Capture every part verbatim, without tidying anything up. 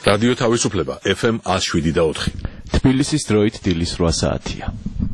რადიო თავისუფლება ეფ ემ one oh seven და four. თბილისის დროით დილის რვა საათია.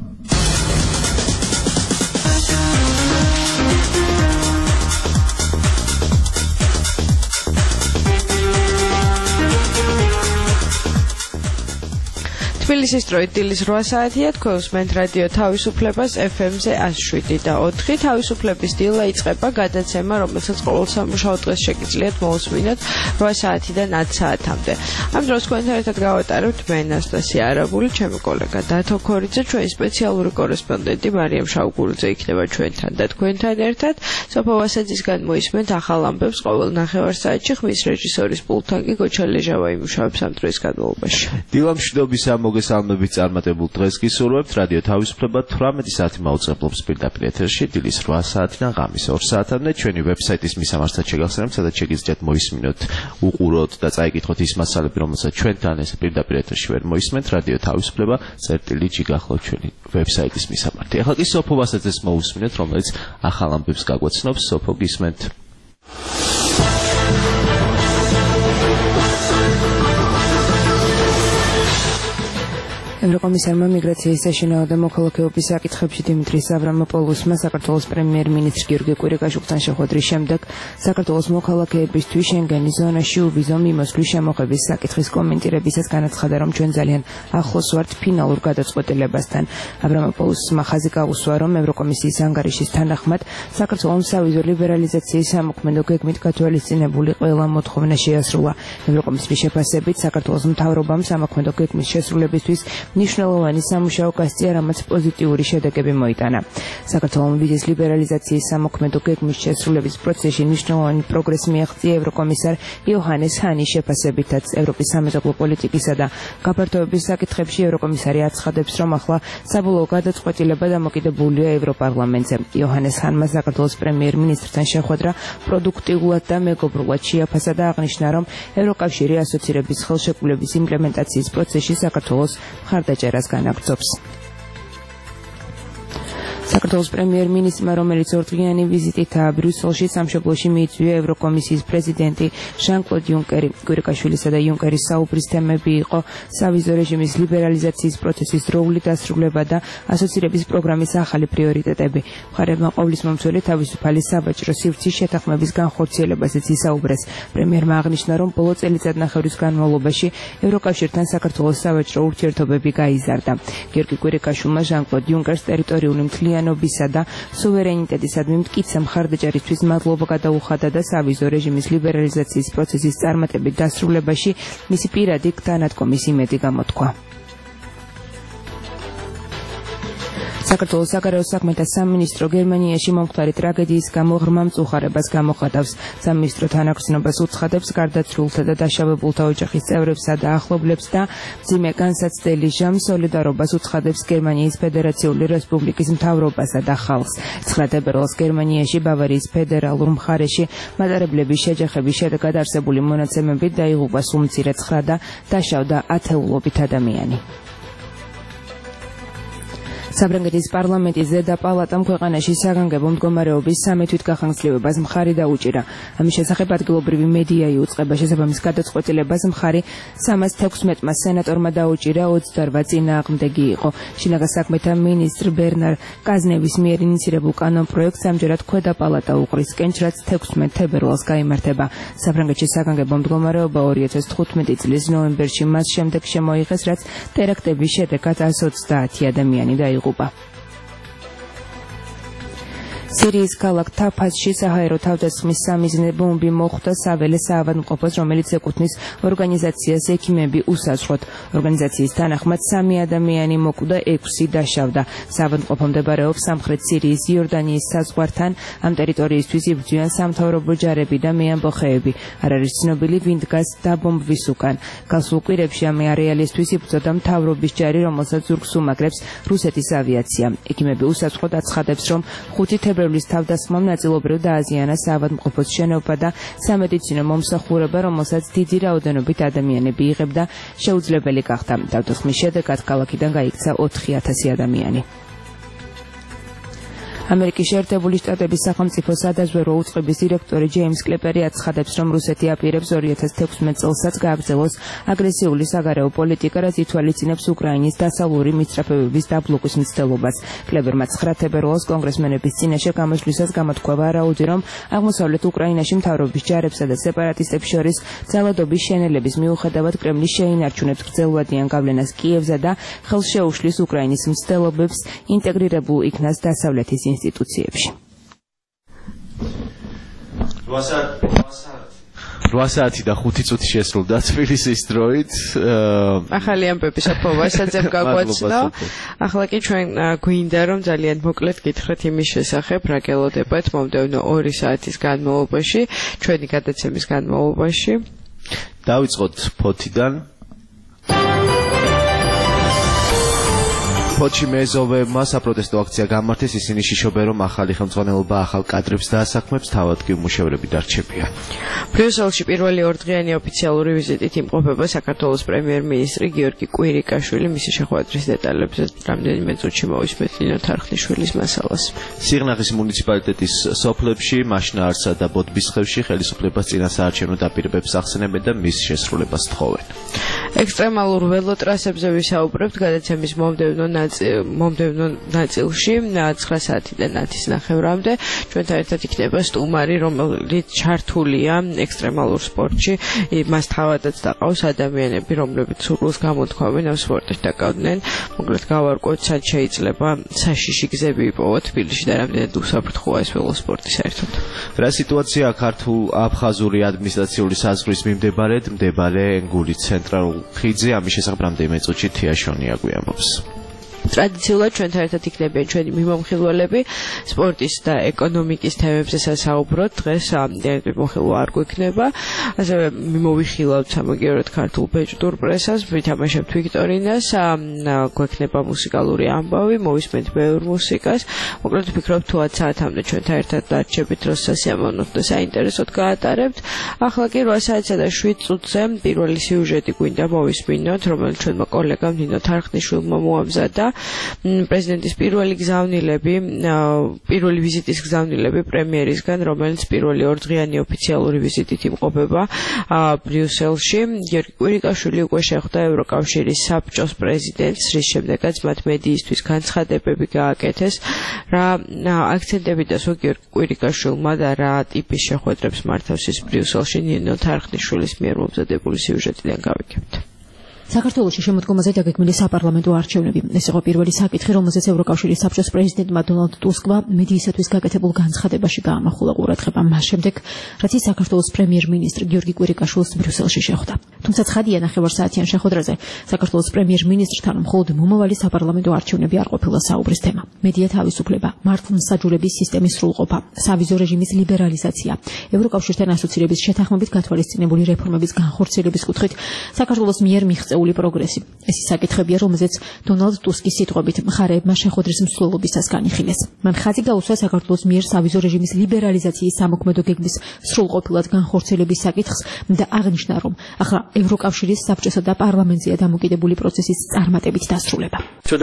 თბილისის დროით დილის რვა საათია, თქვენ უსმენთ რადიო თავისუფლებას ეფ ემ-ზე one oh seven და four. თავისუფლების დილა იწყება გადაცემა, რომელსაც ყოველ სამუშაო დღეს შეგიძლიათ მოусმინოთ რვა საათიდან ათი საათამდე. ამ დროს თქვენთან ერთად გავატარებთ მე ანასტასია არაბული, ჩემი კოლეგა დათო ქორიძე, ჩვენი სპეციალური კორესპონდენტი მარიამ შაუგულიძე იქნება ჩვენთან და თქვენთან ერთად. სოფო ვასაძისგან მოისმენთ ახალ ამბებს ყოველ ნახევარსაათში, ხმის რეჟისორის პულტთან კი გოჩა ლეჟავა იმუშავებს ამ დროის განმავლობაში. დილა მშვიდობის მოგესალმებით წარმატებულ დღეს გისურვებთ. რადიო თავისუფლება თვრამეტი საათი მაუწყებლობს პირდაპირ ეთერში დილის რვა საათიდან ღამის ორ საათამდე. ჩვენი ვებსაიტის მისამართად შეგახსენებთ, სადაც შეგიძლიათ მოისმინოთ, უყუროთ და წაიკითხოთ ის მასალები, რომელსაც ჩვენთან ეს პირდაპირ ეთერში ვერ მოისმენთ. რადიო თავისუფლება წერტილი ჯი გახლავთ ჩვენი ვებსაიტის მისამართი. ახლა კი სოფო ვასაძეს მოусმინეთ, რომელიც ახალ ამბებს გაგვაცნობს. სოფო, გისმენთ. ევროკომისარმა მიგრაციის საშინაო და მოქალაქეობის საკითხებში დიმიტრის ავრამოპოლუსმა საქართველოს პრემიერ-მინისტრ გიორგი კვირიკაშვილთან შეხვედრის შემდეგ საქართველოს მოქალაქეებისთვის შენგენის ზონაში uvizო მიმოსვლის შემოღების საკითხის კომენტირებისას განაცხადა, რომ ჩვენ ძალიან ახლოს ვართ ფინალურ გადაწყვეტილებასთან. ავრამოპოლუსმა ხაზი გაუსვა, რომ ევროკომისიის ანგარიშის თანახმად საქართველოს სავიზო ლიბერალიზაციის სამოქმედო გეგმით გათვალისწინებული ყველა მოთხოვნა შეასრულა. ევროკომისრის შეფასებით საქართველოს მთავრობამ სამოქმედო გეგმის შესრულებისთვის ნიშნულოვანი სამუშაო გასწია, რამაც პოზიტიური შედეგები მოიტანა. საქართველოს ვიზის ლიბერალიზაციის სამოქმედო გეგმის შესრულების პროცესში ნიშნულოვანი პროგრესი მიაღწია ევროკომისარ იოჰანეს ჰანის შეფასებითაც. ევროპის სამეზობლო პოლიტიკისა და გაფართოების საკითხებში ევროკომისარი აცხადებს, რომ ახლა საბოლოო გადაწყვეტილება დამოკიდებულია ევროპარლამენტზე. იოჰანეს ჰანმა საქართველოს პრემიერ-მინისტრთან შეხვედრა პროდუქტიულად და მეგობრულად შეაფასა და აღნიშნა, რომ ევროკავშირი ასოცირების ხელშეკრულების იმპლემენტაციის პროცესში საქართველოს მხარდაჭერას განაგრძობს. საქართველოს პრემიერ-მინისტრმა, რომელიც ორდღიანი ვიზიტითაა ბრიუსელში, სამშობლოში მიიწვია ევროკომისიის პრეზიდენტი ჟან-კლოდ იუნკერი. კვირიკაშვილისა და იუნკერის საუბრის თემები იყო სავიზო რეჟიმის ლიბერალიზაციის პროცესის დროული დასრულება და ასოცირების პროგრამის ახალი პრიორიტეტები. მხარეებმა ყოვლის მომცველი თავისუფალი სავაჭრო სივრცის შეთანხმების განხორციელებასაც ისაუბრეს. პრემიერმა აღნიშნა, რომ ბოლო წელიწადნახევრის განმავლობაში ევროკავშირთან საქართველოს სავაჭრო ურთიერთობები გაიზარდა. გიორგი კვირიკაშვილმა ჟან-კლოდ იუნკერს ტერიტორიული მთლიანობისა და სუვერენიტეტისადმი მტკიცე მხარდაჭერისთვის მადლობა გადაუხადა და სავიზო რეჟიმის ლიბერალიზაციის პროცესის წარმატებით დასრულებაში მისი პირადი თანადგომის იმედი გამოთქვა. საქართველოს საგარეო საქმეთა სამინისტრო გერმანიაში მომხდარი ტრაგედიის გამო ღრმა მწუხარებას გამოხატავს. სამინისტრო თანაგრძნობას უცხადებს გარდაცვლილთა და დაშავებულთა ოჯახის წევრებსა და ახლობლებს და მძიმე განსაცდელი ჟამს სოლიდარობას უცხადებს გერმანიის ფედერაციული რესპუბლიკის მთავრობასა და ხალხს. ცხრა თებერვალს გერმანიაში ბავარიის ფედერალურ მხარეში მატარებლების შეჯახების შედეგად არსებული მონაცემებით დაიღუპა სულ მცირე ცხრა და დაშავდა ათეულობით ადამიანი. საფრანგეთის პარლამენტის ზედა პალატამ ქვეყანაში საგანგებო მდგომარეობის სამი თვითგახანგრძლივებას მხარი დაუჭირა. ამის შესახებ ადგილობრივი მედია იუწყება. შესაბამის გადაწყვეტილებას მხარი სამას თექვსმეტმა სენატორმა დაუჭირა, ოცდარვა წინააღმდეგი იყო. შინაგან საქმეთა მინისტრ ბერნარ კაზნევის მიერ ინიცირებულ კანონპროექტს ამჯერად ქვედა პალატა უყრის კენჭრაც თექვსმეტ თებერვალს გაიმართება. საფრანგეთში საგანგებო მდგომარეობა ორი ათას თხუთმეტი წლის ნოემბერში მას შემდეგ შემოიღეს, რაც ტერაქტების შედეგად εκατს ოცდაათი ადამიანი დაიღუპა. სირიის ქალაქ თაფაზში საჰაერო თავდასხმის სამიზნე ბომბი მოხვდა საველე საავადმყოფოს, რომელიც ეკუთვნის ორგანიზაციას ექიმები უსაზღროდ. ორგანიზაციის თანახმად სამი ადამიანი მოკვდა, ექვსი დაშავდა. საავადმყოფო მდებარეობს სამხრეთ სირიის იორდანიის საზღვართან. ამ ტერიტორიისთვის იბრძვიან სამთავრობო ჯარები და მეამბოხეები. არ არის ცნობილი, ვინ დგას დაბომბვის უკან. გასულ კვირებში ამ არეალისთვის იბრძოდა მთავრობის ჯარი, რომელსაც ზურგს უმაგრებს რუსეთის ავიაცია. ექიმები უსაზღროდ აცხადებს, რომ ხუთი თებერვლის თავდასხმამ ნაწილობრივ დააზიანა საავადმყოფოს შენობა და სამედიცინო მომსახურება, რომელსაც დიდი რაოდენობით ადამიანები იღებდა, შეუძლებელი გახდა. თავდასხმის შედეგად ქალაქიდან გაიქცა ოთხი ათასი ადამიანი. ამერიკის შეერთებული შტატების სახელმწიფო სადაზვერვო უწყების დირექტორი ჯეიმს კლეპერი აცხადებს, რომ რუსეთი აპირებს ორი ათას თექვსმეტ წელსაც გააგრძელოს აგრესიული საგარეო პოლიტიკა, რაც ითვალისწინებს უკრაინის დასავლური მისწრაფებების დაბლოკვის მცდელობას. კლეპერმა ცხრა თებერვალს კონგრესმენების წინაშე გამოსვლისას გამოთქვა ვარაუდი, რომ აღმოსავლეთ უკრაინაში მთავრობის ჯარებსა და სეპარატისტებს შორის ძალადობის შენელების მიუხედავად კრემლი შეინარჩუნებს გრძელვადიან გავლენას კიევზე და ხელს შეუშლის უკრაინის მცდელობებს ინტეგრირებულ იქნას დასავლეთის ინსტიტუციებში. რვა საათი და ხუთი წუთი შესრულდა თბილისის დროით. ახალი ამბები საფოვასაც გაგვაცნო. ახლა კი ჩვენ გვინდა რომ ძალიან მოკლედ გითხრათ იმის შესახებ, რა გელოდებათ მომდევნო ორი საათის განმავლობაში, ჩვენი გადაცემის განმავლობაში. დავიწყოთ ფოთიდან. ფოთში მეზობებმა საპროტესტო აქცია გამართეს, ისინი შიშობენ, რომ ახალი ხელმძღვანელობა ახალ კადრებს დაასაქმებს, თავად კი უმუშევრები დარჩებიან. ბრიუსელში პირველი ორდღიანი ოფიციალური ვიზიტით იმყოფება საქართველოს პრემიერ-მინისტრი გიორგი კვირიკაშვილი. მისი შეხვედრის დეტალებზე რამდენიმე წუთში მოვისმენთ ნინო თარხნიშვილის მასალას. სიღნაღის მუნიციპალიტეტის სოფლებში, მაშნაარსა და ბოდბისხევში ხელისუფლებას წინასაარჩევნო დაპირებებს ახსენებენ და მის შესრულებას თხოვენ. ექსტრემალურ ველოტრასებზე ვისაუბრებთ გადაცემის მომდევნო მომდევნო ნაწილში ცხრა საათიდან ათის ნახევრამდე. ჩვენთან ერთად იქნება სტუმარი, რომელიც ჩართულია ექსტრემალურ სპორტში. მას თავადაც დაყავს ადამიანები, რომლებიც სურვილს გამოთქვამენ ამ სპორტში დაკავდნენ. მოკლედ გავარკვევთ, სად შეიძლება საშიში გზები იპოვოთ თბილისში და რამდენად უსაფრთხოა ეს ველოსპორტი საერთოდ. რა სიტუაციაა ქართულ-აფხაზური ადმინისტრაციული საზღვრის მიმდებარედ მდებარე ენგურის ცენტრალურ ხიდზე? ამის შესახებ რამდენიმე წუთში თიაშონია გვიამბობს. ტრადიციულად ჩვენთან ერთად იქნებიან ჩვენი მიმომხილველები სპორტის და ეკონომიკის თემებზე სასაუბროთ. დღეს ამდენი მოხილვა არ გვექნება. ასევე მიმოვიხილავთ სამაგიეროდ ქართულ ბეჭდურ პრესას, ვითამაშებთ ვიქტორინას, გვექნება მუსიკალური ამბავი, მოვისმენთ ბევრ მუსიკას. მოკლედ ვფიქრობ, თუ ათ საათამდე ჩვენთან ერთად დარჩებით, რომ სასიამოვნოთ და საინტერესოდ გაატარებთ. ახლა კი რვა საათსა და შვიდ წუთზე პირველი სიუჟეტი გვინდა მოვისმინოთ, რომელიც ჩვენმა კოლეგამ ნინო თარხნიშვილმა მოამზადა. პრეზიდენტის პირველი გზავნილები, პირველი ვიზიტის გზავნილები პრემიერისგან, რომელიც პირველი ორდღიანი ოფიციალური ვიზიტით იმყოფება ბრიუსელში. გიორგი კვირიკაშვილი უკვე შეხვდა ევროკავშირის საბჭოს პრეზიდენტს, რის შემდეგაც მათ მედიისთვის განცხადებები გააკეთეს. რა აქცენტები დასვა გიორგი კვირიკაშვილმა და რა ტიპის შეხვედრებს მართავს ის ბრიუსელში? ნინო თარხნიშვილის მიერ მომზადებული სიუჟეტიდან გავიგებთ. საქართველოში შემოდგომაზე დაგეგმილი საპარლამენტო არჩევნები. ეს იყო პირველი საკითხი, რომელზეც ევროკავშირის საბჭოს პრეზიდენტმა დონალდ ტუსკმა მედიისათვის გაკეთებულ განცხადებაში გაამახვილა ყურადღება მას შემდეგ, რაც ის საქართველოს პრემიერ-მინისტრ გიორგი კვირიკაშვილს ბრიუსელში შეხვდა. თუმცა ცხადია, ნახევარსაათიან შეხვედრაზე საქართველოს პრემიერ-მინისტრთან მხოლოდ მომავალი საპარლამენტო არჩევნები არ ყოფილა საუბრის თემა. მედია თავისუფლება, მართლმსაჯულების სისტემის სრულყოფა, სავიზო რეჟიმის ლიბერალიზაცია, ევროკავშირთან ასოცირების შეთანხმებით გათვალისწინებული რეფორმების განხორციელების კუთხით საქართველოს მიერ მიღწეულ პროგრესი. ეს ის საკითხებია, რომელზეც დონალდ ტუსკის სიტყვებით მხარეებმა შეხვედრის მსვლელობისას განიხილეს. მან ხაზი გაუსვა საქართველოს მიერ სავიზო რეჟიმის ლიბერალიზაციის სამოქმედო გეგმის სრულყოფილად განხორციელების საკითხს და აღნიშნა, რომ ახლა ევროკავშირის საბჭოსა და პარლამენტზეა დამოკიდებული პროცესის წარმატებით დასრულება.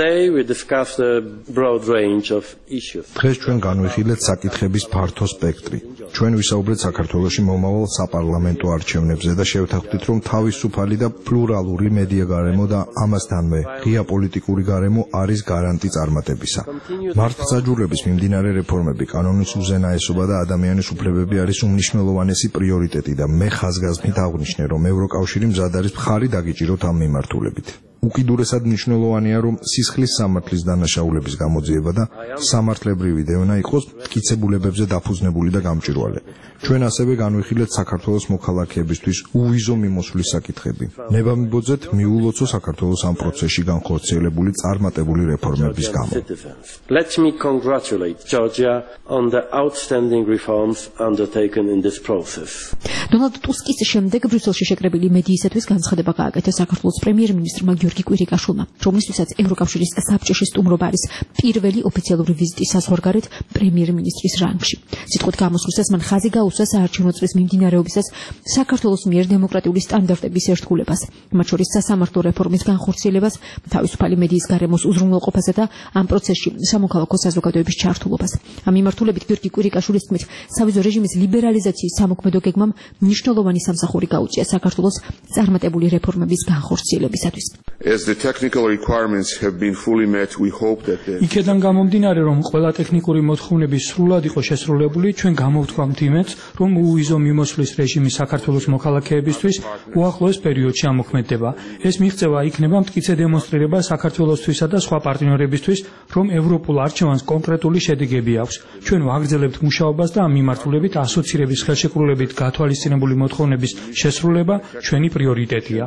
დღეს ჩვენ განვიხილეთ საკითხების ფართო სპექტრი. ჩვენ ვისაუბრეთ საქართველოში მომავალ საპარლამენტო არჩევნებზე და შევთანხმდით, რომ თავისუფალი და პლურალური მედია გარემო და ამასთანვე ღია პოლიტიკური გარემო არის გარანტი წარმატებისა. მართლმსაჯულების მიმდინარე რეფორმები, კანონის უზენაესობა და ადამიანის უფლებები არის უმნიშვნელოვანესი პრიორიტეტი და მე ხაზგასმით აღვნიშნე, რომ ევროკავშირი მზად არის მხარი დაგიჭიროთ ამ მიმართულებით. უკიდურესად მნიშვნელოვანია, რომ სისხლის სამართლის დანაშაულების გამოძიება და სამართლებრივი დევნა იყოს მტკიცებულებებზე დაფუძნებული და გამჭვირვალე. ჩვენ ასევე განვიხილეთ საქართველოს მოქალაქეებისთვის უვიზო მიმოსვლის საკითხები. ნებამიბოძეთ მიულოცო საქართველოს ამ პროცესში განხორციელებული წარმატებული რეფორმების გამო. Let me congratulate Georgia on the outstanding reforms undertaken in this process. დონალდ ტუსკის შემდეგ ბრიუსელში შეკრებილი მედიისათვის განცხადება გააკეთა საქართველოს პრემიერ-მინისტრმა გიორგი კვირიკაშვილმა, რომლისთვისაც ევროკავშირის საბჭოში სტუმრობა არის პირველი ოფიციალური ვიზიტი საზღვარგარეთ პრემიერ-მინისტრის რანგში. სიტყვით გამოსვლისას მან ხაზი გაუსვა საარჩევნო წრის მიმდინარეობისას საქართველოს მიერ დემოკრატიული სტანდარტების ერთგულებას, მათ შორის სასამართლო რეფორმის განხორციელებას, თავისუფალი მედიის გარემოს უზრუნველყოფასა და ამ პროცესში სამოქალაქო საზოგადოების ჩართულობას. ამ მიმართულებით გიორგი კვირიკაშვილის თქმით, სავიზო რეჟიმის ლიბერალიზაციის სამოქმედო გეგმამ მნიშვნელოვანი სამსახური გაუწია საქართველოს წარმატებული რეფორმების განხორციელებისათვის. As the technical requirements have been fully met, we hope that the... იქედან გამომდინარე, რომ ყველა ტექნიკური მოთხოვნები სრულად იყო შესრულებული, ჩვენ გამოვთქვამთ იმედს, რომ უვიზო მიმოსვლის რეჟიმი საქართველოს მოქალაქეებისთვის უახლოეს პერიოდში ამოქმედდება. ეს მიღწევა იქნება მტკიცე დემონსტრირება საქართველოსთვისა და სხვა პარტნიორებისთვის, რომ ევროპულ არჩევანს კონკრეტული შედეგები აქვს. ჩვენ ვაგრძელებთ მუშაობას და ამ მიმართულებით ასოცირების ხელშეკრულებით გათვალისწინებული მოთხოვნების შესრულება ჩვენი პრიორიტეტია.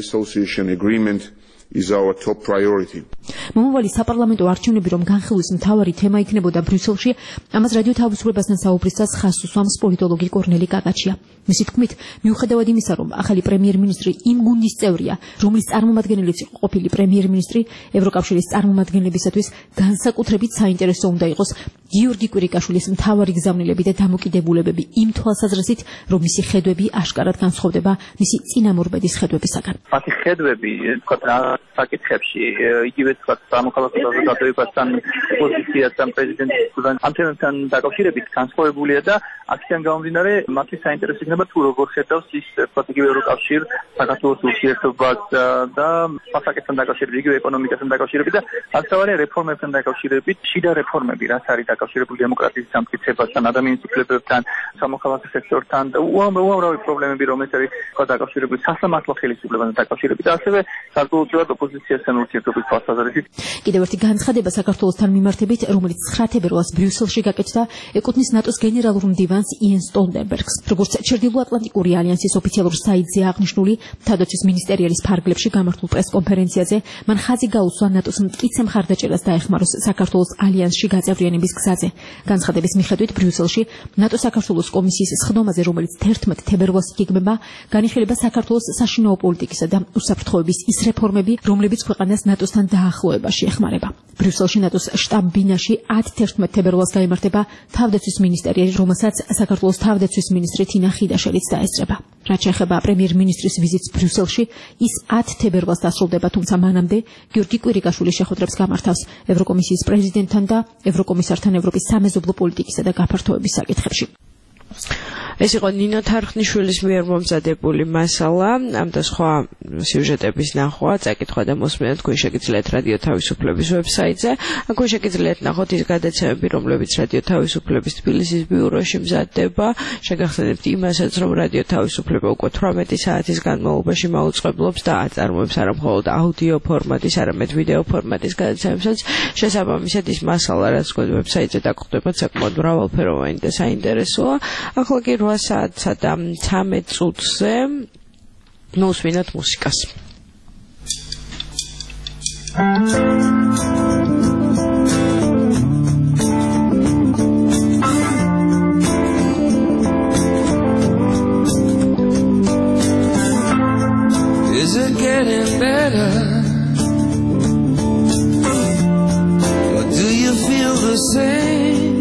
is our top priority. მომავალი საპარლამენტო არჩევნები რომ განხილვის მთავარი თემა იქნებოდა ბრიუსელში, ამას რადიო თავისუფლებასთან საუბრისას ხაზს უსვამს პოლიტოლოგი კორნელი კაკაჩია. მისი თქმით, მიუხედავად იმისა, რომ ახალი პრემიერ-მინისტრი იმ გუნდის წევრია, რომლის წარმომადგენელიც იყო ყოფილი პრემიერ-მინისტრი, ევროკავშირის წარმომადგენლებისათვის განსაკუთრებით საინტერესო უნდა იყოს გიორგი კვირიკაშვილის მთავარი გზავნილები და დამოკიდებულებები იმ თვალსაზრისით, რომ მისი ხედვები აშკარად განსხვავდება მისი წინამორბედის ხედვებისაგან. მათი ხედვები, თქვა საკითხებში, იგივე თქვა სამოქალაქო საზოგადოებასთან, ოპოზიციასთან, პრეზიდენტთან, ამ თემებთან დაკავშირებით განსხვავებულია და აქედან გამომდინარე, მათი საინტერესო იქნება თუ როგორ ხედავს ის თქვა იგივე ევროკავშირ საქართველოს ურთიერთობას და საკითხთან დაკავშირებით, იგივე ეკონომიკასთან დაკავშირებით და ასწავლე რეფორმებთან დაკავშირებით, შიდა რეფორმები, რაც არის დაკავშირებული დემოკრატიის სამტკიცებასთან, ადამიანის უფლებებთან, სამოქალაქო სექტორთან და უამრავი პრობლემები, რომელიც არის თქვა დაკავშირებული სასამართლო ხელისუფლებასთან დაკავშირებით და ასევე საკულტურო ოპოზიციასთან ურთიერთობის თვალსაზრისით. კიდევ ერთი განცხადება საქართველოსთან მიმართებით, რომელიც ცხრა თებერვალს ბრიუსელში გაკეთდა, ეკუთვნის ნატოს გენერალურ მდივანს იენ სტოლტენბერგს. როგორც ჩრდილოატლანტიკური ალიანსის ოფიციალურ საიტზე აღნიშნული, თავდაცვის მინისტერიალის ფარგლებში გამართულ პრესკონფერენციაზე მან ხაზი გაუსვა ნატოს მტკიცე მხარდაჭერას დაეხმაროს საქართველოს ალიანსში გაწევრიანების გზაზე. განცხადების მიხედვით ბრიუსელში ნატო საქართველოს კომისიის სხდომაზე, რომელიც თერთმეტ თებერვალს იგეგმება, განიხილება საქართველოს საშინაო პოლიტიკისა და უსაფრთხოების ის რეფორმები, რომლებიც ქვეყანას ნატოსთან დაახლოებაში ეხმარება. ბრიუსელში ნატოს შტაბ-ბინაში ათი თერთმეტ თებერვალს გაიმართება თავდაცვის მინისტერიალი, რომელსაც საქართველოს თავდაცვის მინისტრი თინა ხიდაშელიც დაესწრება. რაც შეეხება პრემიერ-მინისტრის ვიზიტს ბრიუსელში, ის ათი თებერვალს დასრულდება, თუმცა მანამდე გიორგი კვირიკაშვილი შეხვედრებს გამართავს ევროკომისიის პრეზიდენტთან და ევროკომისართან ევროპის სამეზობლო პოლიტიკისა და გაფართოების საკითხებში. ეს იყო ნინო თარხნიშვილის მიერ მომზადებული მასალა, ამ და სხვა სიუჟეტების ნახვა, წაკითხვა და მოსმენა თქვენ შეგიძლიათ რადიო თავისუფლების ვებსაიტზე. აქვე შეგიძლიათ ნახოთ ის გადაცემები, რომლებიც რადიო თავისუფლების თბილისის ბიუროში მზადდება. შეგახსენებთ იმასაც, რომ რადიო თავისუფლება უკვე თვრამეტი საათის განმავლობაში მაუწყებლობს და აწარმოებს არა მხოლოდ აუდიო ფორმატის, არამედ ვიდეო ფორმატის გადაცემებსაც. შესაბამისად, ის მასალა, რაც თქვენ ვებსაიტზე დაგხვდებათ, საკმაოდ მრავალფეროვანი და საინტერესოა. ახლა კი რვა საათსა და ცამეტ წუთზე მოусმინოთ მუსიკას. Is it getting better? Or do you feel the same?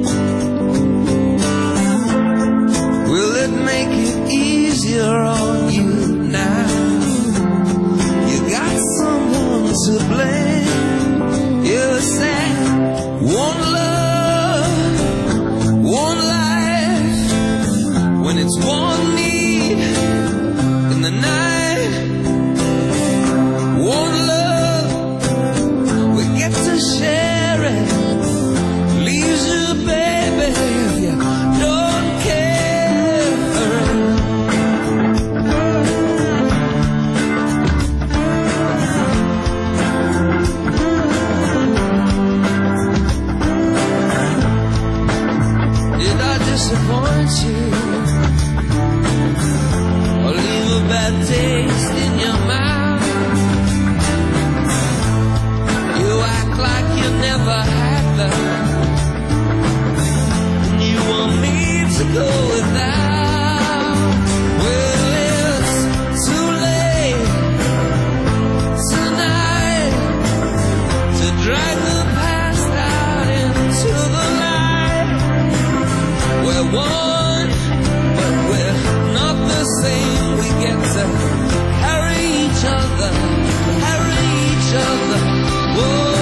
Will it make it easier on you now? You got someone to blame. You say one love, one life. When it's one need in the night, one love, we get to share it. Leaves you, baby, if you don't care. Did I disappoint you or leave a bad taste in your mouth? You act like you never had love, and you want me to go without. Well, it's too late tonight. one, but we're not the same. We get to carry each other, carry each other. Whoa.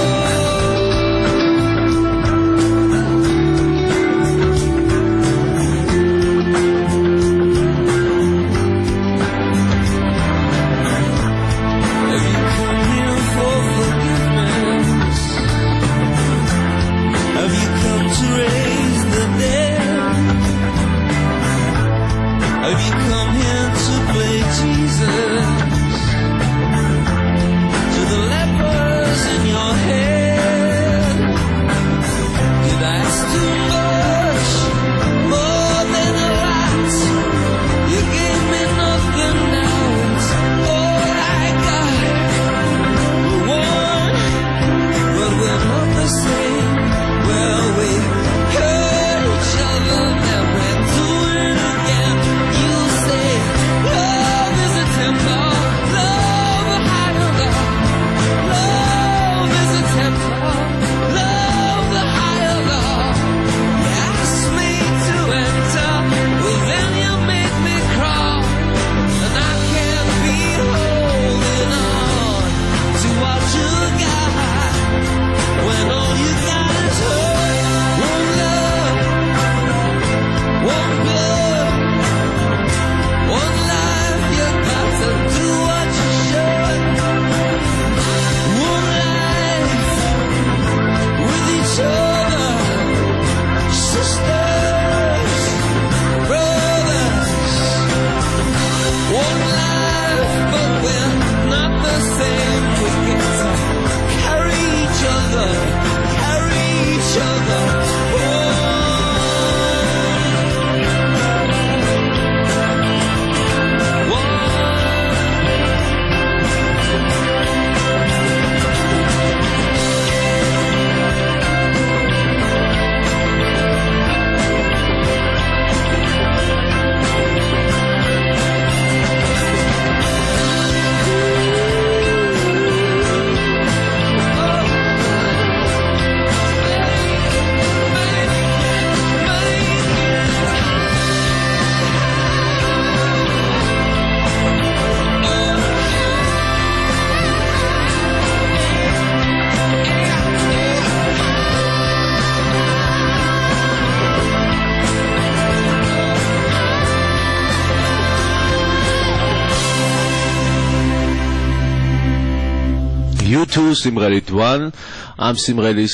two სიმღერით one ამ სიმღერის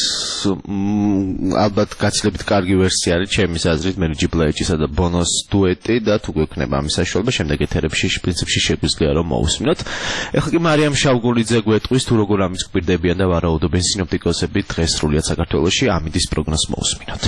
ალბათ გაცილებით კარგი ვერსია არის ჩემის აზრით Mary Blige-ისა და Bono-ს დუეტი და თუ გვექნება ამის საშუალება შემდეგ ეთერებში პრინციპში შეგვიძლია რომ მოვუსმინოთ. ეხლა კი მარიამ შავგურიძე გვეტყვის თუ როგორ ამის გვირდებიან და ვარაუდობენ სინოპტიკოსები დღეს სრულიად საქართველოში ამინდის პროგნოზს მოვუსმინოთ.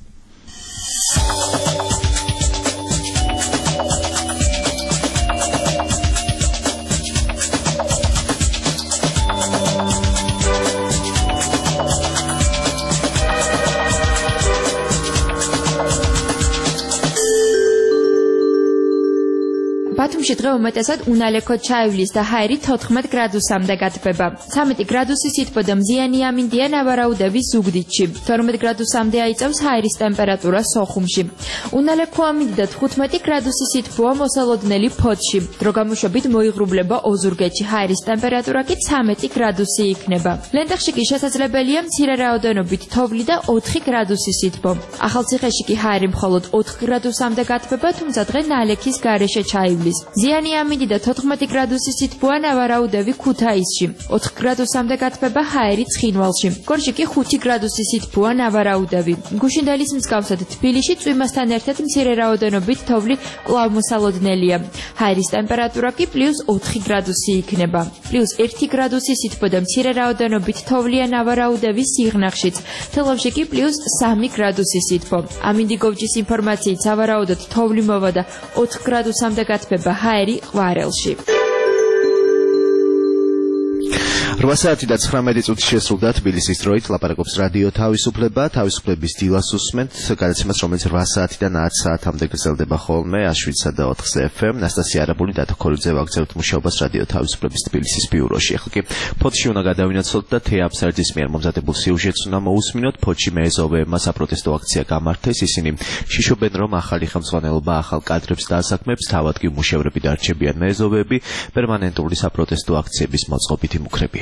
ბათუმში დღე უმეტესად უნალექოდ ჩაივლის და ჰაერი თოთხმეტ გრადუსამდე გათბება. ცამეტი გრადუსი სითბო და მზიანი ამინდია ნავარაუდების ზუგდიდში. თორმეტ გრადუსამდე აიწევს ჰაერის ტემპერატურა სოხუმში. უნალექო ამინდი და თხუთმეტი გრადუსი სითბოა მოსალოდნელი ფოთში. დრო გამოშვებით მოიღრუბლება ოზურგეთში. ჰაერის ტემპერატურა კი ცამეტი გრადუსი იქნება. ლენტეხში კი შესაძლებელია მცირე რაოდენობით თოვლი და ოთხი გრადუსი სითბო. ახალციხეში კი ჰაერი მხოლოდ ოთხ გრადუსამდე გათბება, თუმცა დღე ნალექის გარეშე ჩაივლის. ზიანი ამინდი და თოთხმეტი გრადუსი სითბოა ნავარაუდები ქუთაისში. ოთხ გრადუსამდე გათბება ჰაერი ცხინვალში. გორში კი ხუთი გრადუსი სითბოა ნავარაუდები. გუშინდელის მსგავსად თბილისში წვიმასთან ერთად მცირე რაოდენობით თოვლი კვლავ მოსალოდნელია. ჰაერის ტემპერატურა კი პლუს ოთხი გრადუსი იქნება. პლუს ერთი გრადუსი სითბო და მცირე რაოდენობით თოვლია ნავარაუდები სიღნაღშიც. თელავში კი პლუს სამი გრადუსი სითბო. ამინდი გოვჯის ინფორმაციით სავარაუდოდ თოვლი მოვა და ოთხ გრადუსამდე გათბება ჰაერი ყვარელში. რვა საათი და ცხრამეტი წუთი შესრულდა თბილისის დროით ლაპარაკობს რადიო თავისუფლება, თავისუფლების დილას უსმენთ გადაცემას, რომელიც რვა საათიდან ათ საათამდე გრძელდება ხოლმე შვიდსა და ოთხზე ეფ ემ. ნასტასია არაბული და თოქოლიძე ვაგრძელებთ მუშაობას რადიო თავისუფლების თბილისის ბიუროში. ახლა კი ფოთში უნდა გადავინაცვლოთ და თეა აბსარძის მიერ მომზადებულ სიუჟეტს უნდა მოусმინოთ. ფოთში მეზოვეებმა საპროტესტო აქცია გამართეს. ისინი შიშობენ, რომ ახალი ხელმძღვანელობა ახალ კადრებს დაასაქმებს, თავად კი მუშევრები დარჩებიან მეზოვეები პერმანენტული საპროტესტო აქციების მოწყობით იმუქრებიან.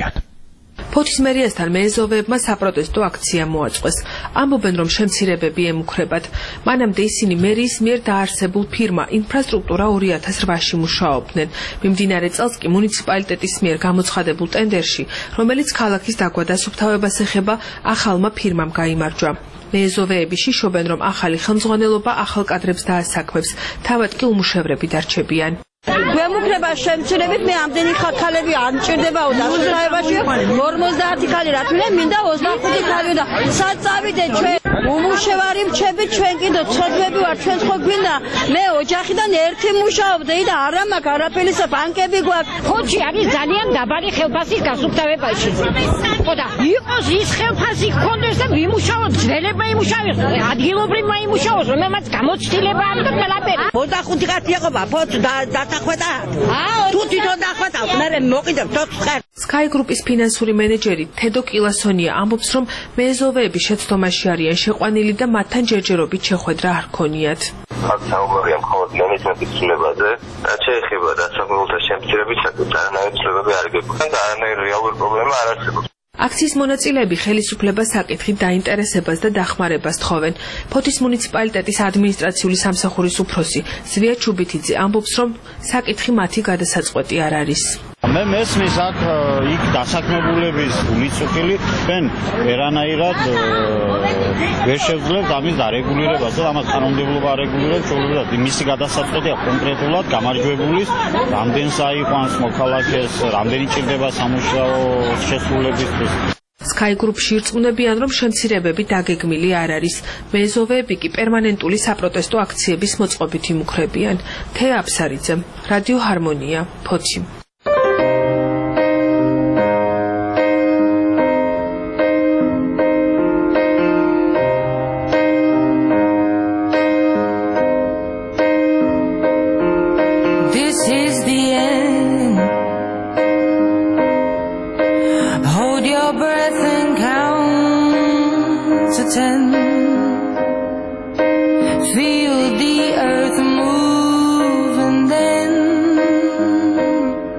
ფოთის მერიასთან მეზოვეებმა საპროტესტო აქცია მოაწყვეს. ამბობენ, რომ შემცირებები ემუქრებათ. მანამდე ისინი მერიის მიერ დაარსებულ ფირმა ინფრასტრუქტურა ორი ათას რვაში მუშაობდნენ. მიმდინარე წელს კი მუნიციპალიტეტის მიერ გამოცხადებულ ტენდერში, რომელიც ქალაქის დაგვადასუფთავებას ეხება, ახალმა ფირმამ გაიმარჯვა. მეზოვეები შიშობენ, რომ ახალი ხელმძღვანელობა ახალ კადრებს დაასაქმებს, თავად კი უმუშევრები დარჩებიან. გვემუქრება შემცირებით მე ამდენი ხალხები არ მჭირდებაო და სულაებაში ორმოცდაათი ქალი რა თქმა მინდა ოცდახუთი ქალი და სად წავიდეთ ჩვენ უმუშევარი მჩებით ჩვენ კიდო ცოდვები ვარ ჩვენ ხო გვინდა მე ოჯახიდან ერთი მუშაობდი და არა მაქვს არაფერისა ბანკები გვაქვს ხოჩი არის ძალიან დაბალი ხელფასის გასუფთავებაში ხო და იყოს ის ხელფასი გქონდეს და ვიმუშაოთ ძველებმა იმუშავოს ადგილობრივმა იმუშაოს რომელმაც გამოცდილება აქვს და ყველაფერი ოცდახუთი კაცი ეყობა ფოც და დახვედა თუ თვითონ დახვედა მე მოკიდებ თოცხერ Sky Group-ის ფინანსური მენეჯერი თედო კილასონია ამბობს, რომ მეზოვეები შეცდომაში არიან შეყვანილი და მათთან ჯერჯერობით შეხვედრა არ ქონიათ. აქ საუბარია მხოლოდ მენეჯმენტის ცვლილებაზე. რაც შეეხება დასაქმებულთა შემცირებით, არანაირი ცვლილებები არ გეკვირდა და არანაირი რეალური პრობლემა არ არსებობს. აქციის მონაწილეები ხელისუფლებას საკითხით დაინტერესებას და დახმარებას თხოვენ. ფოთის მუნიციპალიტეტის ადმინისტრაციული სამსახურის უფროსი ზვია ჩუბითიძე ამბობს, რომ საკითხი მათი გადასაწყვეტი არ არის. მე მესმის აქ იქ დასაქმებულების მიწუხილი ჩვენ ვერანაირად ვერ შევძლებთ ამის დარეგულირებას და ამას კანონმდებლობა არეგულირებს შეუძლებელად მისი გადასაწყვეტია კონკრეტულად გამარჯვებულის რამდენს აიყვანს მოქალაქეს რამდენი ჭირდება სამუშაო შესრულებისთვის Sky Group-ში ირწმუნებიან, რომ შემცირებები დაგეგმილი არ არის. მეზოვეები კი პერმანენტული საპროტესტო აქციების მოწყობით იმუქრებიან. თეა აბსარიძე, რადიო ჰარმონია, ფოთი. Feel the earth move and then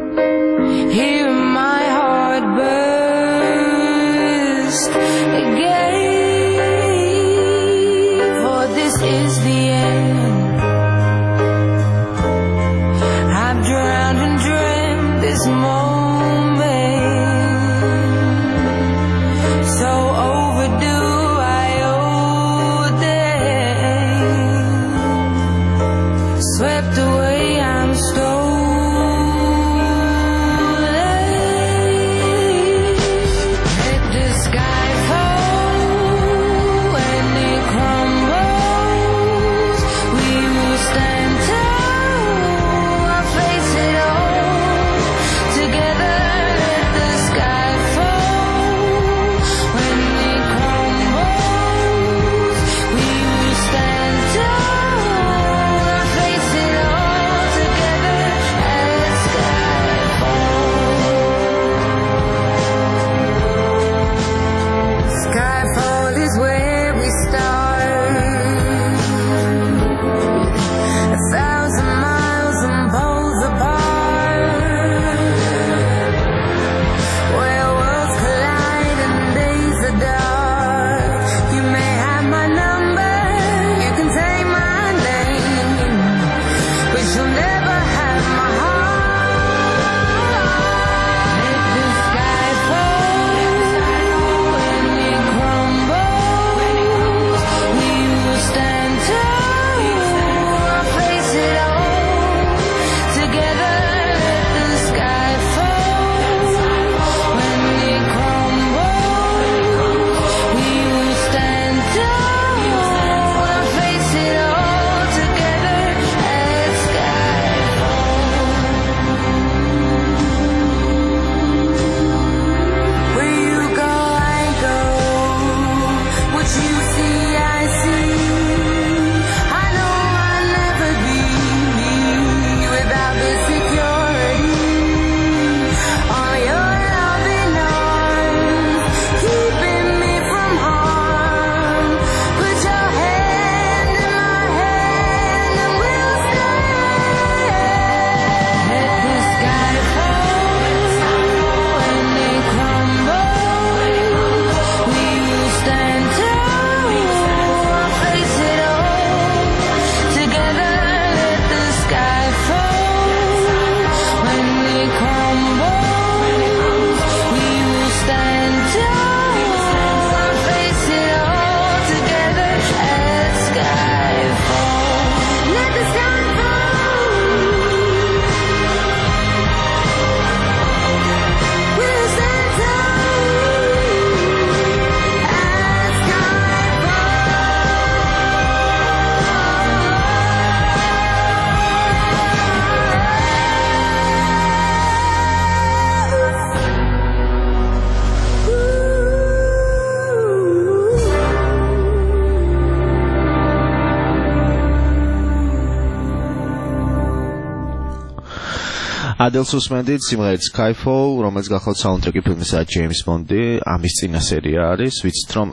Adels უსმენდით სიმღერით Skyfall, რომელიც გახლავთ საუნდტრეკი ფილმისა James Bond-ი, ამის წინა სერია არის, ვიცით რომ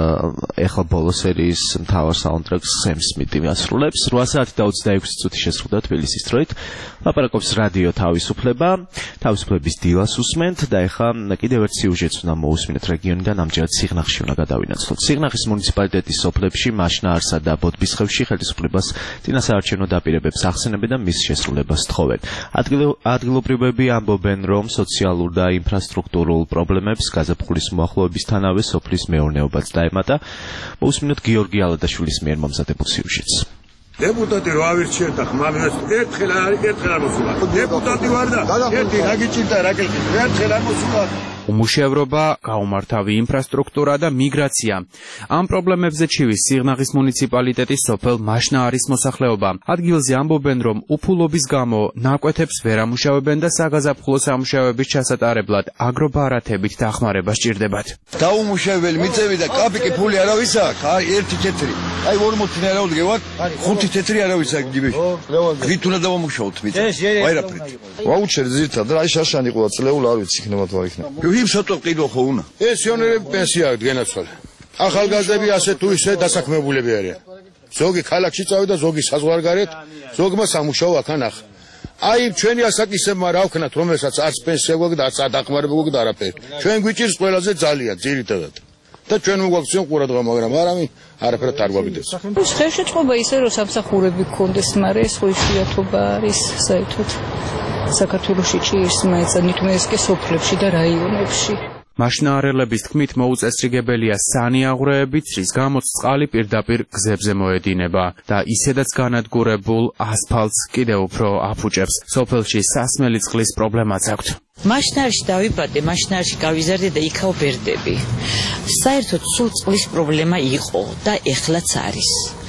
ეხლა ბოლო სერიის მთავარ საუნდტრეკს Sam Smith-ი ასრულებს. რვა საათი და ოცდაექვსი წუთი შესრულდა თბილისის დროით. ლაპარაკობს რადიო თავისუფლება, თავისუფლების დილას უსმენთ და ეხლა კიდევ ერთ სიუჟეტს უნდა მოусმინოთ რეგიონიდან, ამჯერად სიღნაღში უნდა გადავინაცვლოთ. სიღნაღის მუნიციპალიტეტის სოფლებში მაშნაარსა და ბოდბისხევში ხელისუფლებას წინასაარჩევნო დაპირებებს ახსენებენ და მის შესრულებას თხოვენ. ადგილობრივები ამბობენ, რომ სოციალურ და ინფრასტრუქტურულ პრობლემებს გაზაფხულის მოახლოებისთანავე სოფლის მეურნეობაც დაემატა. მოусმინოთ გიორგი ალადაშვილის მიერ მომზადებულ სიუჟეტს. Deputati რო ავირჩიეთ და ხმამეს ერთხელ არის ერთხელ არ მოსულა. Deputati ვარ და ერთი რა გიჭირდა რა გიჭირდა ერთხელ არ მოსულა. უმუშევრობა, გაუმართავი ინფრასტრუქტურა და მიგრაცია. ამ პრობლემებზე ჩივის სიღნაღის მუნიციპალიტეტის სოფელ მაშნაარის მოსახლეობა. ადგილზე ამბობენ, რომ უფულობის გამო ნაკვეთებს ვერ ამუშავებენ და საგაზაფხულო სამუშაოების ჩასატარებლად აგრობარათებით დახმარება სჭირდებათ. დაუმუშავებელი მიწები და კაპიკი ფული არავის აქვს, აი ერთი თეთრი. აი ორმოცი ნაირაუდგევარ, ხუთი თეთრი არავის აქვს გიბეში. ვით უნდა დავამუშავოთ მიწებს? ვაირაფრით. ვაუჩერი ზირთად, აი შაშანი ყოლა წლეულ არ ვიცი იქნება თუ არ იქნება. იმ სოტო ყიდო ხო უნდა პენსიონერები პენსია აქვს გენაცვალე ახალგაზრდები ასე თუ ისე დასაქმებულები არიან ზოგი ქალაქში წავიდა ზოგი საზღვარგარეთ ზოგმა სამუშაო აქ ანახ აი ჩვენი ასაკისებმა რა ვქნათ რომელსაც არც პენსია გვაქვს და არც დახმარება გვაქვს და არაფერი ჩვენ გვიჭირს ყველაზე ძალიან ძირითადად და ჩვენ მოგვაქციონ ყურადღება მაგრამ არავინ არაფერად არ გვაგდეს ხერხი წყობა ისე რომ სამსახურები გქონდეს მაგრამ ეს ხო იშვიათობა არის საერთოდ საქართველოში ჭირს მაინც ნიტმესკე სოფლებში და რაიონებში. მაშნაარელების თქმით მოუწესრიგებელია სანიაღვრეებიც, რის გამოც წყალი პირდაპირ გზებზე მოედინება და ისედაც განადგურებულ ასფალტს კიდევ უფრო აფუჭებს. სოფელში სასმელი წყლის პრობლემაც აქვს. მაშნაარში დავიბადე, მაშნაარში გავიზარდე და იქაო ბერდები. საერთოდ სულ წყლის პრობლემა იყო და ეხლაც არის.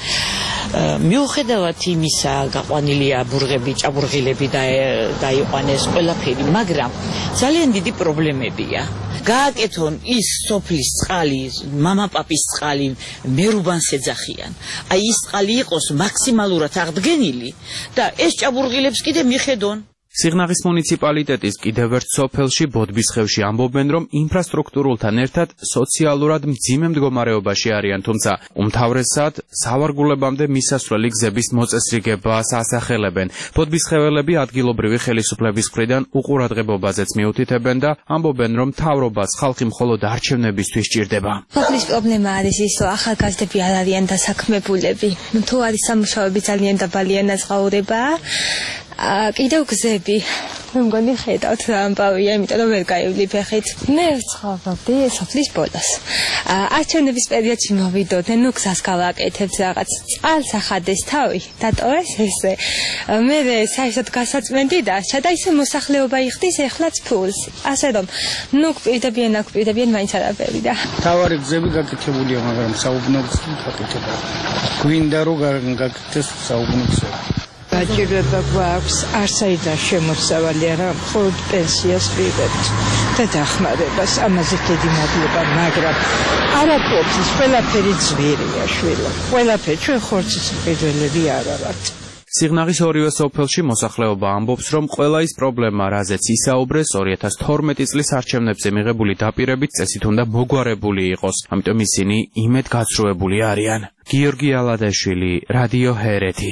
მიუხედავად იმისა, გაყვანილია ბურღები, ჭაბურღილები და დაიყვანეს ყველაფერი, მაგრამ ძალიან დიდი პრობლემებია. გააკეთონ ის სოფლის წყალი, მამაპაპის წყალი, მერუბანს ეძახიან. აი ის წყალი იყოს მაქსიმალურად აღდგენილი და ეს ჭაბურღილებს კიდე მიხედონ. სიღნაღის მუნიციპალიტეტის კიდევ ერთ სოფელში ბოდბისხევში ამბობენ, რომ ინფრასტრუქტურულთან ერთად სოციალურად მძიმე მდგომარეობაში არიან, თუმცა უმთავრესად სავარგულებამდე მისასვლელი გზების მოწესრიგებას ასახელებენ. ბოდბისხეველები ადგილობრივი ხელისუფლების მხრიდან უყურადღებობაზეც მიუთითებენ და ამბობენ, რომ მთავრობას ხალხი მხოლოდ არჩევნებისთვის სჭირდება. სოფლის პრობლემა არის ის, რომ ახალგაზრდები არ არიან დასაქმებულები. თუ არის სამუშაოები ძალიან დაბალი ანაზღაურება. კიდევ გზები მე მგონი ხედავთ რა ამბავია, იმიტომ რომ ვერ გაივლი ფეხით. მე ვცხოვრობდი სოფლის ბოლოს. არჩევნების პერიოდში მოვიდოდე, ნუ გზას გავაკეთებთ რაღაც. წყალს ახადეს თავი, დატოვეს ესე. მე საერთოდ გასაწმენდი დარჩა და ისე მოსახლეობა იხდის ეხლაც ფულს. ასე რომ, ნუ გვპირდებიან, აქ გვპირდებიან მაინც არაფერი და. თავარი გზები გაკეთებულია, მაგრამ საუბნო გზები გაკეთება. გვინდა რომ გაკეთდეს საუბნო გზები. გაჭირვება გვაქვს არსაიდან შემოსავალი არა მხოლოდ პენსიას ვიღებთ და დახმარებას ამაზე დიდი მადლობა მაგრამ არაფერს ყველაფერი ძვირია შვილო ყველაფერი ჩვენ ხორცის მყიდველები არა ვართ სიღნაღის ორივე სოფელში მოსახლეობა ამბობს, რომ ყველა ის პრობლემა, რაზეც ისაუბრეს ორი ათას თორმეტი წლის არჩევნებზე მიღებული დაპირებით წესით უნდა მოგვარებული იყოს, ამიტომ ისინი იმედგაცრუებული არიან. გიორგი ალადაშვილი, რადიო ჰერეთი.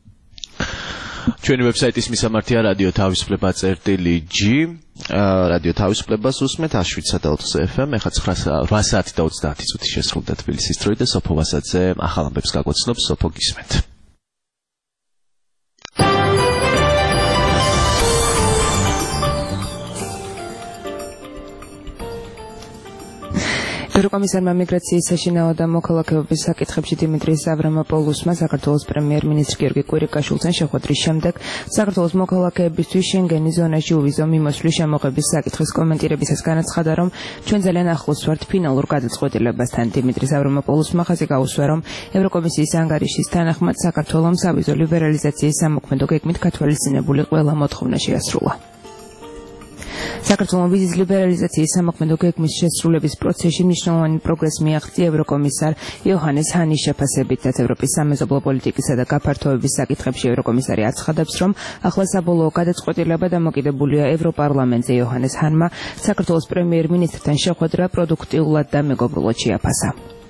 ჩვენი ვებსაიტის მისამართია რადიო თავისუფლება წერტილი G რადიო თავისუფლებას უსმენთ ათს შვიდსა და ოთხზე F M ეხლა რვა საათი და ოცდაათი წუთი შესრულდა თბილისის დროით და სოფო ვასაძე ახალ ამბებს გაგვაცნობს სოფო გისმენთ ევროკომისარმა მიგრაციის საშინაო და მოქალაქეობის საკითხებში დიმიტრი სავრამოპოლუსმა საქართველოს პრემიერ-მინისტრ გიორგი კვირიკაშვილთან შეხვედრის შემდეგ საქართველოს მოქალაქეებისთვის შენგენის ზონაში უვიზო მიმოსვლის შემოღების საკითხის კომენტირებისას განაცხადა, რომ ჩვენ ძალიან ახლოს ვართ ფინალურ გადაწყვეტილებასთან. დიმიტრი სავრამოპოლუსმა ხაზი გაუსვა, რომ ევროკომისიის ანგარიშის თანახმად საქართველოს სავიზო ლიბერალიზაციის სამოქმედო გეგმით გათვალისწინებული ყველა მოთხოვნა შეასრულა. საქართველოს ვიზის ლიბერალიზაციის სამოქმედო გეგმის შესრულების პროცესში მნიშვნელოვანი პროგრესი მიაღწია ევროკომისარ იოჰანეს ჰანის შეფასებითაც. ევროპის სამეზობლო პოლიტიკისა და გაფართოების საკითხებში ევროკომისარი აცხადებს, რომ ახლა საბოლოო გადაწყვეტილება დამოკიდებულია ევროპარლამენტზე. იოჰანეს ჰანმა საქართველოს პრემიერ-მინისტრთან შეხვედრა პროდუქტიულად და მეგობრულად შეაფასა.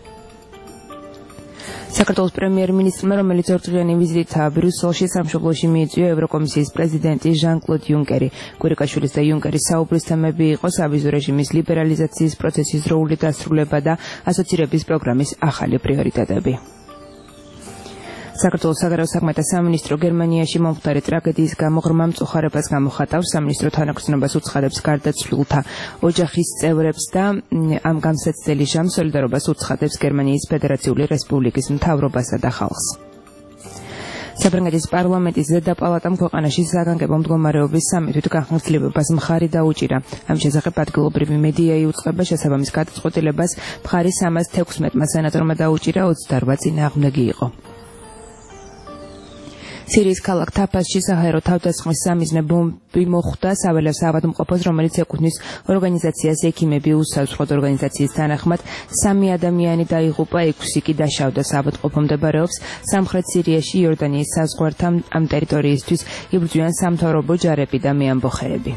საქართველოს პრემიერ-მინისტრმა, რომელიც ორდღიანი ვიზიტით ბრიუსელში სამშობლოში მიიწვია ევროკომისიის პრეზიდენტი ჟან-კლოდ იუნკერი. კვირიკაშვილის და იუნკერის საუბრის თემები იყო სავიზო რეჟიმის ლიბერალიზაციის პროცესის დროული დასრულება და ასოცირების პროგრამის ახალი პრიორიტეტები. საქართველოს საგარეო საქმეთა სამინისტრო გერმანიაში მომხდარი ტრაგედიის გამო ღრმა მწუხარებას გამოხატავს. სამინისტრო თანაგრძნობას უცხადებს გარდაცვლილთა ოჯახის წევრებს და ამ გამსაცდელი ჟამს სოლიდარობას უცხადებს გერმანიის ფედერაციული რესპუბლიკის მთავრობასა და ხალხს. საფრანგეთის პარლამენტის ზედა პალატამ ქვეყანაში საგანგებო მდგომარეობის სამეთვით განხორციელებას მხარი დაუჭირა. ამ შესახებ ადგილობრივი მედია იუწყება შესაბამის გადაწყვეტილებას მხარი სამას თექვსმეტმა სენატორმა დაუჭირა, ოცდაორმა წინააღმდეგი იყო. სირიის ქალაქ თაფასში საჰაერო თავდასხმის სამიზნე ბომბი მოხვდა საველევ საავადმყოფოს, რომელიც ეკუთვნის ორგანიზაციას ექიმები უსწავს. სხვა ორგანიზაციის თანახმად სამი ადამიანი დაიღუპა, ექვსი კი დაშავდა. საავადმყოფო მდებარეობს სამხრეთ სირიაში, იორდანიის საზღვართან. ამ ტერიტორიისთვის იბრძვიან სამთავრობო ჯარები და მეამბოხეები.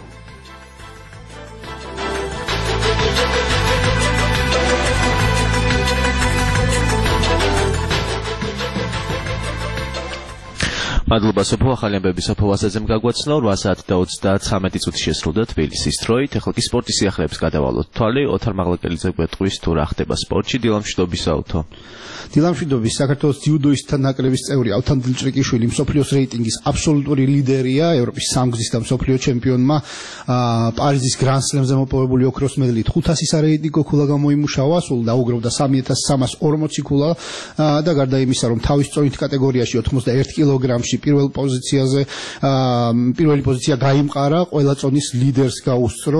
მადლობა სოფო, ახალი ამბები სოფო ვასაძემ გაგვაცნო. რვა საათი და ოცდათვრამეტი წუთი შესრულდა თბილისის დროით. ახლა კი სპორტის სიახლეებს გადავალოთ თვალი. ოთარ მაღლაკელიძე გვეტყვის თუ რა ხდება სპორტში. დილამშვიდობისა უთო. დილამშვიდობის. საქართველოს ძიუდოისტთა ნაკრების წევრი ალთან დილჭრიკიშვილი მსოფლიოს რეიტინგის აბსოლუტური ლიდერია. ევროპის სამგზის და მსოფლიო ჩემპიონმა პარიზის გრან სლემზე მოპოვებული ოქროს მედლით ხუთასი სარეიტინგო ქულა გამოიმუშავა, სულ დაუგროვდა სამი ათას სამას ორმოცი ქულა და გარდა იმისა, რომ თავის წონით კატეგორიაში ოცდაერთი კილოგრამში პირველ პოზიციაზე პირველი პოზიცია გაიმყარა, ყველა წონის ლიდერს გაუსწრო.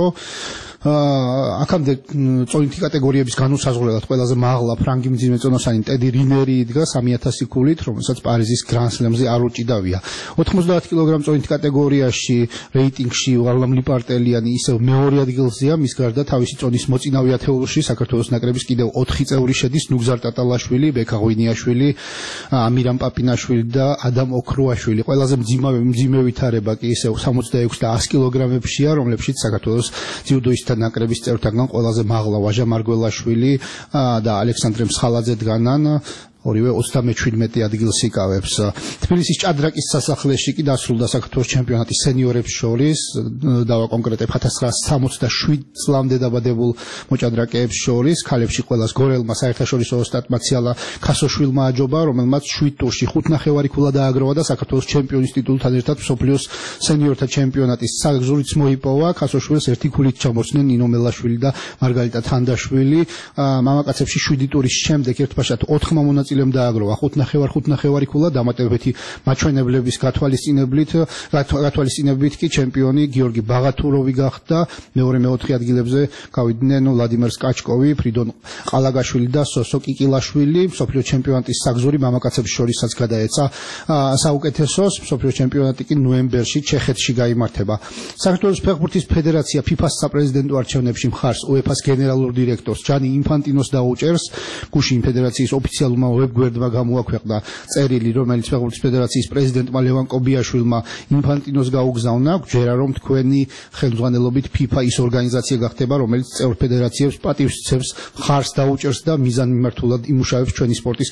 აქამდე წონითი კატეგორიების განუსაზღვრელად ყველაზე მაღლა ფრანგი მძიმე წონასანი ტედი რინერი იდგა სამი ათასი ქულით, რომელსაც პარიზის გრან სლემზე არ უჭიდავია. ოცდაათი კილოგრამ წონით კატეგორიაში რეიტინგში ვარლამ ლიპარტელიანი ისევ მეორე ადგილზეა, მის გარდა თავისი წონის მოწინავე ათეულში საქართველოს ნაკრების კიდევ ოთხი წევრი შედის: ნუგზარ ტატალაშვილი, ბექა ღვინიაშვილი, ამირამ პაპინაშვილი და ადამ ოქროაშვილი. ყველაზე მძიმე მძიმე ვითარება კი ისევ სამოცდაექვსი და ასი კილოგრამებშია, რომლებშიც საქართველოს ძიუდოისტთა ნაკრების წევრთაგან ყველაზე მაღლა ვაჟა მარგველაშვილი და ალექსანდრე მსხალაძე დგანან. ორივე ოცდამეჩვიდმეტე ადგილს იკავებს. თბილისის ჭადრაკის სასახლეში კი დასრულდა საქართველოს ჩემპიონატი სენიორებს შორის, დავაკონკრეტებ ათას ცხრაასა სამოცდაშვიდ წლამდე დაბადებულ მოჭადრაკეებს შორის. ქალებში ყველას გორელმა საერთაშორისო ოსტატმა ციალა ქასოშვილმა აჯობა, რომელმაც შვიდ ტურში ხუთ ნახევარი ქულა დააგროვა და საქართველოს ჩემპიონის ტიტულთან ერთად მსოფლიოს სენიორთა ჩემპიონატის საგზურიც მოიპოვა. ქასოშვილს ერთი ქულით ჩამორჩნენ ნინო მელაშვილი და მარგარიტა თანდაშვილი. მამაკაცებში შვიდი ტურის შემდეგ ერთბაშად ოთხმა მონაწილემ დააგროვა ხუთ ნახევარ ხუთ ნახევარი ქულა. დამატებითი მაჩვენებლების გათვალისწინებით გათვალისწინებით კი ჩემპიონი გიორგი ბაღათუროვი გახდა. მეორე მეოთხე ადგილებზე გავიდნენ ვლადიმერ სკაჩკოვი, ფრიდონ ყალაგაშვილი და სოსო კიკილაშვილი. მსოფლიო ჩემპიონატის საგზური მამაკაცების შორისაც გადაეცა საუკეთესოს. მსოფლიო ჩემპიონატი კი ნოემბერში ჩეხეთში გაიმართება. საქართველოს ფეხბურთის ფედერაცია ფიფას საპრეზიდენტო არჩევნებში მხარს უეფას გენერალურ დირექტორს ჯანი ინფანტინოს დაუჭერს. გუშინ ფედერაციის ოფიციალურმა ვებგვერდმა გამოაქვეყნა წერილი, რომელიც ფეხბურთის ფედერაციის პრეზიდენტმა ლევან კობიაშვილმა ინფანტინოს გაუგზავნა. გვჯერა, რომ თქვენი ხელმძღვანელობით ფიფა ის ორგანიზაცია გახდება, რომელიც წევრ ფედერაციებს პატივსცემს, მხარს დაუჭერს და მიზანმიმართულად იმუშავებს ჩვენი სპორტის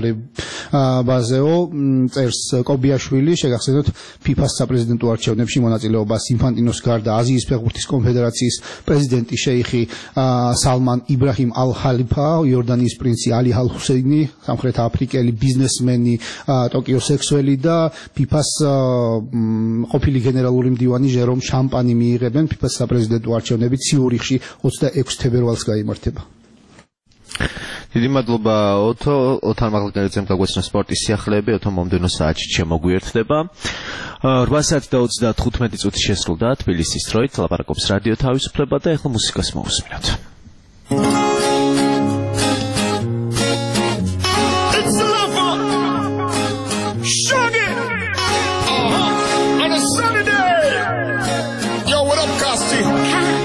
განვითარებაზეო. წერს კობიაშვილი. შეგახსენოთ, ფიფას საპრეზიდენტო არჩევნებში მონაწილეობას ინფანტინოს გარდა აზიის ფეხბურთის კონფედერაციის პრეზიდენტი შეიხი სალმან იბრაჰიმ ალ-ხალიფა, იორდანიის პრინცი ალი ალ-ჰუსეინი, სამხრეთ აფრიკელი ბიზნესმენი, ტოკიო სექსველი და ფიფას ყოფილი გენერალური მდივანი ჟერომ შამპანი მიიღებენ. ფიფას საპრეზიდენტო არჩევნები ციურიხში ოცდაექვსი თებერვალს გაიმართება. დიდი მადლობა ოთო. ოთარ მაღლაკელიძემ გაგვაცნო სპორტის სიახლეები. ოთო მომდენო საათში შემოგვიერთდება. რვა საათი და ოცდათხუთმეტი წუთი შესრულდა თბილისის დროით. ლაპარაკობს რადიო თავისუფლება და ეხლა მუსიკას მოვუსმინოთ. Shuggy! Uh-huh. On a sunny day! Yo, what up, Costi?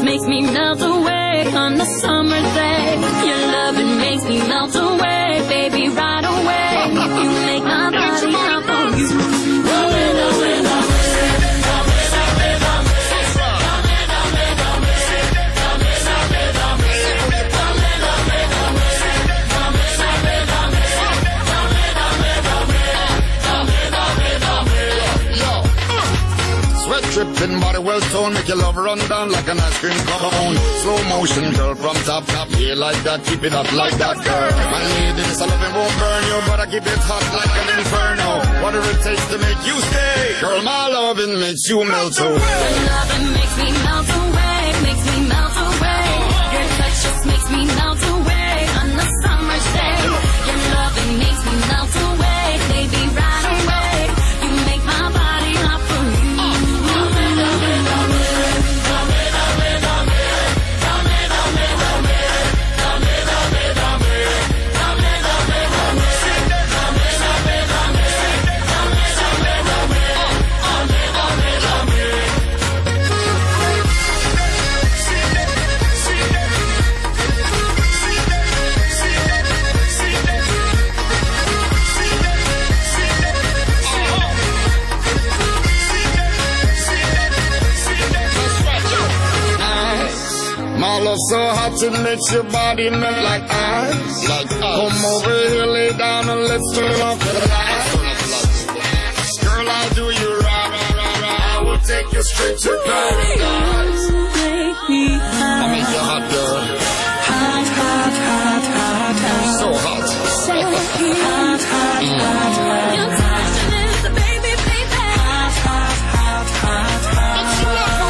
makes me melt away on a summer day. Your loving makes me melt away, baby, right away. You make my body hop on you. Tripping body well toned, make your love run down like an ice cream cone. Slow motion, girl, from top top, yeah, like that, keep it up like that, girl. My lady, this I love it won't burn you, but I keep it hot like an inferno. Whatever it takes to make you stay, girl, my loving makes you melt away. Your loving makes me melt away, makes me melt away. Your touch just makes me melt away on a summer's day. Your loving makes me melt away, baby, right away. You make my body hot for you. My love so hot it makes your body melt like ice. Like ice. Come over here, lay down and let's turn off the lights. Girl, I'll do you right, right, right, right. I will take you straight to paradise. I'll make you hot, girl. Hot, hot, hot, hot, hot. So hot. So hot, hot, hot, hot. Your touch is the baby, baby. Hot, hot, hot, hot, hot. It's love.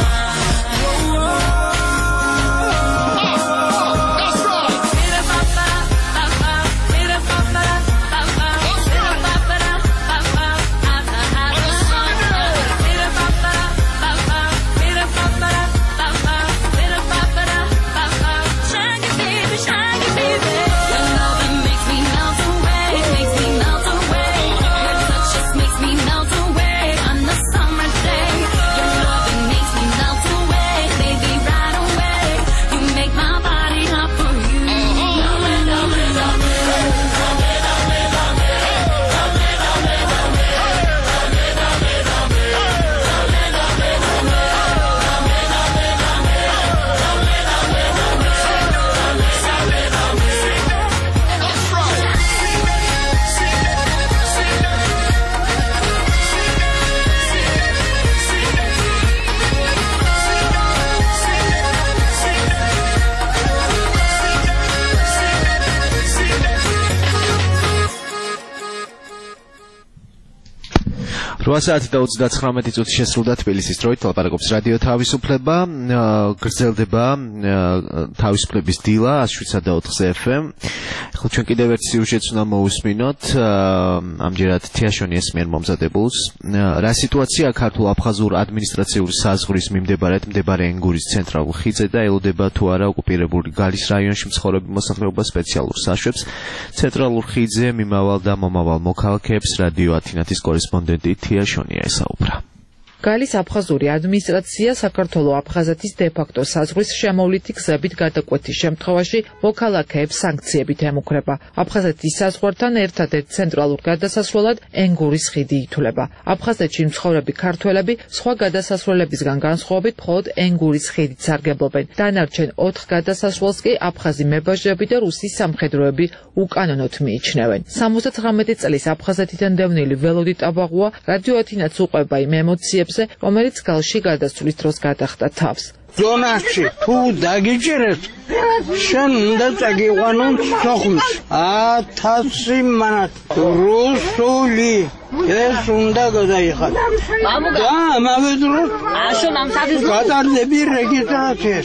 რვა საათი და ოცდათხრამეტი წუთი შესრულდა თბილისის დროით ლაპარაკობს რადიო თავისუფლება გრძელდება თავისუფლების დილა one oh seven და four ეფ ემ ახლა ჩვენ კიდევ ერთ სიუჟეტს უნდა მოусმინოთ ამჯერად თიაშონიას მიერ მომზადებულს რა სიტუაცია ქართულ-აფხაზურ ადმინისტრაციული საზღვრის მიმდებარედ მდებარე ენგურის ცენტრალურ ხიდზე და ელოდება თუ არა ოკუპირებული გალის რაიონში მცხოვრები მოსახლეობა სპეციალურ საშვებს ცენტრალურ ხიდზე მიმავალ და მომავალ მოქალაქეებს რადიო ათინათის კორესპონდენტი თიაშონია ესაუბრა გალის აფხაზური ადმინისტრაცია საქართველო-აფხაზეთის დე-ფაქტო საზღვრის შემოვლითი გზებით გადაკვეთის შემთხვევაში მოქალაქეებს სანქციებით ემუქრება. აფხაზეთის საზღვართან ერთადერთ ცენტრალურ გადასასვლელად ენგურის ხიდი ითვლება. აფხაზეთში მცხოვრები ქართველები სხვა გადასასვლელებისგან განსხვავებით მხოლოდ ენგურის ხიდით სარგებლობენ. დანარჩენ ოთხ გადასასვლელს კი აფხაზი მებაჟები და რუსი სამხედროები უკანონოდ მიიჩნევენ. სამოცდათხრამეტი წლის აფხაზეთიდან დევნილი ველოდი ტაბაღუა რადიო ათინათს უყვება იმ ემოციებს რომელიც გალში გადასვლის დროს გადახდა თავს. ზონაში თუ დაგიჭერეს შენ უნდა წაგიყვანონ სოხუმს ათასი მანათ რუსული ეს უნდა გადაიხადო და ამავე დროს გატარდები რეგისტრაციას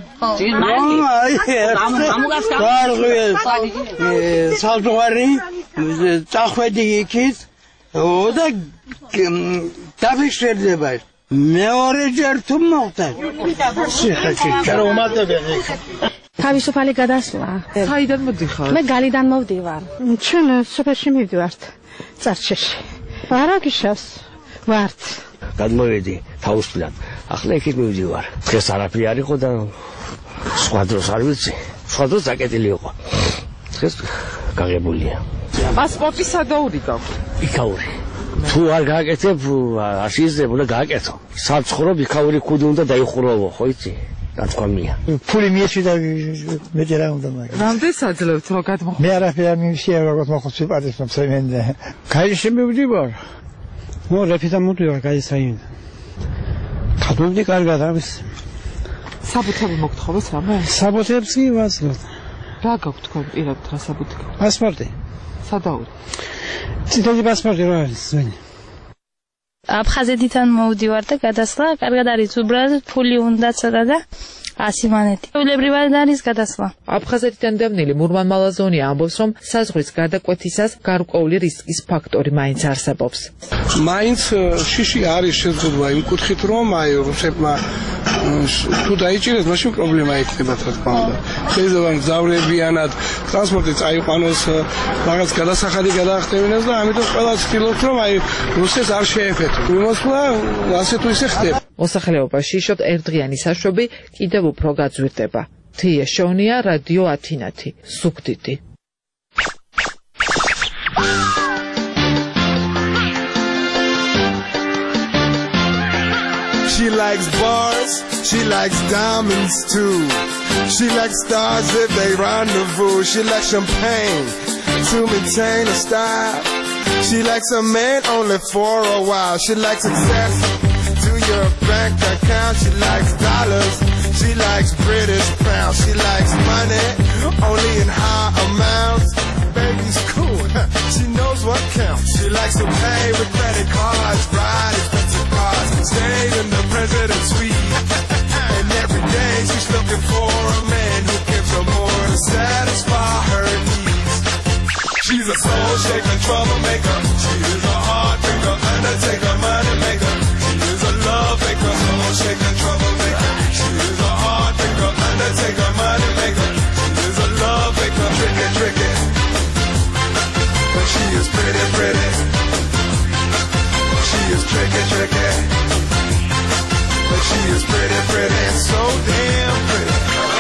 საზღვარი წახვედი იქით და დაფიქსირდება მეორე ჯერ თუ მოხდა სიხეში ჩარო უმატებია თავისუფალი გადასვლა საიდან მოდიხარ მე გალიდან მოვდივარ ჩვენ სოფელში მივდივართ წარჩეში არაგიშას ვართ გადმოვედი თავისუფლად ახლა იქით მივდივარ. დღეს არაფერი არ იყო და სხვა დროს არ ვიცი. სხვა დროს აკეტილი იყო. დღეს გაღებულია. პასპორტი სადაური გაქვს? იქაური. თუ არ გააკეთებ, არ შეიძლება უნდა გააკეთო. საცხოვრებ იქაური ქუდი უნდა დაიხურავო, ხო იცი? დათქვამია. ფული მიეცი და მეტი რა უნდა მაგ. რამდენ საძლევთ რომ გადმოხ? მე არაფერი არ მივშია როგორც მოხოცი პატისმობს მენდე. გაიში მივდივარ. ნუ რეფიტა მოდივარ გაისაინ. ხადმოვდი კარგად არის. საბუთები მოგთხოვეს რამე? საბუთებს კი ვაცნობ. რა გაქვთ თქვენ პირად რა საბუთი გაქვთ? პასპორტი. სადაური? ციტადი პასპორტი რა არის ძველი? აფხაზეთიდან მოვდივარ და გადასვლა კარგად არის უბრალოდ ფული უნდა ცოტა და ასი მანეთი. ულებრივად არის გადასვლა. აფხაზეთიდან დამნელი მურმან მალაზონია ამბობს, რომ საზღვრის გადაკვეთისას გარკვეული რისკის ფაქტორი მაინც არსებობს. მაინც შიში არის შეზღუდვა იმ კუთხით, რომ აი რუსებმა თუ დაიჭირეს, მაშინ პრობლემა იქნება რა თქმა უნდა. შეიძლება მგზავრებიანად ტრანსპორტი წაიყვანოს, რაღაც გადასახადი გადაახტევინოს და ამიტომ ყველა ცდილობს, რომ აი რუსებს არ შეეფეთო. იმოსვლა ასე თუ ისე ხდება. მოსახლეობაში შოთ ერთდღიანი საშვები კიდევ უფრო გაძვირდება. თია შონია, რადიო ათინათი, სუგდიდი. She likes bars, she likes diamonds too. She likes stars if they rendezvous. She likes champagne to maintain a style. She likes a man only for a while. She likes success to your bank account. She likes dollars, she likes British pounds. She likes money only in high amounts. Baby's cool, she knows what counts. She likes to pay with credit cards, ride expensive cars, stay in the president's suite. And every day she's looking for a man who gives her more to satisfy her needs. She's a soul shaker, troublemaker. She is a heartbreaker, undertaker, money maker. She is a love maker, soul shaker, troublemaker. She is a heartbreaker, undertaker, money maker. She is a love maker, tricky, tricky. But she is pretty, pretty. She is tricky, tricky. But she is pretty, pretty, and so damn pretty.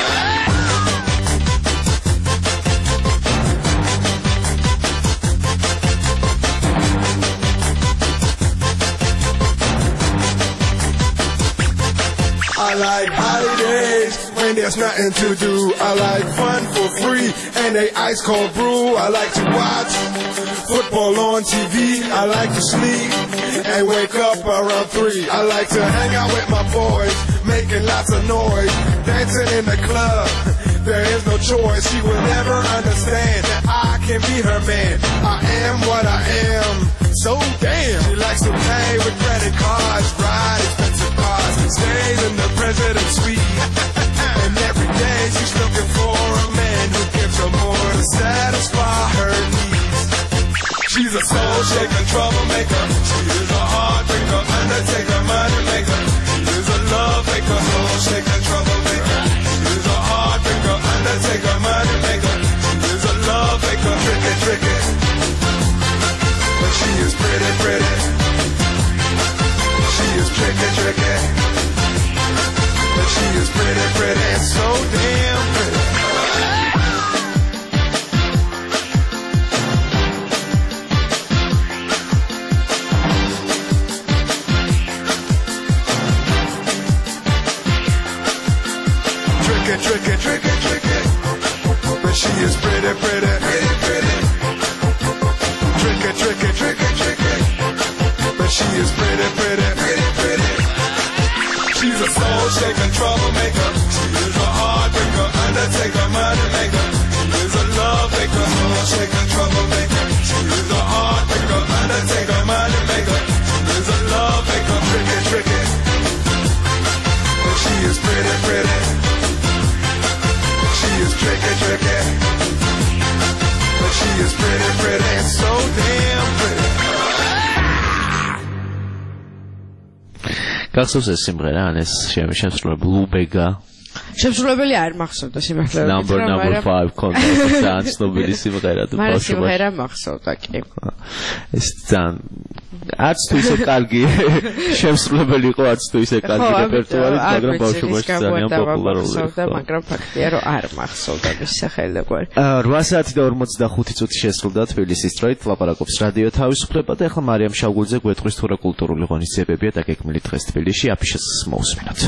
I like holidays when there's nothing to do. I like fun for free and a ice cold brew. I like to watch football on T V. I like to sleep and wake up around three. I like to hang out with my boys, making lots of noise, dancing in the club. There is no choice. She will never understand that I can be her man. I am what I am. So damn. She likes to pay with credit cards, ride expensive cars, stays in the president's suite. And every day she's looking for a man who gives her more to satisfy her needs. She's a soul shaker, troublemaker. She is a heartbreaker, undertaker, money maker. She is a love maker, soul shaker, troublemaker. She is a heartbreaker, undertaker, money maker. She is a love maker, tricky, tricky. But she is pretty, pretty. She is tricky, tricky. But she is pretty, pretty, and so damn pretty. Tricky, tricky, tricky, tricky. But she is pretty, pretty, pretty, pretty. Tricky, tricky, tricky, tricky. But she is pretty, pretty, pretty, pretty. She's a soul shaker, troublemaker. She is a heartbreaker, undertaker, money maker. She is a love maker, soul shaker, troublemaker. She is a heartbreaker, undertaker, money maker. She is a love maker, tricky, tricky. But she is pretty, pretty. She is tricky, tricky. But she is pretty, pretty, and so damn pretty. გახსოვს ეს სიმღერა, ან ეს შემსრულებლ ლუბეგა შემსრულებელი არ მახსოვდა სიმართლე. Number number five კონდა ძალიან ცნობილი სიმღერა და მაგრამ სიმღერა მახსოვდა კი. ეს ძალიან არც თუ ისე კარგი შემსრულებელი იყო, არც თუ ისე კარგი რეპერტუარი, მაგრამ ბავშვობაში ძალიან პოპულარული იყო. მაგრამ ფაქტია, რომ არ მახსოვდა მის სახელგვარი. რვა საათი და ორმოცდახუთი წუთი შესრულდა თბილისის დროით, ლაპარაკობს რადიო თავისუფლება და ახლა მარიამ შავგულძე გვეტყვის თუ რა კულტურული ღონისძიებებია დაგეგმილი დღეს თბილისში, აფიშას მოусმინოთ.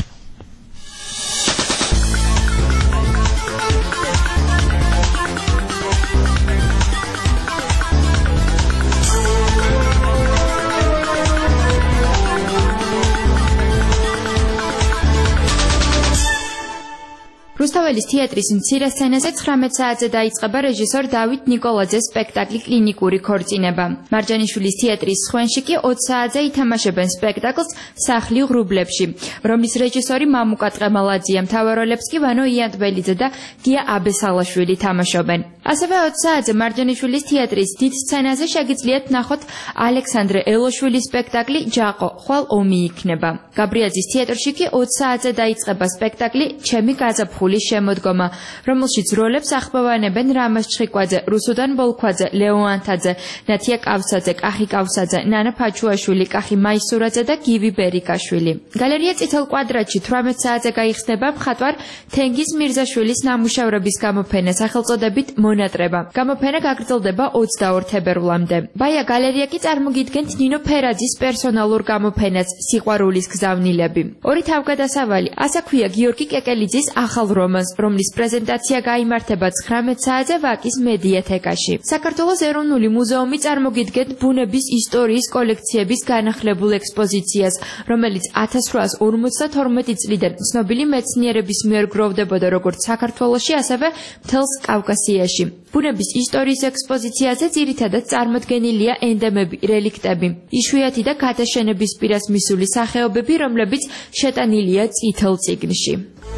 რუსთაველის თეატრის მცირე სცენაზე ცხრამეტ საათზე დაიწყება რეჟისორ დავით ნიკოლაძეს სპექტაკლი კლინიკური ქორწინება. მარჯანიშვილის თეატრის სხვენში კი ოცი საათზე ითამაშებენ სპექტაკლს სახლი ღრუბლებში, რომლის რეჟისორი მამუკა ტყემალაძეა, მთავარ როლებს კი ვანო იანტბელიძე და გია აბესალაშვილი თამაშობენ. ასევე ოცი საათზე მარჯანიშვილის თეატრის დიდ სცენაზე შეგიძლიათ ნახოთ ალექსანდრე ელოშვილის სპექტაკლი ჯაყო, ხვალ ომი იქნება. გაბრიაძის თეატრში კი ოცი საათზე დაიწყება სპექტაკლი ჩემი გაზაფხული შემოდგომა, რომელშიც როლებს ახმოვანებენ რამაზ ჩხიკვაძე, რუსუდან ბოლქვაძე, ლეო ანთაძე, ნათია კავსაძე, კახი კავსაძე, ნანა ფაჩუაშვილი, კახი მაისურაძე და გივი ბერიკაშვილი. გალერეა წითელ კვადრატში თვრამეტ საათზე გაიხსნება მხატვარ თენგიზ მირზაშვილის ნამუშევრების გამოფენა სახელწოდებით მონატრება. გამოფენა გაგრძელდება ოცდაორ თებერვლამდე. ბაია გალერეა კი წარმოგიდგენთ ნინო ფერაძის პერსონალურ გამოფენას სიყვარულის გზავნილები. ორი თავგადასავალი, ასე ქვია გიორგი კეკელიძის ახალ რომანს, რომლის პრეზენტაცია გაიმართება ცხრამეტ საათზე ვაკის მედიათეკაში. საქართველოს ეროვნული მუზეუმი წარმოგიდგენთ ბუნების ისტორიის კოლექციების განახლებულ ექსპოზიციას, რომელიც ათას რვაას ორმოცდათორმეტი წლიდან ცნობილი მეცნიერების მიერ გროვდებოდა როგორც საქართველოში, ასევე მთელს კავკასიაში. ბუნების ისტორიის ექსპოზიციაზე ძირითადად წარმოდგენილია ენდემები, რელიქტები, იშვიათი და გადაშენების პირას მისული სახეობები, რომლებიც შეტანილია წითელ წიგნში.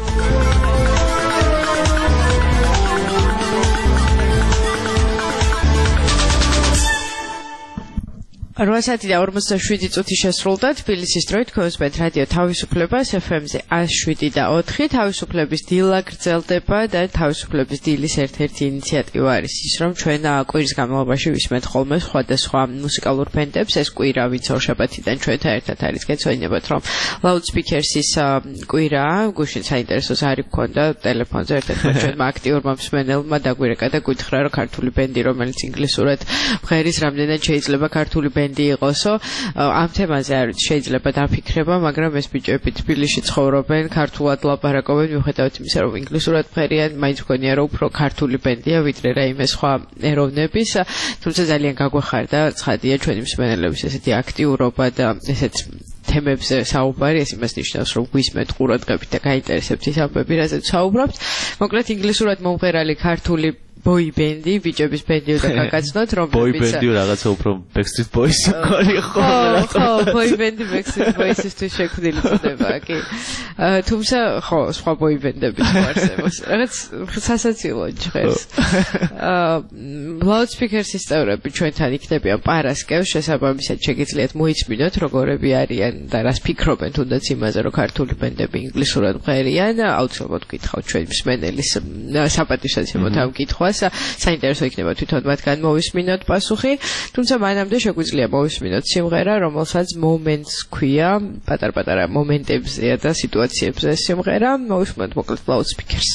რვა საათი და ორმოცდაშვიდი წუთი შესრულდა თბილისის დროით ქოსმეთ რადიო თავისუფლებას ეფ ემ-ზე ათი შვიდი და ოთხი. თავისუფლების დილა გრძელდება და თავისუფლების დილის ერთ-ერთი ინიციატივა არის ის, რომ ჩვენ კვირის განმავლობაში ვისმენთ ხოლმე სხვადასხვა მუსიკალურ ბენდებს. ეს კვირა, ვინც ორშაბათიდან ჩვენთან ერთად არის, გეცვენებათ, რომ ლაუდსპიქერსის კვირა, გუშინ საინტერესოს არის გქონდა ტელეფონზე ერთ-ერთმა ჩვენმა აქტიურმა მსმენელმა დაგვირეკა და გითხრა, რომ ქართული ბენდი, რომელიც ინგლისურად მღერის, რამდენად შეიძლება ქართული ბენდი იყოსო. ამ თემაზე არ ვიცი, შეიძლება დაფიქრება, მაგრამ ეს ბიჭები თბილისში ცხოვრობენ, ქართულად ლაპარაკობენ, მიუხედავად იმისა, რომ ინგლისურად მღერიან, მაინც მგონია, რომ უფრო ქართული ბენდია, ვიდრე რაიმე სხვა ეროვნების. თუმცა ძალიან გაგვეხარდა, ცხადია ჩვენი მსმენელების ესეთი აქტიურობა და ესეთ თემებზე საუბარი, ეს იმას ნიშნავს, რომ გვისმენთ ყურადღებით და გაინტერესებთ ის ამბები, რაზეც საუბრობთ. მოკლედ ინგლისურად მომღერალი ქართული ბოი ბენდი, ბიჭების ბენდი უნდა გაგაცნოთ, რომლებიც ბოი ბენდი რაღაცა უფრო Backstreet Boys ყოლი ხო? ხო, ბოი ბენდი Backstreet Boys-ისთვის შექმნილი წოდება, კი. თუმცა ხო, სხვა ბოი ბენდებიც არსებობს. რაღაც სასაცილო ჟღერს. ლაუდსპიქერსის წევრები ჩვენთან იქნებიან პარასკევს, შესაბამისად შეგიძლიათ მოიწმინოთ, როგორები არიან და რას ფიქრობენ თუნდაც იმაზე, რომ ქართული ბენდები ინგლისურად მღერიან. აუცილებლად გითხავთ ჩვენი მსმენელის საპატივსაცემოთ ამ კითხვას. საინტერესო იქნება თვითონ მათგან მოვისმინოთ პასუხი, თუმცა მანამდე შეგვიძლია მოვისმინოთ სიმღერა, რომელსაც Moments ქვია, პატარ-პატარა მომენტებზეა და სიტუაციებზე სიმღერა. მოვისმინოთ მოკლედ Loudspeakers.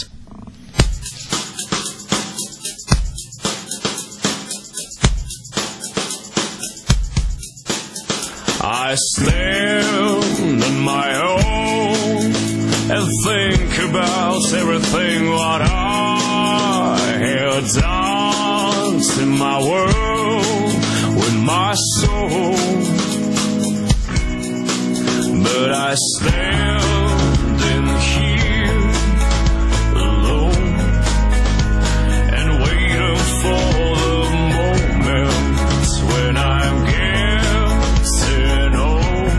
I stand on my own and think about everything what I have done to my world with my soul. But I stand in here alone and waiting for the moment when I'm getting old.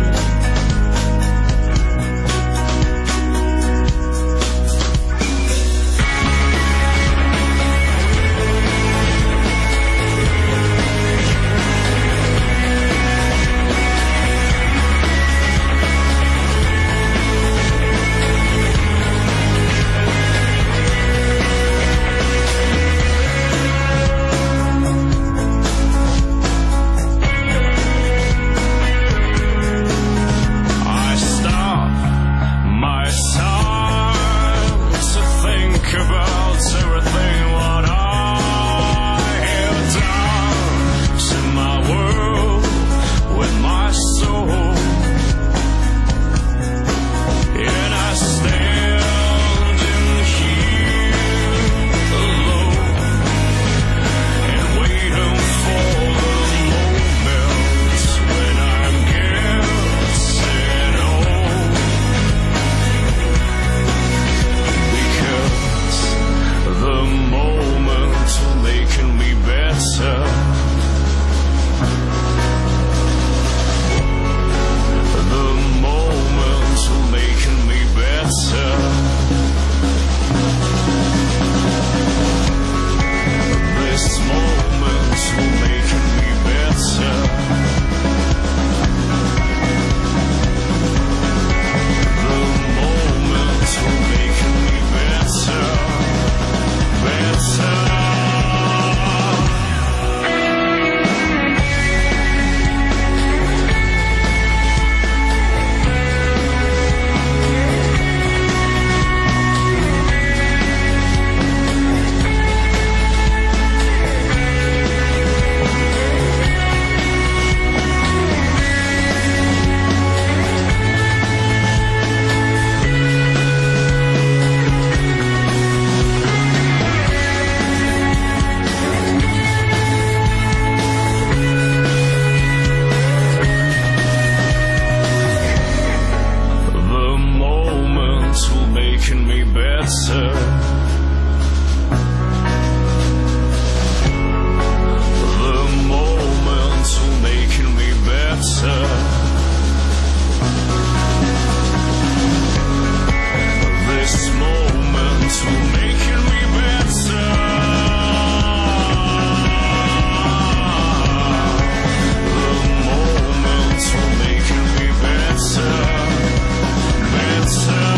me better. The moments were making me better. This moment were making me better. The moments were making me better, better.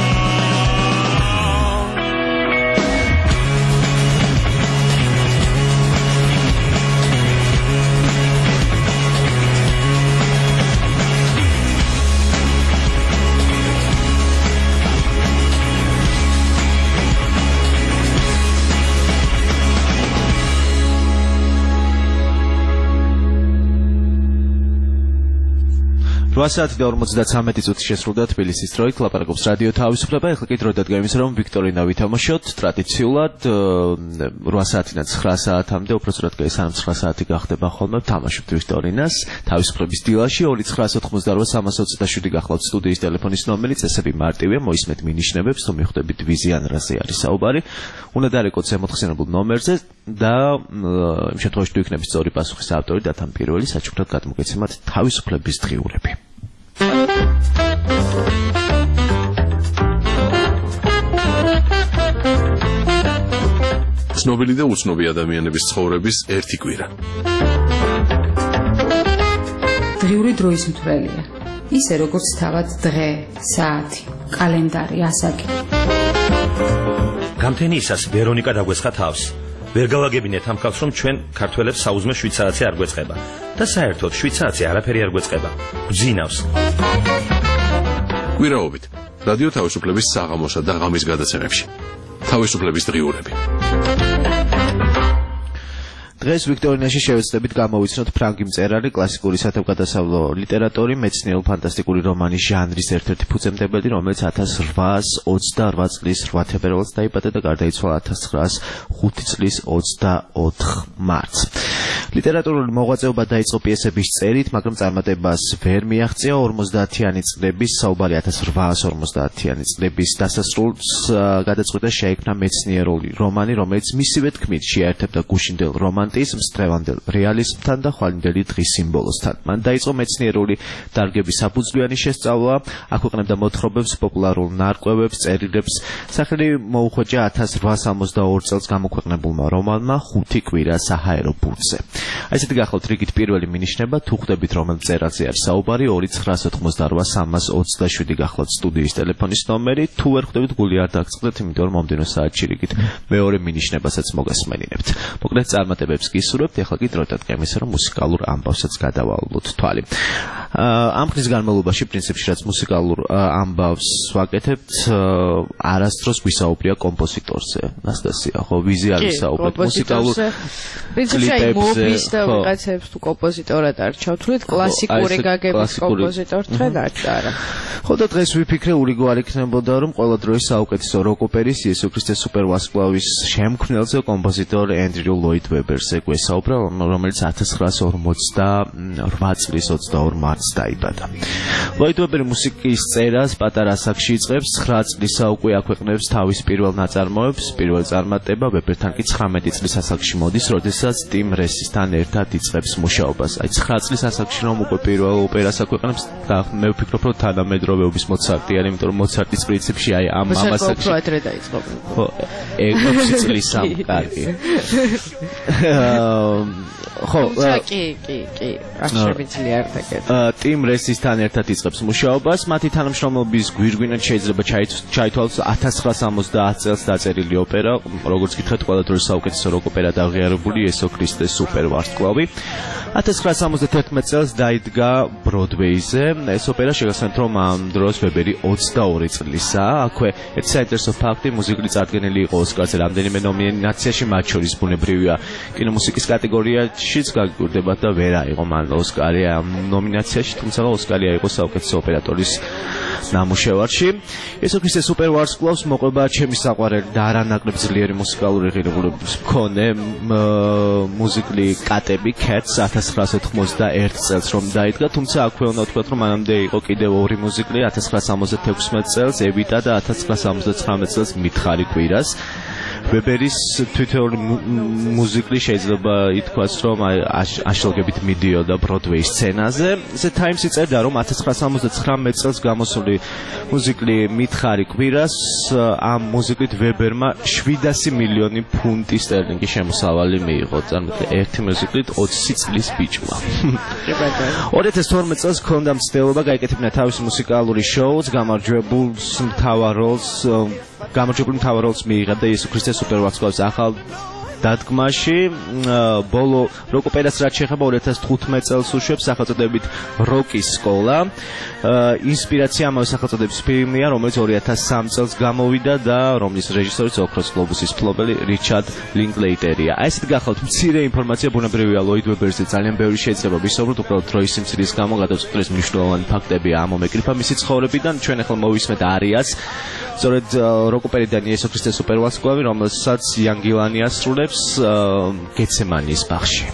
რვა საათი და ორმოცდათვრამეტი წუთი შესრულდა თბილისის დროით, ლაპარაკობს რადიო თავისუფლება. ახლა კი დრო დადგა იმის, რომ ვიქტორინა ვითამაშოთ ტრადიციულად რვა საათიდან ცხრა საათამდე, უпроსტად სანამ ცხრა საათი გახდება ხოლმე, ვთამაშობთ ვიქტორინას თავისუფლების დილაში. ორი ცხრაას ოთხმოცდარვა სამას ოცდაშვიდი გახლავთ სტუდიის ტელეფონის ნომერი, წესები მარტივია, მოისმენთ მინიშნებებს, თუ მიხვდებით ვიზიან რაზე არის საუბარი. უნდა დარეკოთ ზემოთხსენებულ ნომერზე და იმ შემთხვევაში თუ იქნებით სწორი პასუხის ავტორი, დათან პირველი საჩუქრად გადმოგეცემათ თავისუფლების დღიურები. ცნობილი და უცნობი ადამიანების ცხოვრების ერთი კვირა. დღიური დროის მთვრელია. ისე როგორც თავად დღე, საათი, კალენდარი, ასაკი. გამთენიისას ვერონიკა დაგვესხა თავს. ვერ გავაგებინეთ ამ ხალხს, რომ ჩვენ ქართველებს საუზმე შვიდ საათზე არ გვეწყება და საერთოდ შვიდ საათზე არაფერი არ გვეწყება. გვძინავს. კვირაობით რადიო თავისუფლების საღამოსა და ღამის გადაცემებში. თავისუფლების დღიურები. დღეს ვიქტორინაში შევეცდებით გამოვიცნოთ ფრანგი მწერალი, კლასიკური სათავგადასავლო ლიტერატორი, მეცნიერულ-ფანტასტიკური რომანის ჟანრის ერთ-ერთი ფუძემდებელი, რომელიც ათას რვაას ოცდაორ წლის რვა თებერვალს დაიბადა და გარდაიცვალა ათას ცხრაას ხუთი წლის ოცდაოთხ მარტს. ლიტერატურული მოღვაწეობა დაიწყო პიესების წერით, მაგრამ წარმატებას ვერ მიაღწია. ორმოცდაათიანი წლების საუბარი ათას რვაას ორმოცდაათიანი წლების დასასრულს გადაწყვიტა შეიქმნა მეცნიერული რომანი, რომელიც მისივე თქმით შეერთებდა გუშინდელ რომანტიზმს, დღევანდელ რეალიზმთან და ხვალინდელი დღის სიმბოლოსთან. მან დაიწყო მეცნიერული დარგების საფუძვლიანი შესწავლა, აქვეყნებდა მოთხრობებს, პოპულარულ ნარკვევებს, წერილებს. სახელი მოუხვეჭა ათას რვაას ორმოცდაორ წელს გამოქვეყნებულმა რომანმა ხუთი კვირა საჰაერო ბურთზე. აი ესეთი გახლავთ რიგით პირველი მინიშნება, თუ ხვდებით რომელ მწერალზე არის საუბარი, ორი ცხრაას ოთხმოცდარვა სამას ოცდაშვიდი გახლავთ სტუდიის ტელეფონის ნომერი, თუ ვერ ხვდებით გული არ დაგწყდეთ, იმიტომ რომ მომდენო საათში რიგით მეორე მინიშნებასაც მოგესმენინებთ. მოკლედ წარმატებებს გისურვებთ, ახლა კი დრო დადგა იმისა, რომ მუსიკალურ ამბავსაც გადავალოთ თვალი. ამ ხნის განმავლობაში პრინციპში რაც მუსიკალურ ამბავს ვაკეთებთ, არასდროს გვისაუბრია კომპოზიტორზე. ნასტასია, ხო, ვიზი არ ვისაუბრეთ მუსიკალურ კლიპებზე. და ვიღაცებს თუ კომპოზიტორად არჩევთ, თulit კლასიკური გაგების კომპოზიტორთან არა. ხო და დღეს ვიფიქრე ურიგო არ იქნებოდა, რომ ყველა დროის საუკეთესო როკ ოპერის იესო ქრისტეს სუპერვარსკვლავის შემქმნელზე კომპოზიტორ ენდრიუ ლოიდ ვებერზე გვესაუბრა, რომელიც ათას ცხრაას ორმოცდარვა წლის ოცდაორ მარტს დაიბადა. ლოიდ ვებერი მუსიკის წერას პატარა ასაკში იწყებს, ცხრა წლის უკვე აქვეყნებს თავის პირველ ნაწარმოებს, პირველ წარმატება ვებერთან კი ცხრამეტი წლის ასაკში მოდის, როდესაც ტიმ რესისთან ერთად იწყებს მუშაობას. აი ცხრა წლის ასაკში რომ უკვე პირველ ოპერას აქვეყნებს და მე ვფიქრობ, რომ თანამედროვეობის მოცარტი არის, იმიტომ რომ მოცარტის პრინციპში აი ამ ამასაკში უფრო ადრე დაიწყო. ხო, ექვსი წლის ამ კარგი. ხო, კი, კი, კი, არ შემიძლია ერთად. ტიმ რესისთან ერთად იწყებს მუშაობას, მათი თანამშრომლობის გვირგვინად შეიძლება ჩაითვალოს ათას ცხრაას ორმოცდაათ წელს დაწერილი ოპერა, როგორც გითხეთ, ყველა დროის საუკეთესო როკ ოპერა აღიარებული იესო ქრისტეს სუპერვარსკვლავი. ათას ცხრაას ორმოცდათერთმეტ წელს დაიდგა ბროდვეიზე. ეს ოპერა შეგახსენებთ, რომ ამ დროს ვებერი ოცდაორი წლისაა. აქვე ერთ საინტერესო ფაქტი, მუსიკული წარდგენილი იყო ოსკარზე რამდენიმე ნომინაციაში, მათ შორის ბუნებრივია კინომუსიკის კატეგორიაშიც გაგვირდება და ვერ აიღო მან ოსკარი ამ ნომინაციაში. კატეგორიაში, თუმცა ოსკარი აიღო საუკეთესო ოპერატორის ნამუშევარში. იესო ქრისტე სუპერ ვარსკვლავს მოყვება ჩემი საყვარელი და არანაკლებ ძლიერი მუსიკალური ღირებულების მქონე მუსიკალი კატები Cats ათას ცხრაასი ოთხმოცდაერთი წელს რომ დაიდგა, თუმცა აქვე უნდა ვთქვათ, რომ მანამდე იყო კიდევ ორი მუსიკალი ათას ცხრაასი სამოცდათექვსმეტ წელს ევიტა და ათას ცხრაასი სამოცდათხრამეტ წელს მითხარი კვირას. ვებერის თვითეული მუსიკალი შეიძლება ითქვას, რომ აშლაგებით მიდიოდა ბროდვეის სცენაზე. The Times იწერდა, რომ ათას ცხრაასი სამოცდათხრამეტ წელს გამოსული მუსიკალი მითხარი კვირას ამ მუსიკით ვებერმა შვიდასი მილიონი ფუნტი სტერლინგი შემოსავალი მიიღო. წარმოიდგინეთ, ერთი მუსიკით ოცი წლის ბიჭმა. ორი ათას თორმეტ წელს ჰქონდა მცდელობა გაეკეთებინა თავისი მუსიკალური შოუს, გამარჯვებულს მთავარ როლს გამარჯვებული მთავარ როლს მიიღო და იესო ქრისტე სუპერ ვარსკვლავს ახალ დადგმაში. ბოლო როკ ოპერას რაც შეეხება ორი ათას თხუთმეტ წელს უშვებს სახელწოდებით როკის სკოლა. ინსპირაცია ამავე სახელწოდების ფილმია, რომელიც ორი ათას სამი წელს გამოვიდა და რომლის რეჟისორიც ოქროს გლობუსის მფლობელი რიჩარდ ლინკლეიტერია. აი ესეთ გახალთ მცირე ინფორმაცია ბუნებრივია ლოიდ ვებერზე ძალიან ბევრი შეიძლება ვისაუბროთ, უბრალოდ დროის სიმცირის გამო გადავწყვეტეს მნიშვნელოვანი ფაქტები ამომეკრიფა მისი ცხოვრებიდან. ჩვენ ახლა მოვისმენთ არიას, სწორედ როკ ოპერიდან იესო ქრისტე სუპერ ვარსკვლავი, რომელსაც იან გილანი ასრულებს გეცემანის ბაღში.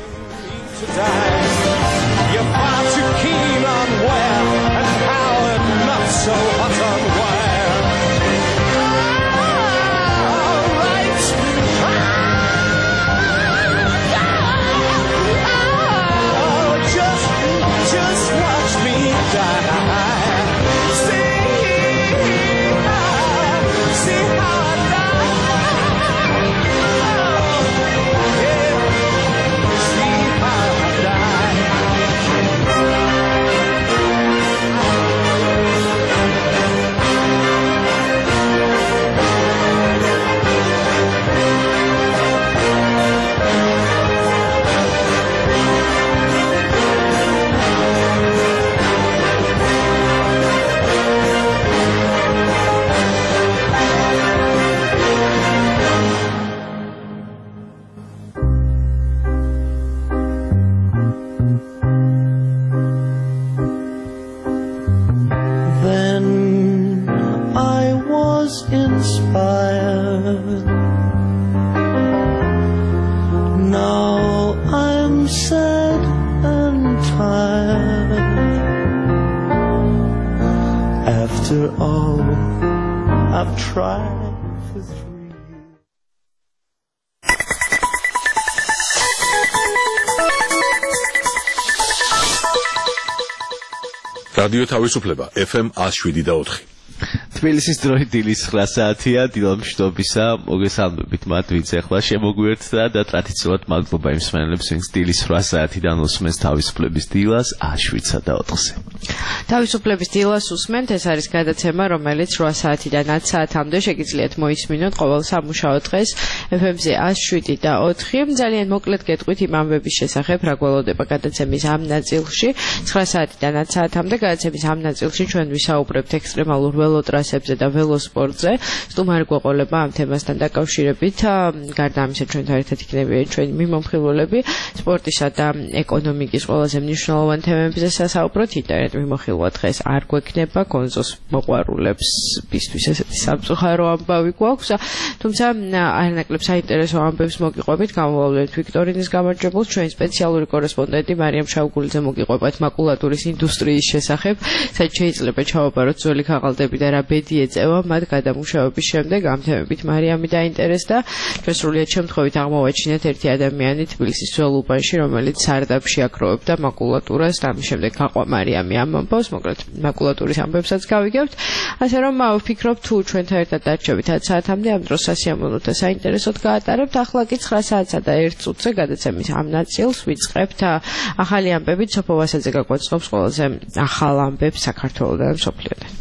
რადიო თავისუფლება ეფ ემ one oh seven და four. თბილისის დროით დილის ცხრა საათია, დილამშვიდობისა, მოგესალმებით მათ, ვინც ახლა შემოგვიერთდა და ტრადიციულად მადლობა იმ მსმენელებს, ვინც დილის ცხრა საათიდან უსმენს თავისუფლების დილას one oh seven და four-ზე. თავისუფლების დილას უსმენთ, ეს არის გადაცემა, რომელიც რვა საათიდან ათი საათამდე შეგიძლიათ მოისმინოთ ყოველ სამუშაო დღეს ეფ ემ-ზე one oh seven და four. ძალიან მოკლედ გეტყვით იმ ამბების შესახებ, რა გველოდება გადაცემის ამ ნაწილში. ცხრა საათიდან ათი საათამდე გადაცემის ამ ნაწილში ჩვენ ვისაუბრებთ ექსტრემალურ ველოტრასებზე და ველოსპორტზე. სტუმარი გვეყოლება ამ თემასთან დაკავშირებით. გარდა ამისა, ჩვენთან ერთად იქნებიან ჩვენი მიმოხილველები სპორტისა და ეკონომიკის ყველაზე მნიშვნელოვანი თემებზე სასაუბროთ. ინტერნეტ მიმოხილვა დღეს არ გვექნება, კონსოლს მოყვარულებს ბისთვის ესეთი სამწუხარო ამბავი გვაქვს, თუმცა არანაკლებ საინტერესო ამბებს მოგიყვებით. გამოვავლენთ ვიქტორინის გამარჯვებულს, ჩვენი სპეციალური კორესპონდენტი მარიამ შავგულიძე მოგიყვებათ მაკულატურის ინდუსტრიის შესახებ, სადაც შეიძლება ჩავაბაროთ ძველი ქაღალდები და რა ბედი ეწევა მათ გადამუშავების შემდეგ. ამ თემებით მარიამი დაინტერესდა. ჩვენ სრულიად შემთხვევით აღმოვაჩინეთ ერთი ადამიანი თბილისის ძველ უბანში, რომელიც სარდაფში აკროვებდა მაკულატურას და ამის შემდეგ გაყვა მარიამი ამ ამბავს, მოკლედ მაკულატურის ამბებსაც გავიგებთ. ასე რომ ვფიქრობ, თუ ჩვენთან ერთად დარჩებით ათი საათამდე, ამ დროს სასიამოვნოდ და საინტერესოდ გაატარებთ. ახლა კი ცხრა საათსა და ერთ წუთზე გადაცემის ამ ნაწილს ვიწყებთ ახალი ამბებით. სოფო ვასაძე გაგვაწყობს ყველაზე ახალ ამბებს საქართველოდან და მსოფლიოდან.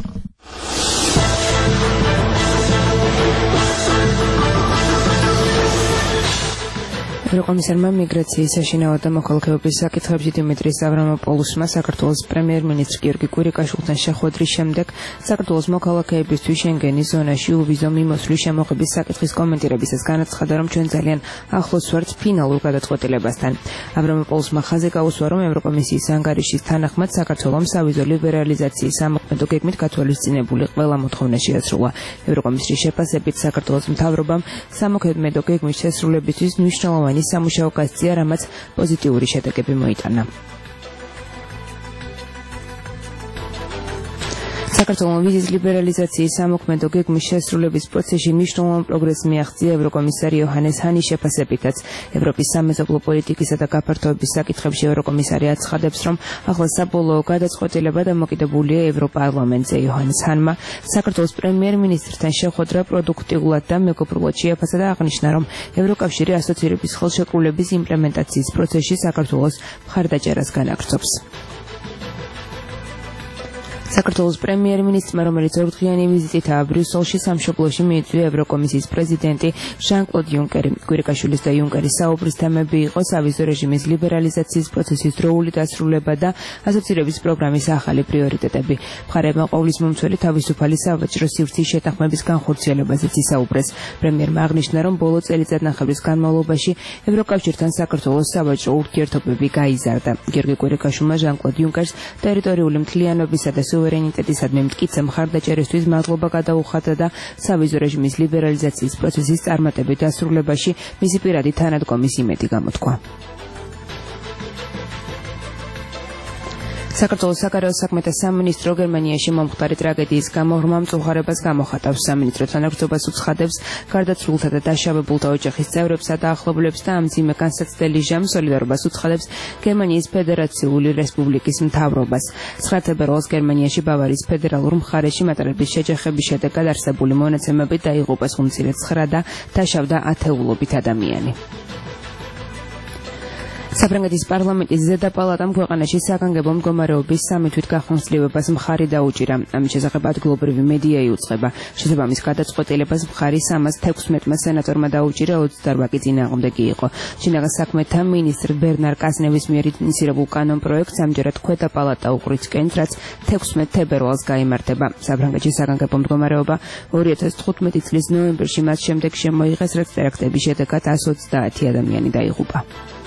ევროკომისარმა მიგრაციის საშინაო და მოქალაქეობის საკითხებში დიმიტრი სავრამოპოლუსმა საქართველოს პრემიერ-მინისტრ გიორგი კვირიკაშვილთან შეხვედრის შემდეგ საქართველოს მოქალაქეებისთვის შენგენის ზონაში uvizო მიმოსვლის შემოღების საკითხის კომენტირებისას განაცხადა, რომ ჩვენ ძალიან ახლოს ვართ ფინალურ გადაწყვეტილებასთან. ავრამოპოლუსმა ხაზი გაუსვა, რომ ევროკომისიის ანგარიშის თანახმად საქართველოს სავიზო ლიბერალიზაციის სამოქმედო გეგმით გათვალისწინებული ყველა მოთხოვნა შეასრულა. ევროკომისიის შეფასებით საქართველოს მთავრობამ სამოქმედო გეგმის შესრულებისთვის მნიშვნელოვანი სამუშაო გასწია, რამაც პოზიტიური შედეგები მოიტანა. საქართველოს ვიზის ლიბერალიზაციის სამოქმედო გეგმის შესრულების პროცესში მნიშვნელოვან პროგრესს მიაღწია ევროკომისარი იოჰანეს ჰანის შეფასებითაც. ევროპის სამეზობლო პოლიტიკისა და გაფართოების საკითხებში ევროკომისარი აცხადებს, რომ ახლა საბოლოო გადაწყვეტილება დამოკიდებულია ევროპარლამენტზე. იოჰანეს ჰანმა საქართველოს პრემიერ-მინისტრთან შეხვედრა პროდუქტიულად და მეგობრულად შეაფასა და აღნიშნა, რომ ევროკავშირი ასოცირების ხელშეკრულების იმპლემენტაციის პროცესში საქართველოს მხარდაჭერას განაგრძობს. საქართველოს პრემიერ-მინისტრმა, რომელიც ორდღიანი ვიზიტითაა ბრიუსელში, სამშობლოში მიიწვია ევროკომისიის პრეზიდენტი ჟან-კლოდ იუნკერი. კვირიკაშვილის და იუნკერის საუბრის თემები იყო სავიზო რეჟიმის ლიბერალიზაციის პროცესის დროული დასრულება და ასოცირების პროგრამის ახალი პრიორიტეტები. მხარეებმა ყოვლის მომცველი თავისუფალი სავაჭრო სივრცის შეთანხმების განხორციელებაზეც ისაუბრეს. პრემიერმა აღნიშნა, რომ ბოლო წელიწადნახევრის განმავლობაში ევროკავშირთან საქართველოს სავაჭრო ურთიერთობები გაიზარდა. გიორგი კვირიკაშვილმა ჟან-კლოდ იუნკერს ტერიტორიული მთლიანობისა და სუვერენიტეტისადმი მტკიცე მხარდაჭერისთვის მადლობა გადაუხადა და სავიზო რეჟიმის ლიბერალიზაციის პროცესის წარმატებით დასრულებაში მისი პირადი თანადგომის იმედი გამოთქვა. საქართველოს საგარეო საქმეთა სამინისტრო გერმანიაში მომხდარი ტრაგედიის გამო ღრმა მწუხარებას გამოხატავს. სამინისტრო თანაგრძნობას უცხადებს გარდაცვლილთა და დაშავებულთა ოჯახის წევრებსა და ახლობლებს და ამ მძიმე განსაცდელი ჟამს სოლიდარობას უცხადებს გერმანიის ფედერაციული რესპუბლიკის მთავრობას. ცხრა თებერვალს გერმანიაში ბავარიის ფედერალურ მხარეში მატარებლის შეჯახების შედეგად არსებული მონაცემებით დაიღუპა ხუთმცირე ცხრა და დაშავდა ათეულობით ადამიანი. საფრანგეთის პარლამენტის ზედა პალატამ ქვეყანაში საგანგებო მდგომარეობის სამი თვით გახანგრძლივებას მხარი დაუჭირა. ამის შესახებ ადგილობრივი მედია იუწყება. შესაბამის გადაწყვეტილებას მხარი სამას თექვსმეტმა სენატორმა დაუჭირა, ოცდაოთხი კი წინააღმდეგი იყო. შინაგან საქმეთა მინისტრ ბერნარ კაზნევის მიერ ინიციირებულ კანონპროექტს ამჯერად ქვედა პალატა უყრიცკენს, რაც თექვსმეტ თებერვალს გაიმართება. საფრანგეთში საგანგებო მდგომარეობა ორი ათას თხუთმეტი წლის ნოემბერში მას შემდეგ შემოიღეს, რაც ტერაქტების შედეგად ათას ოცდაათი ადამიანი დაიღუპა.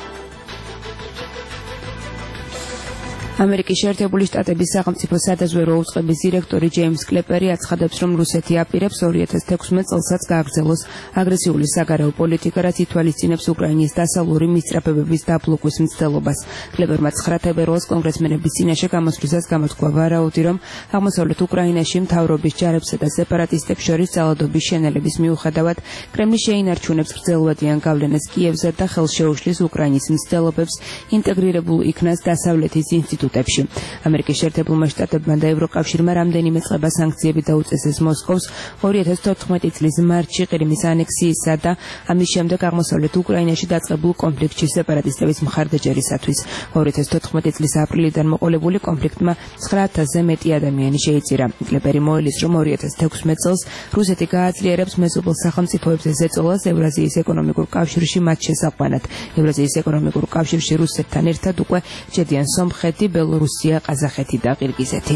ამერიკის შეერთებული შტატების სახელმწიფო სადაზვერვო უწყების დირექტორი ჯეიმს კლეპერი აცხადებს, რომ რუსეთი აპირებს ორი ათას თექვსმეტ წელსაც გააგრძელოს აგრესიული საგარეო პოლიტიკა, რაც ითვალისწინებს უკრაინის დასავლური მისწრაფებების დაბლოკვის მცდელობას. კლეპერმა ცხრა თებერვალს კონგრესმენების წინაშე გამოსვლისას გამოთქვა ვარაუდი, რომ აღმოსავლეთ უკრაინაში მთავრობის ჯარებსა და სეპარატისტებს შორის ძალადობის შენელების მიუხედავად კრემლი შეინარჩუნებს გრძელვადიან გავლენას კიევზე და ხელს შეუშლის უკრაინის მცდელობებს ინტეგრირებულ იქნას დასავლეთის ინსტიტუტებში. ამერიკის შეერთებულმა შტატებმა და ევროკავშირმა რამდენიმე წლება სანქციები დაუწესეს მოსკოვს ორი ათას თოთხმეტი წლის მარტში ყირიმის ანექსიისა და ამის შემდეგ აღმოსავლეთ უკრაინაში დაწყებულ კონფლიქტში სეპარატისტების მხარდაჭერისათვის. ორი ათას თოთხმეტი წლის აპრილიდან მოყოლებული კონფლიქტმა ცხრა ათასზე მეტი ადამიანი შეიწირა. კლეპერი მოელის, რომ ორი ათას თექვსმეტ წელს რუსეთი გააძლიერებს მეზობელ სახელმწიფოებზე ზეწოლას ევრაზიის ეკონომიკურ კავშირში მათ შესაყვანად. ევრაზიის ეკონომიკურ კავშირში რუსეთთან ერთად უკვე ჯედიან სომხეთი, ბელორუსია, ყაზახეთი და ყირგიზეთი.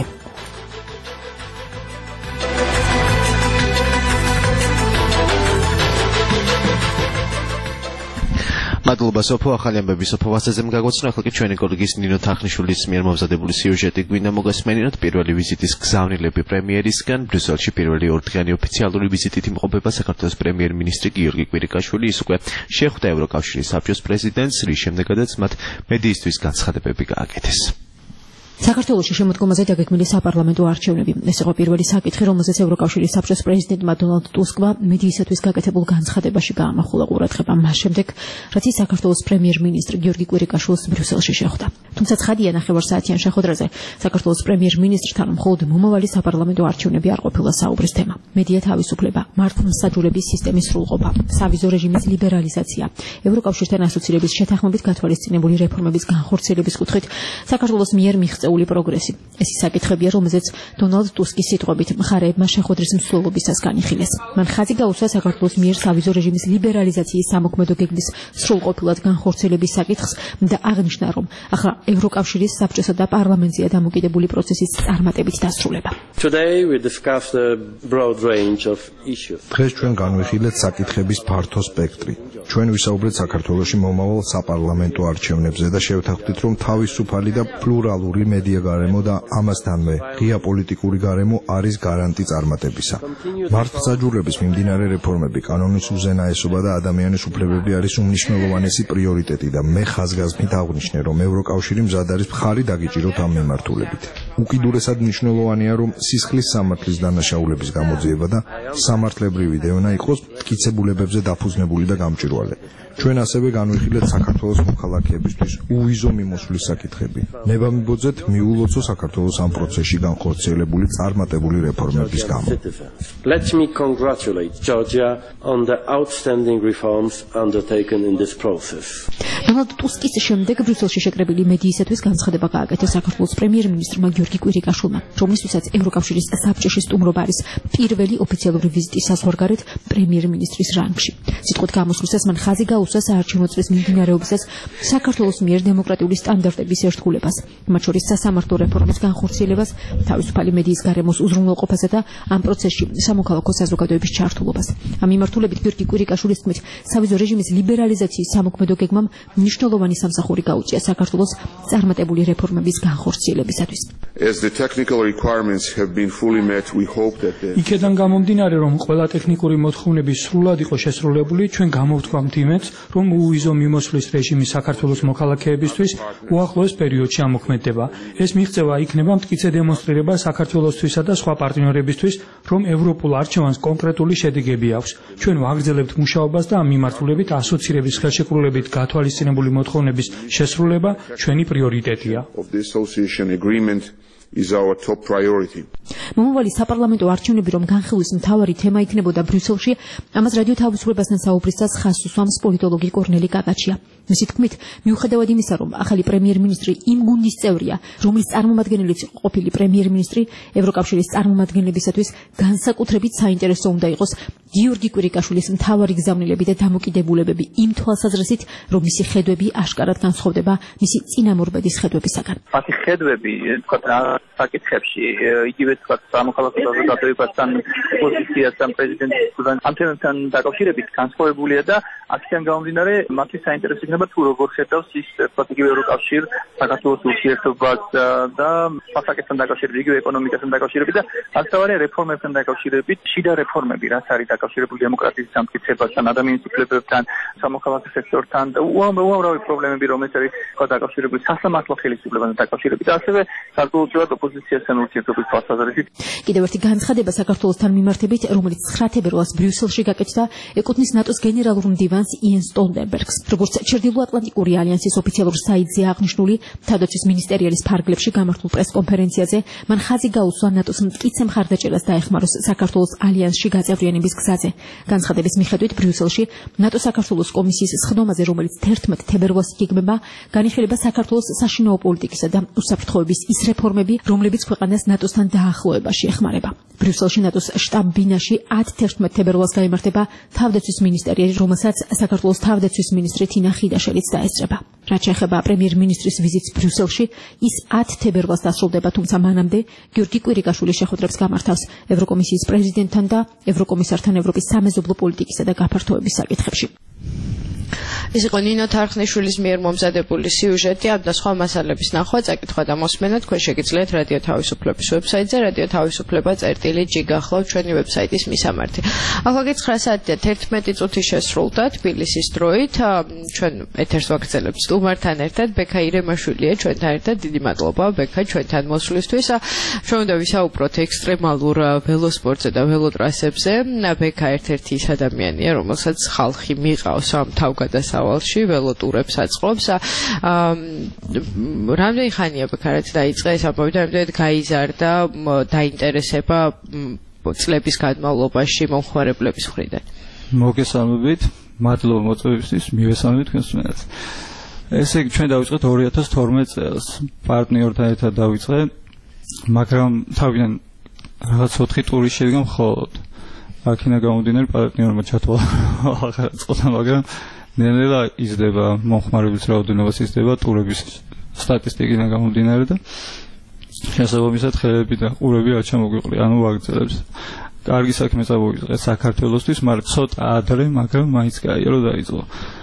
მადლობა სოფო, ახალი ამბები სოფო ვასაზემ გაგვაცნო. ახლა კი ჩვენი კოლეგის ნინო თახნიშვილის მიერ მომზადებული სიუჟეტი გვინდა მოგესმენინოთ. პირველი ვიზიტის გზავნილები პრემიერისგან ბრიუსელში პირველი ორდღიანი ოფიციალური ვიზიტით იმყოფება საქართველოს პრემიერ-მინისტრი გიორგი კვირიკაშვილი. ის უკვე შეხვდა ევროკავშირის საბჭოს პრეზიდენტს, რის შემდეგაც მათ მედიისთვის განცხადებები გააკეთეს. საქართველოში შემოდგომაზე დაგეგმილი საპარლამენტო არჩევნები. ეს იყო პირველი საკითხი, რომელზეც ევროკავშირის საბჭოს პრეზიდენტმა დონალდ ტუსკმა მედიისათვის გაკეთებულ განცხადებაში გაამახვილა ყურადღება მას შემდეგ, რაც ის საქართველოს პრემიერ-მინისტრ გიორგი კვირიკაშვილს ბრიუსელში შეხვდა. თუმცა ცხადია ნახევარსაათიან შეხვედრაზე საქართველოს პრემიერ-მინისტრთან მხოლოდ მომავალი საპარლამენტო არჩევნები არ ყოფილა საუბრის თემა. მედია თავისუფლება, მართლმსაჯულების სისტემის სრულყოფა, სავიზო რეჟიმის ლიბერალიზაცია, ევროკავშირთან ასოცირების შეთანხმებით გათვალისწინებული რეფორმების განხორციელების კუთხით საქართველოს მიერ მიღწეული პროგრესი. ეს ის საკითხებია, რომელზეც დონალდ ტუსკის სიტყვებით მხარეებმა შეხვედრის მსვლელობისას განიხილეს. მან ხაზი გაუსვა საქართველოს მიერ სავიზო რეჟიმის ლიბერალიზაციის სამოქმედო გეგმის სრულყოფილად განხორციელების საკითხს და აღნიშნა, რომ ახლა ევროკავშირის საბჭოსა და პარლამენტზეა დამოკიდებული პროცესის წარმატებით დასრულება. დღეს ჩვენ განვიხილეთ საკითხების ფართო სპექტრი. ჩვენ ვისაუბრეთ საქართველოში მომავალ საპარლამენტო არჩევნებზე და შევთანხმდით, რომ თავისუფალი და პლურალური მედია გარემო და ამასთანვე ღია პოლიტიკური გარემო არის გარანტი წარმატებისა. მართლმსაჯულების მიმდინარე რეფორმები, კანონის უზენაესობა და ადამიანის უფლებები არის უმნიშვნელოვანესი პრიორიტეტი და მე ხაზგასმით აღვნიშნე, რომ ევროკავშირი მზად არის მხარი დაგიჭიროთ ამ მიმართულებით. უკიდურესად მნიშვნელოვანია, რომ სისხლის სამართლის დანაშაულების გამოძიება და სამართლებრივი დევნა იყოს მტკიცებულებებზე დაფუძნებული და გამჭვირვალე. ჩვენ ასევე განვიხილეთ საქართველოს მოქალაქეებისთვის უვიზო მიმოსვლის საკითხები. ნებამიბოძეთ მიულოცო საქართველოს ამ პროცესში განხორციელებული წარმატებული რეფორმების გამო. Let me congratulate Georgia on the outstanding reforms undertaken in this process. დონალდ ტუსკის შემდეგ ბრიუსელში შეკრებილი მედიისათვის განცხადება გააკეთა საქართველოს პრემიერ-მინისტრმა გიორგი კვირიკაშვილმა, რომლისთვისაც ევროკავშირის საბჭოში სტუმრობა არის პირველი ოფიციალური ვიზიტი საზღვარგარეთ პრემიერ-მინისტრის რანგში. სიტყვით გამოსვლისას მან ხაზი გაუსვა საარჩევნო წრის მიმდინარეობისას საქართველოს მიერ დემოკრატიული სტანდარტების ერთგულებას, მათ შორის სასამართლო რეფორმის განხორციელებას, თავისუფალი მედიის გარემოს უზრუნველყოფასა და ამ პროცესში სამოქალაქო საზოგადოების ჩართულობას. ამ მიმართულებით გიორგი კვირიკაშვილის თქმით, სავიზო რეჟიმის ლიბერალიზაციის სამოქმედო გეგმამ მნიშვნელოვანი სამსახური გაუწია საქართველოს წარმატებული რეფორმების განხორციელებისათვის. As the technical requirements have been fully met, we hope that the იქედან გამომდინარე, რომ ყველა ტექნიკური მოთხოვნები სრულად იყო შესრულებული, ჩვენ გამოვთქვამთ იმედს, რომ უვიზო მიმოსვლის რეჟიმი საქართველოს მოქალაქეებისთვის უახლოეს პერიოდში ამოქმედდება. ეს მიღწევა იქნება მტკიცე დემონსტრირება საქართველოსთვისა და სხვა პარტნიორებისთვის, რომ ევროპულ არჩევანს კონკრეტული შედეგები აქვს. ჩვენ ვაგრძელებთ მუშაობას და ამ მიმართულებით ასოცირების ხელშეკრულებით გათვალისწინებული მოთხოვნების შესრულება ჩვენი პრიორიტეტია. of the association agreement is our top priority. მომავალი საპარლამენტო არჩევნები რომ განხილვის მთავარი თემა იქნებოდა ბრიუსელში, ამას რადიო თავისუფლებასთან საუბრისას ხაზს უსვამს პოლიტოლოგი კორნელი კაკაჩია. მისი თქმით, მიუხედავად იმისა, რომ ახალი პრემიერ-მინისტრი იმ გუნდის წევრია, რომლის წარმომადგენელიც იყო ყოფილი პრემიერ-მინისტრი, ევროკავშირის წარმომადგენლებისათვის განსაკუთრებით საინტერესო უნდა იყოს გიორგი კვირიკაშვილის მთავარი გზავნილები და დამოკიდებულებები იმ თვალსაზრისით, რომ მისი ხედვები აშკარად განსხვავდება მისი წინამორბედის ხედვებისაგან. მათი ხედვები, თქვა რა საკითხებში, იგივე თქვა სამოქალაქო საზოგადოებასთან, ოპოზიციასთან, პრეზიდენტთან, ამ თემებთან დაკავშირებით განსხვავებულია და აქედან გამომდინარე, მათი საინტერესო იქნება თუ როგორ ხედავს ის სტრატეგიული ევროკავშირ საქართველოს ურთიერთობას და საკითხთან დაკავშირებით, იგივე ეკონომიკასთან დაკავშირებით და ასთავარია რეფორმებთან დაკავშირებით, შიდა რეფორმები, რაც არის დაკავშირებული დემოკრატიის სამტკიცებასთან, ადამიანის უფლებებთან, სამოქალაქო სექტორთან და უამრავი პრობლემები, რომელიც არის დაკავშირებული სასამართლო ხელისუფლებასთან დაკავშირებით, ასევე გარკვეულწილად ოპოზიციასთან ურთიერთობის თვალსაზრისით. კიდევ ერთი განცხადება საქართველოსთან მიმართებით, რომელიც ცხრა თებერვალს ბრიუსელში გაკეთდა, ეკუთვნის ნატოს გენერალურ მდივანს იენ სტოლტენბერგს. როგორც ჩრდილოატლანტიკური ალიანსის ოფიციალურ საიტზე აღნიშნული, თავდაცვის მინისტერიალის ფარგლებში გამართულ პრესკონფერენციაზე მან ხაზი გაუსვა ნატოს მტკიცე მხარდაჭერას დაეხმაროს საქართველოს ალიანსში გაწევრიანების გზაზე. განცხადების მიხედვით ბრიუსელში ნატო საქართველოს კომისიის სხდომაზე, რომელიც თერთმეტ თებერვალს იგეგმება, განიხილება საქართველოს საშინაო პოლიტიკისა და უსაფრთხოების ის რეფორმები, რომლებიც ქვეყანას ნატოსთან დაახლოებაში ეხმარება. ბრიუსელში ნატოს შტაბ-ბინაში ათი თებერვალს გაიმართება თავდაცვის მინისტერიალი, რომელსაც საქართველოს თავდაცვის მინისტრი თინა ხიდაშელიც დაესწრება. რაც შეეხება პრემიერ-მინისტრის ვიზიტს ბრიუსელში, ის ათი თებერვალს დასრულდება, თუმცა მანამდე გიორგი კვირიკაშვილის შეხვედრებს გამართავს ევროკომისიის პრეზიდენტთან და ევროკომისართან ევროპის სამეზობლო პოლიტიკისა და გაფართოების საკითხებში. ეს იყო ნინო თარხნიშვილის მიერ მომზადებული სიუჟეტი. ამ და სხვა მასალების ნახვა, წაკითხვა და მოსმენა თქვენ შეგიძლიათ რადიო თავისუფლების ვებსაიტზე, რადიო თავისუფლება წერტილი ჯი გახლავთ ჩვენი ვებსაიტის მისამართი. ახლა ცხრა საათი და თერთმეტი წუთი შესრულდა თბილისის დროით. ჩვენ ეთერს ვაგრძელებთ სტუმართან ერთად. ბექა ირემაშვილია ჩვენთან ერთად. დიდი მადლობა ბექა ჩვენთან მოსვლისთვის. ჩვენ უნდა ვისაუბროთ ექსტრემალურ ველოსპორტზე და ველოტრასებზე. ბექა ერთ-ერთი ის ადამიანია, რომელსაც ხალხი მიყავს ამ თავ თავგადასავალში ველოტურებს აწყობს. რამდენი ხანია ბაქარაც დაიწყე ეს ამბავი და რამდენად გაიზარდა დაინტერესება წლების განმავლობაში მომხმარებლების მხრიდან. მოგესალმებით, მადლობა მოწვევისთვის, მივესალმებით თქვენს უნარს. ესე იგი ჩვენ დავიწყეთ ორი ათას თორმეტ წელს, პარტნიორთან ერთად დავიწყეთ, მაგრამ თავიდან რაღაც ოთხი ტური შედგა მხოლოდ. აქინა გამომდინარე პარტნიორმა ჩათვალა აღარ აწყდა, მაგრამ ნელ-ნელა იზრდება მომხმარებლის რაოდენობა, იზრდება ტურების სტატისტიკიდან გამომდინარე და შესაბამისად ხელები და ყურები არ ჩამოგვიყრია, ანუ ვაგრძელებს. კარგი საქმე წავიწყე საქართველოსთვის, მაგრამ ცოტა ადრე, მაგრამ მაინც კაია რომ დაიწყო.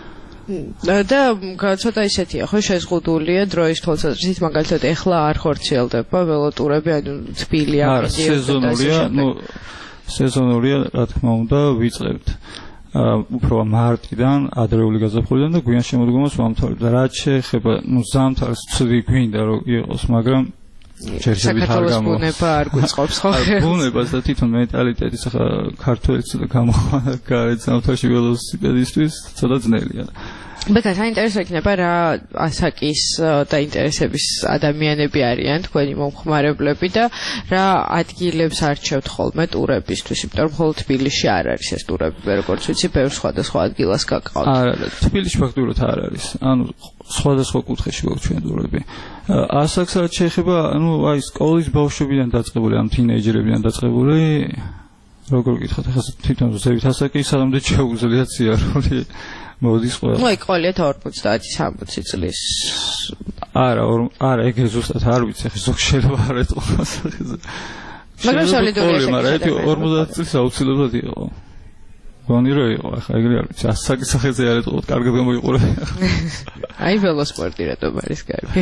და ცოტა ისეთია, ხო, შეზღუდულია დროის თვალსაზრისით, მაგალითად ეხლა არ ხორციელდება ველოტურები, ანუ თბილი არა, სეზონურია, ну, სეზონურია, რა თქმა უნდა, ვიწყებთ. უფრო მარტიდან, ადრეული გაზაფხულიდან და გვიან შემოდგომას ვამთავრებთ. რაც შეეხება, ну, ზამთარს ცუდი გვინდა რომ იყოს, მაგრამ საქართველოს ბუნება არ გვიწყობს ხო? ბუნებას და თვითონ მენტალიტეტის ახლა ქართველიც და გამოყვანა გარეთ ზამთარში ველოსიპედისტვის ცოტა ძნელია. ბექა, საინტერესო იქნება რა ასაკის და ინტერესების ადამიანები არიან თქვენი მომხმარებლები და რა ადგილებს არჩევთ ხოლმე ტურებისთვის, იმიტომ რომ მხოლოდ თბილისში არ არის ეს ტურები, როგორც ვიცი, ბევრ სხვადასხვა ადგილას გაკავთ. არა, თბილისში ფაქტურად არ არის. ანუ სხვადასხვა კუთხეში გვაქვს ჩვენ ტურები. ასაკს რაც შეეხება, ანუ აი სკოლის ბავშვებიდან დაწყებული, ამ თინეიჯერებიდან დაწყებული, როგორ გითხოთ, ახლა თვითონ ზევით ასაკი სამდე შეუძლიათ სიარული მოდის ყველა. ну, აი ყოლიათ ორმოცდაათი სამოცი წლის. არა, არა, ეგრე ზუსტად არ ვიცი, ახლა ზოგ შეიძლება არ ეტყობას. მაგრამ სოლიდური ეს არის. ორმოცდაათი წლის აუცილებლად იყო. გონი რო იყო, ახლა ეგრე არ ვიცი, ასაკის სახეზე არ ეტყობთ, კარგად გამოიყურე. აი ველოსპორტი რატომ არის კარგი.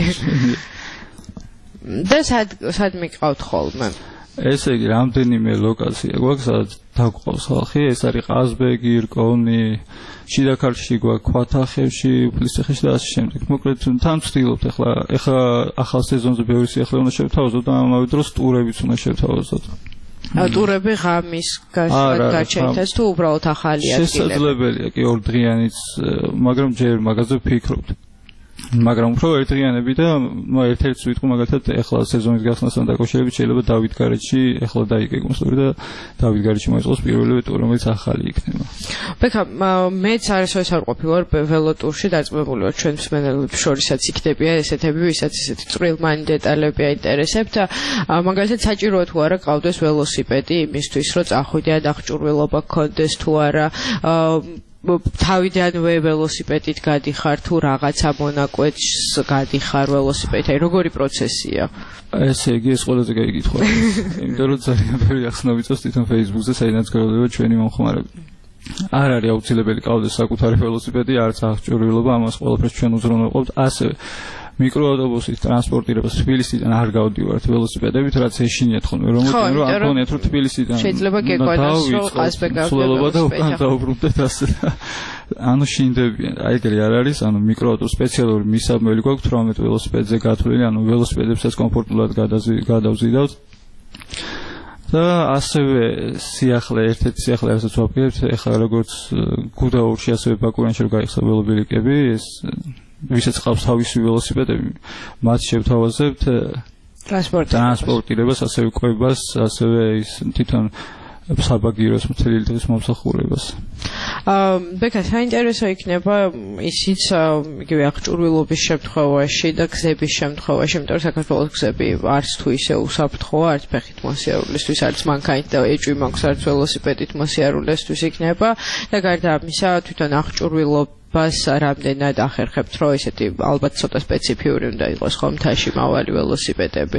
და სად სად მიყავთ ხოლმე? ესე იგი, რამდენიმე ლოკაცია გვაქვს, სადაც დაგვყავს ხალხი, ეს არის ყაზბეგი, რკონი, შიდა ქართლში გვაქვს, ქვათახევში, უფლისციხეში და ასე შემდეგ. მოკლედ, თან ვცდილობთ ახლა, ახლა ახალ სეზონზე ბევრი სიახლე უნდა შევთავაზოთ და ამავე დროს ტურებიც უნდა შევთავაზოთ. ა ტურები ღამის გაჩერდეს თუ უბრალოდ ახალი ადგილები? შესაძლებელია კი ორდღიანიც, მაგრამ ჯერ მაგაზე ვფიქრობთ. მაგრამ უფრო ერთდღიანები და ერთ-ერთს ვიტყვი მაგალითად ეხლა სეზონის გახსნასთან დაკავშირებით შეიძლება დავითგარეჯში ეხლა დაიგეგმოს ტური და დავითგარეჯში მოეწყოს პირველი ტური, რომელიც ახალი იქნება. ბექა, მეც არასოდეს არ ყოფილი ვარ ველოტურში დაწყებული ვარ, ჩვენ მსმენელებს შორისაც იქნებიან ესეთები, ვისაც ესეთი წვრილმანი დეტალები აინტერესებთ. მაგალითად საჭიროა თუ არა ყავდეს ველოსიპედი იმისთვის, რომ წახვიდიან აღჭურვილობა გქონდეს თუ არა, თავიდანვე ველოსიპედით გადიხარ თუ რაღაცა მონაკვეთს გადიხარ ველოსიპედით, აი როგორი პროცესია? ესე იგი, ეს ყველაზე კაი კითხვაა. იმიტომ რომ ძალიან ბევრი ახსნა ვიწევს თვითონ Facebook-ზე, საიდანაც გროვდება ჩვენი მომხმარებლები. არ არის აუცილებელი ყავდეს საკუთარი ველოსიპედი, არც აღჭურვილობა, ამას ყველაფერს ჩვენ უზრუნველყოფთ. ასევე მიკროავტობუსით ტრანსპორტირებას თბილისიდან არ გავდივართ ველოსიპედებით, რაც ეშინიათ ხოლმე, რომ მოწონო რომ აკონიათ რომ თბილისიდან შეიძლება გეკვანოს რომ ყაზბეგავდეთ სულობა და უკან დაუბრუნდეთ ასე და ანუ შინდებიან. აი ეგრე არ არის, ანუ მიკროავტობუს სპეციალური მისაბმელი გვაქვს თვრამეტ ველოსიპედზე გათვლილი, ანუ ველოსიპედებსაც კომფორტულად გადავზიდავთ. და ასევე სიახლე, ერთ-ერთი სიახლე რასაც ვაპირებთ, ეხლა როგორც გუდაურში, ასევე ბაკურიანში რომ გაიხსნა ველობილიკები, ეს ვისაც ყავს თავისი ველოსიპედები, მათ შევთავაზებთ ტრანსპორტირებას, ასევე კვებას, ასევე ის თვითონ საბაგიროს მთელი დღის მომსახურებას. ბექა, საინტერესო იქნება ისიც იგივე აღჭურვილობის შემთხვევაში და გზების შემთხვევაში, იმიტომ რომ საქართველოს გზები არც თუ ისე უსაფრთხოა, არც ფეხით მოსიარულესთვის, არც მანქანით და ეჭვი მაქვს, არც ველოსიპედით მოსიარულესთვის იქნება და გარდა ამისა, თვითონ აღჭურვილობა ბას რამდენად ახერხებთ, რომ ესეთი ალბათ ცოტა სპეციფიური უნდა იყოს ხომ მთაში მავალი ველოსიპედები?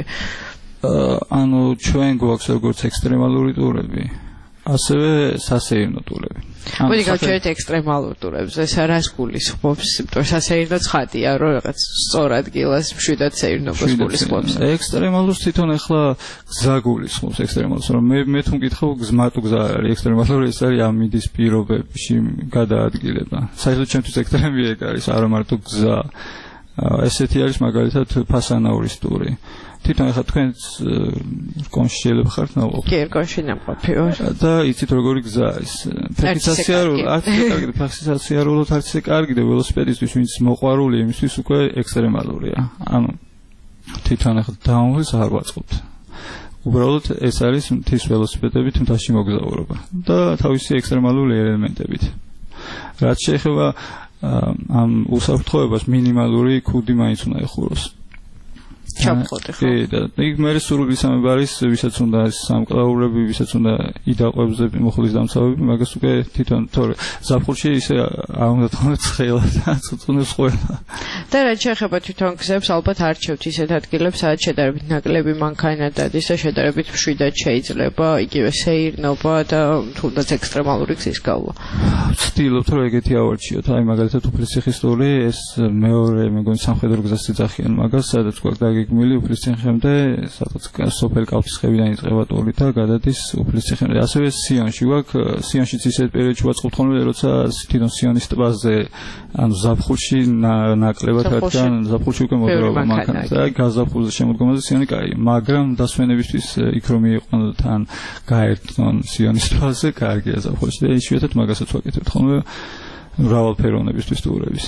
ანუ ჩვენ გვაქვს როგორც ექსტრემალური ტურები, ასევე სასეირნო ტურები. მოდი გავჩერდეთ ექსტრემალურ ტურებს, ეს რას გულისხმობს? იმიტომ სასეირნო ცხადია, რომ რაღაც სწორ ადგილას მშვიდად სეირნობას გულისხმობს. ექსტრემალურს თვითონ ახლა გზა გულისხმობს ექსტრემალურს, რომ მე მე თუ მკითხავ გზმარტო გზა არის ექსტრემალური, ეს არის ამინდის პირობებში გადაადგილება. საერთოდ ჩემთვის ექსტრემი ეგ არის, არა მარტო გზა. ესეთი არის მაგალითად ფასანაურის ტური. თვითონ ახლა თქვენც კონში შეიძლება ხართ ნაყოფი. კი, კონში ნაყოფი ვარ. და იცით როგორი გზა ის ფექსაციარო, არც კარგი ფექსაციარო არც ისე კარგი და ველოსიპედისტვის ვინც მოყვარული იმისთვის უკვე ექსტრემალურია. ანუ თვითონ ახლა დაუნლს არ ვაწყობთ. უბრალოდ ეს არის მთის ველოსიპედებით მთაში მოგზაურობა და თავისი ექსტრემალური ელემენტებით. რაც შეეხება ამ უსაფრთხოებას მინიმალური ქუდი მაინც უნდა ეხუროს. ჩამხոտე ხო? კი, და იქ მე სრული სამება არის, ვისაც უნდა სამკლაურები, ვისაც უნდა იდაყვებზე მოხლის დამცავები, მაგას უკვე თვითონ თორე ზაფხულში ისე არ უნდა თქვა ცხელა და წუწუნებს ყველა. და რაც შეეხება თვითონ გზებს, ალბათ არჩევთ ისეთ ადგილებს, სადაც შედარებით ნაკლები მანქანა დადის და შედარებით მშვიდად შეიძლება იგივე სეირნობა და თუნდაც ექსტრემალური გზის გავლა. ვცდილობთ რომ ეგეთი ავარჩიოთ, აი მაგალითად უფლისციხისტური, ეს მეორე მეგონი სამხედრო გზას იძახიან მაგას, სადაც გვაქვს გმილი უფლისციხემდე, სადაც სოფელ კალთისხევიდან იწყება ტური და გადადის უფლისციხემდე. ასევე სიონში გვაქვს, სიონშიც ისეთ პერიოდში ვაწყობთ ხოლმე, როცა თვითონ სიონის ტბაზე, ანუ ზაფხულში ნაკლებად რადგან ზაფხულში უკვე მოდროობა მანქანა და გაზაფხულზე შემოდგომაზე სიონი კაი, მაგრამ დასვენებისთვის იქ რომ იყვნენ თან გაერთონ სიონის ტბაზე, კარგია ზაფხულში და იშვიათად მაგასაც ვაკეთებთ ხოლმე მრავალფეროვნებისთვის ტურების.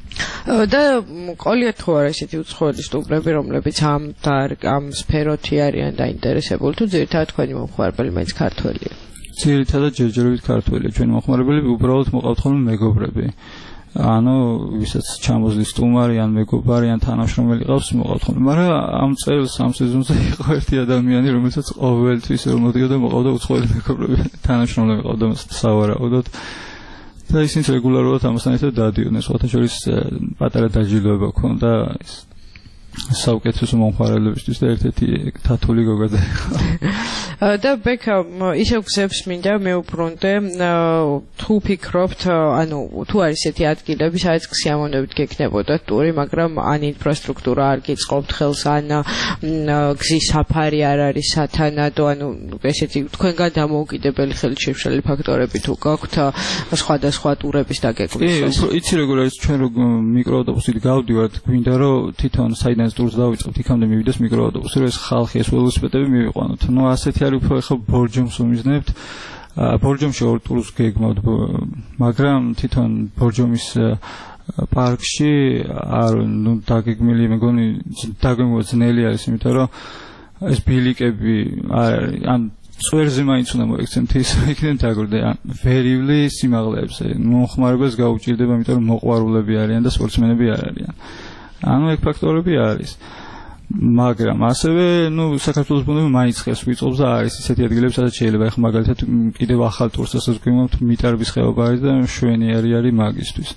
და ყოლიათ ხო არა ესეთი უცხოელი სტუმრები, რომლებიც ამ და ამ სფეროთი არიან დაინტერესებული, თუ ძირითადად თქვენი მომხმარებელი მაინც ქართველია? ძირითადად ჯერჯერობით ქართველია, ჩვენი მომხმარებლები უბრალოდ მოყავთ ხოლმე მეგობრები. ანუ ვისაც ჩამოზლის სტუმარი ან მეგობარი ან თანამშრომელი ყავს, მოყავთ ხოლმე. მაგრამ ამ წელს ამ სეზონზე იყო ერთი ადამიანი, რომელსაც ყოველთვის რომ მოდიოდა მოყავდა უცხოელი მეგობრები, თანამშრომლები ყავდა სავარაუდოდ. და ისინი რეგულარულად ამასთან ერთად დადიოდნენ, სხვათა შორის პატარა დაჯილდოება ჰქონდა ის საუკეთესო მომხმარებლებისთვის და ერთ-ერთი თათული გოგადა იყო. და ბექა ისევ გზებს მინდა მეუბრუნდე, თუ ფიქრობთ, ანუ თუ არის ესეთი ადგილები, სადაც სიამოვნებით გექნებოდა ტური, მაგრამ ან ინფრასტრუქტურა არ გიწყობთ ხელს, ან გზის საფარი არ არის სათანადო, ანუ ესეთი თქვენგან დამოუკიდებელი ხელშემშლელი ფაქტორები თუ გაქვთ სხვადასხვა ტურების დაგეგმვის. კი, იცი როგორ არის, ჩვენ რო მიკროავტობუსით გავდივართ, გვინდა რომ თვითონ საიდან ტურს დავიწყებთ, იქამდე მივიდეს მიკროავტობუსი, რომ ეს ხალხი, ეს ველოსიპედები მივიყვანოთ. ნუ ასეთი არის უფრო ახლა ბორჯომს უმიზნებთ. ბორჯომში ორ ტურს გეგმავთ, მაგრამ თვითონ ბორჯომის პარკში არ ნუ დაგეგმილი, მეგონი დაგეგმვა ძნელი არის, იმიტომ რომ ეს ბილიკები ან წვერზე მაინც უნდა მოექცემთ ის იქნებ დაგორდე ან ვერივლი სიმაღლეებზე მომხმარებელს გაუჭირდება, იმიტომ რომ მოყვარულები არიან და სპორტსმენები არ არიან. ანუ ეგ ფაქტორები არის. მაგრამ ასევე, ნუ საქართველოს ბუნება მაინც ხეს ვიწყობს და არის ისეთი ადგილები, სადაც შეიძლება ახლა მაგალითად კიდევ ახალ ტურს ასაც გვიმოვთ მიტარბის ხეობა არის და მშვენიერი არის მაგისთვის.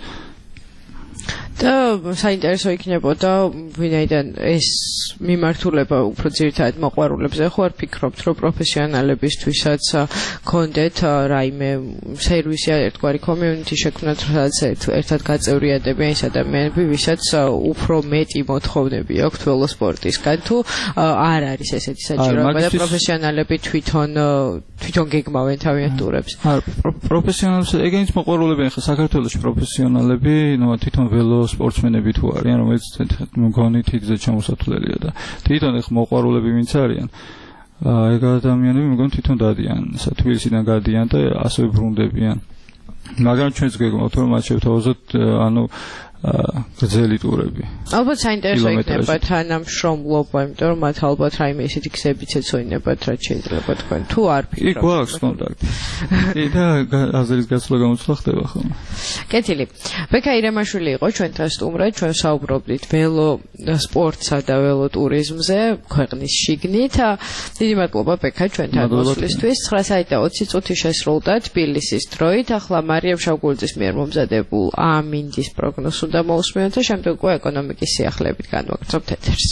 და საინტერესო იქნებოდა, ვინაიდან ეს მიმართულება უფრო ძირითადად მოყვარულებზე ხო არ ფიქრობთ, რომ პროფესიონალებისთვისაც გქონდეთ რაიმე სერვისი, ერთგვარი community შექმნათ, სადაც ერთად გაწევრიადებიან ის ადამიანები, ვისაც უფრო მეტი მოთხოვნები აქვთ ველოსპორტისგან, თუ არ არის ესეთი საჭიროება და პროფესიონალები თვითონ თვითონ გეგმავენ თავიანთ ტურებს. არა, პროფესიონალებს ეგენიც მოყვარულები ახლა საქართველოში პროფესიონალები, ნუ თვითონ ველო სპორტსმენები თუ არიან, რომელიც მგონი თითზე ჩამოსათვლელია და თვითონ ახ მოყვარულები ვინც არიან, ეგ ადამიანები მგონი თვითონ დადიან, თბილისიდან გადიან და ასევე ბრუნდებიან. მაგრამ ჩვენც გეგმავთ რომ მათ შევთავაზოთ, ანუ გრძელი ტურები. ალბათ საინტერესო იქნება თანამშრომლობა, იმიტომ რომ მათ ალბათ რაიმე ისეთი გზებიც ეცოდინებათ, რაც შეიძლება თქვენ თუ არ ფიქრობთ. კი, გვაქვს კონტაქტი. კი და აზრის გაცვლა გამოცვლა ხდება ხოლმე. კეთილი. ბექა ირემაშვილი იყო ჩვენთან სტუმრად, ჩვენ საუბრობდით ველო სპორტსა და ველო ტურიზმზე ქვეყნის შიგნით. დიდი მადლობა ბექა ჩვენთან მოსვლისთვის. ცხრა საათი და ოცი წუთი შესრულდა თბილისის დროით. ახლა მარიამ შავგულძის მიერ მომზადებულ ამინდის პროგნოზს და მოусმენთ და შემდეგ უკვე ეკონომიკის სიახლეებით განვაგრძობთ ეთერს.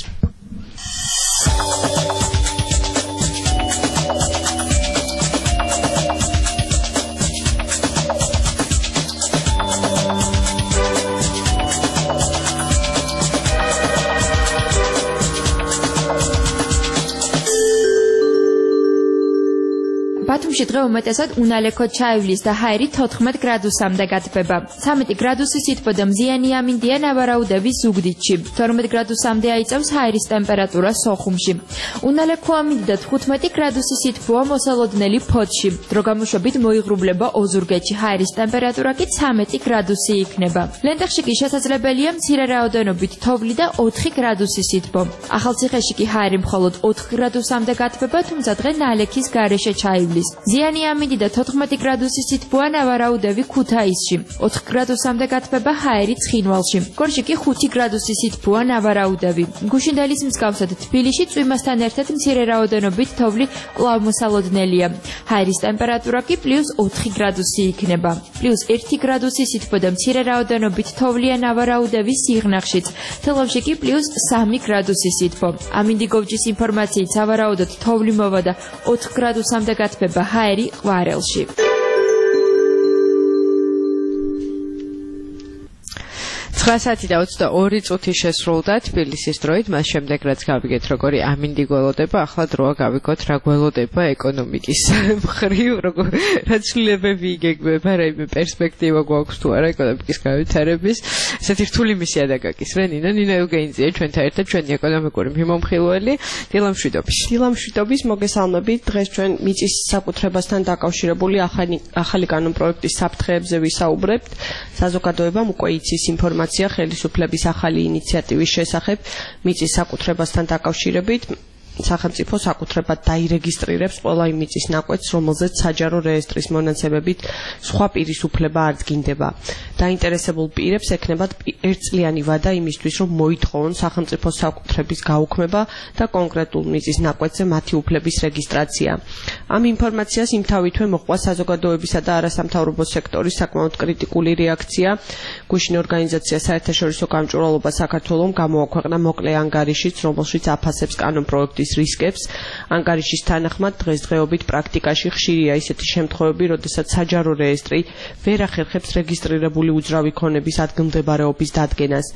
თითქმის დღე უმეტესად უნალექოდ ჩაივლის და ჰაერი თოთხმეტ გრადუსამდე გათბება. ცამეტი გრადუსი სითბო და მზიანი ამინდია ნავარაუდების ზუგდიდში. თორმეტ გრადუსამდე აიწევს ჰაერის ტემპერატურა სოხუმში. უნალექო ამინდი და თხუთმეტი გრადუსი სითბოა მოსალოდნელი ფოთში. დროგამოშვებით მოიღრუბლება ოზურგეთში, ჰაერის ტემპერატურა კი ცამეტი გრადუსი იქნება. ლენტეხში კი შესაძლებელია მცირე რაოდენობით თოვლი და ოთხი გრადუსი სითბო. ახალციხეში კი ჰაერი მხოლოდ ოთხ გრადუსამდე გათბება, თუმცა დღე ნალექის გარეშე ჩაივლის. ზიანი ამინდი და თოთხმეტი გრადუსი სითბოა ნავარაუდები ქუთაისში. ოთხ გრადუსამდე გათბება ჰაერი ცხინვალში. გორში კი ხუთი გრადუსი სითბოა ნავარაუდები. გუშინდელის მსგავსად თბილისში წვიმასთან ერთად მცირე რაოდენობით თოვლი კვლავ მოსალოდნელია. ჰაერის ტემპერატურა კი პლუს ოთხი გრადუსი იქნება. პლუს ერთი გრადუსი სითბო და მცირე რაოდენობით თოვლია ნავარაუდები სიღნაღშიც. თელავში კი პლუს სამი გრადუსი სითბო. ამინდი გოვჯის ინფორმაციით სავარაუდოდ თოვლი მოვა და ოთხ გრადუსამდე გათბება ჰაერი ყვარელში. ცხრა საათი და ოცდაორი წუთი შესრულდა თბილისის დროით, მას შემდეგ რაც გავიგეთ როგორი ამინდი გველოდება, ახლა დროა გავიგოთ რა გველოდება ეკონომიკის მხრივ, როგორ რა ცვლილებები იგეგმება, რაიმე პერსპექტივა გვაქვს თუ არა ეკონომიკის განვითარების. ესეთი რთული მისია დაგაკისრე ნინა, ნინა ეუგენიძე ჩვენთან ერთად, ჩვენი ეკონომიკური მიმომხილველი, დილა მშვიდობის. დილა მშვიდობის, მოგესალმებით. დღეს ჩვენ მიწის საკუთრებასთან დაკავშირებული ახალი ახალი კანონპროექტის საფრთხეებზე ვისაუბრებთ. საზოგადოებამ უკვე იცის ინფორმაცია ხელისუფლების ახალი ინიციატივის შესახებ მიწის საკუთრებასთან დაკავშირებით. სახელმწიფო საკუთრებად დაირეგისტრირებს ყველა იმ მიწის ნაკვეთს, რომელზეც საჯარო რეესტრის მონაცემებით სხვა პირის უფლება არ დგინდება. დაინტერესებულ პირებს ექნებათ ერთწლიანი ვადა იმისთვის, რომ მოითხოვონ სახელმწიფო საკუთრების გაუქმება და კონკრეტულ მიწის ნაკვეთზე მათი უფლების რეგისტრაცია. ამ ინფორმაციას იმთავითვე მოჰყვა საზოგადოებისა და არასამთავრობო სექტორის საკმაოდ კრიტიკული რეაქცია. გუშინ ორგანიზაცია საერთაშორისო გამჭვირვალობა საქართველოს გამოაქვეყნა მოკლე ანგარიშიც, რომელშიც აფასებს კანონპროექტის რისკებს. ანგარიშის თანახმად დღესდღეობით პრაქტიკაში ხშირია ისეთი შემთხვევები, როდესაც საჯარო რეესტრი ვერ ახერხებს რეგისტრირებული უძრავი ქონების ადგილმდებარეობის დადგენას.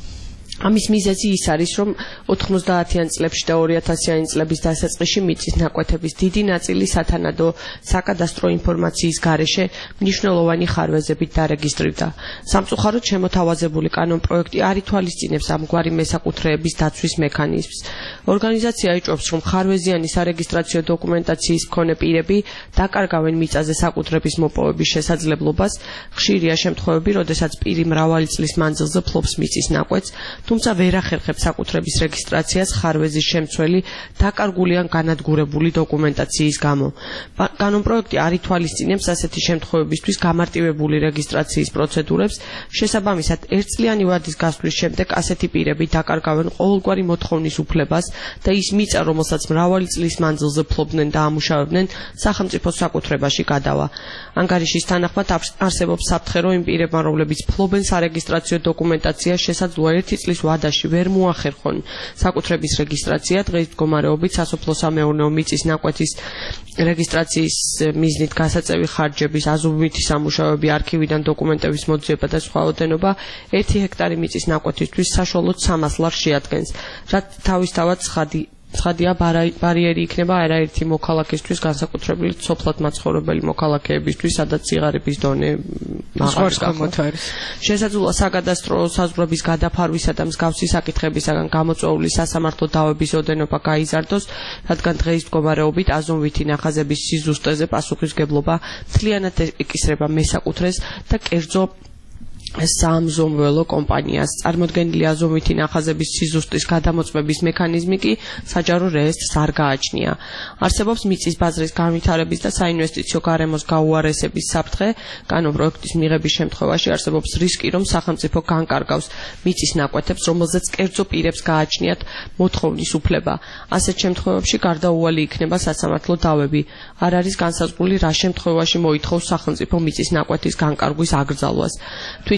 ამის მიზეზი ის არის, რომ ოთხმოცდაათიან წლებში და ორი ათასიანი წლების დასაწყისში მიწის ნაკვეთების დიდი ნაწილი სათანადო საკადასტრო ინფორმაციის გარეშე მნიშვნელოვანი ხარვეზებით დარეგისტრირდა. სამწუხაროდ შემოთავაზებული კანონპროექტი არ ითვალისწინებს ამგვარი მესაკუთრეების დაცვის მექანიზმს. ორგანიზაცია იჭობს, რომ ხარვეზიანი სარეგისტრაციო დოკუმენტაციის მქონე პირები დაკარგავენ მიწაზე საკუთრების მოპოვების შესაძლებლობას. ხშირია შემთხვევები, როდესაც პირი მრავალი წლის მანძილზე ფლობს მიწის ნაკვეთს, თუმცა ვერ ახერხებს საკუთრების რეგისტრაციას ხარვეზის შემცველი დაკარგული ან განადგურებული დოკუმენტაციის გამო. კანონპროექტი არ ითვალისწინებს ასეთი შემთხვევებისთვის გამარტივებული რეგისტრაციის პროცედურებს. შესაბამისად, ერთწლიანი ვადის გასვლის შემდეგ ასეთი პირები დაკარგავენ ყოველგვარი მოთხოვნის უფლებას და ის მიწა, რომელსაც მრავალი წლის მანძილზე ფლობდნენ და ამუშავებდნენ, სახელმწიფო საკუთრებაში გადავა. ანგარიშის თანახმად არსებობს საფრთხე, რომ იმ პირებმა, რომლებიც ფლობენ სარეგისტრაციო დოკუმენტაციას, შესაძლოა ერთი წლის ვადაში ვერ მოახერხონ საკუთრების რეგისტრაცია. დღეს მდგომარეობით სასოფლო-სამეურნეო მიწის ნაკვეთის რეგისტრაციის მიზნით გასაწევი ხარჯების, აზომვითი სამუშაოები, არქივიდან დოკუმენტების მოძიება და სხვა ოდენობა ერთი ჰექტარი მიწის ნაკვეთისთვის საშუალოდ სამას ლარს შეადგენს, რაც თავისთავად ცხადი ცხადია ბარიერი იქნება არაერთი მოქალაქისთვის, განსაკუთრებით სოფლად მაცხოვრებელი მოქალაქეებისთვის, სადაც სიღარიბის დონე მაღალი არის. შესაძლოა საკადასტრო საზღვრების გადაფარვისა და მსგავსი საკითხებისაგან გამოწვეული სასამართლო დავების ოდენობა გაიზარდოს, რადგან დღეის მდგომარეობით აზომვითი ნახაზების სიზუსტეზე პასუხისგებლობა მთლიანად ეკისრება მესაკუთრეს და კერძო საამზომველო კომპანიას. წარმოდგენილი აზომვითი ნახაზების სიზუსტის გადამოწმების მექანიზმი კი საჯარო რეესტრს არ გააჩნია. არსებობს მიწის ბაზრის განვითარების და საინვესტიციო გარემოს გაუარესების საფრთხე. კანონპროექტის მიღების შემთხვევაში არსებობს რისკი, რომ სახელმწიფო განკარგავს მიწის ნაკვეთებს, რომელზეც კერძო პირებს გააჩნიათ მოთხოვნის უფლება. ასეთ შემთხვევებში გარდაუვალი იქნება სასამართლო დავები. არ არის განსაზღვრული, რა შემთხვევაში მოითხოვს სახელმწიფო მიწის ნაკვეთის განკარგვის აკრძალვას.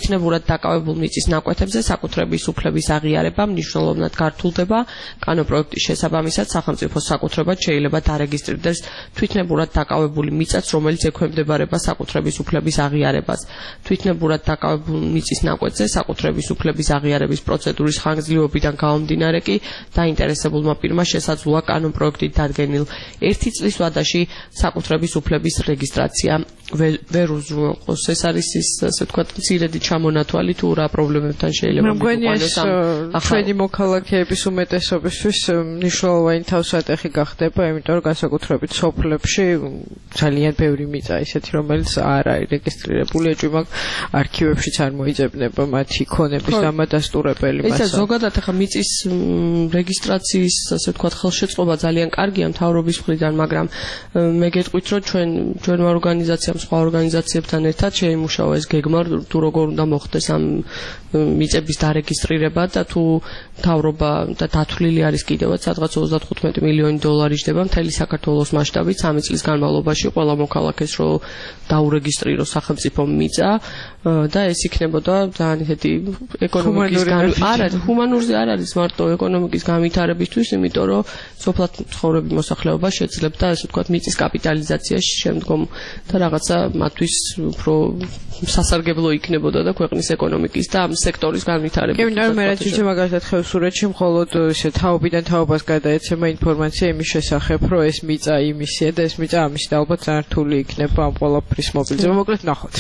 თვითნებურად დაკავებულ მიწის ნაკვეთებზე საკუთრების უფლების აღიარება მნიშვნელოვნად გართულდება. კანონპროექტის შესაბამისად სახელმწიფოს საკუთრებად შეიძლება დარეგისტრირდეს თვითნებურად დაკავებული მიწაც, რომელიც ექვემდებარება საკუთრების უფლების აღიარებას. თვითნებურად დაკავებულ მიწის ნაკვეთზე საკუთრების უფლების აღიარების პროცედურის ხანგრძლივობიდან გამომდინარე კი დაინტერესებულმა პირმა შესაძლოა კანონპროექტით დადგენილ ერთი წლის ვადაში საკუთრების უფლების რეგისტრაცია ვერ უზრუნველყოს. ეს არის ის, ასე ვთქვათ, მცირედი ჩამონათვალი თუ რა პრობლემებთან შეიძლება მიგვიყვანოს ჩვენი მოქალაქეების უმეტესობისთვის მნიშვნელოვანი თავსატეხი გახდება, იმიტომ რომ განსაკუთრებით სოფლებში ძალიან ბევრი მიწა ისეთი, რომელიც არ არის რეგისტრირებული, ეჭვმაგ არქივებშიც არ მოიძებნება მათი ქონების დამადასტურებელი მასალა. ეს ზოგადად ახლა მიწის რეგისტრაციის, ასე ვთქვათ, ხელშეწყობა ძალიან კარგია მთავრობის მხრიდან, მაგრამ მე გეტყვით, რომ ჩვენ ჩვენმა ორგანიზაციამ სხვა ორგანიზაციებთან ერთად შეიმუშავა ეს გეგმა, თუ როგორ უნდა მოხდეს ამ მიწების დარეგისტრირება და თუ მთავრობა და დათვლილი არის კიდევაც სადღაც ოცდათხუთმეტი მილიონი დოლარი ჯდება მთელი საქართველოს მასშტაბით სამი წლის განმავლობაში ყველა მოქალაქეს რო დაურეგისტრიროს სახელმწიფო მიწა და ეს იქნებოდა ძალიან ისეთი ეკონომიკის არა ჰუმანურზე არ არის მარტო ეკონომიკის განვითარებისთვის, იმიტომ რომ სოფლად მცხოვრები მოსახლეობა შეძლებდა ასე ვთქვათ მიწის კაპიტალიზაციაში შემდგომ და რაღაცა მათთვის უფრო სასარგებლო იქნებოდა და ქვეყნის ეკონომიკის და ამ სექტორის განვითარების. კი, მაგრამ მე რაც ვიცი მაგალითად ხევსურეთში მხოლოდ ესე თაობიდან თაობას გადაეცემა ინფორმაცია იმის შესახებ, რომ ეს მიწა იმისია და ეს მიწა ამის და ალბათ ძალიან რთული იქნება ამ ყველაფრის მობილიზება. მოკლედ ნახოთ.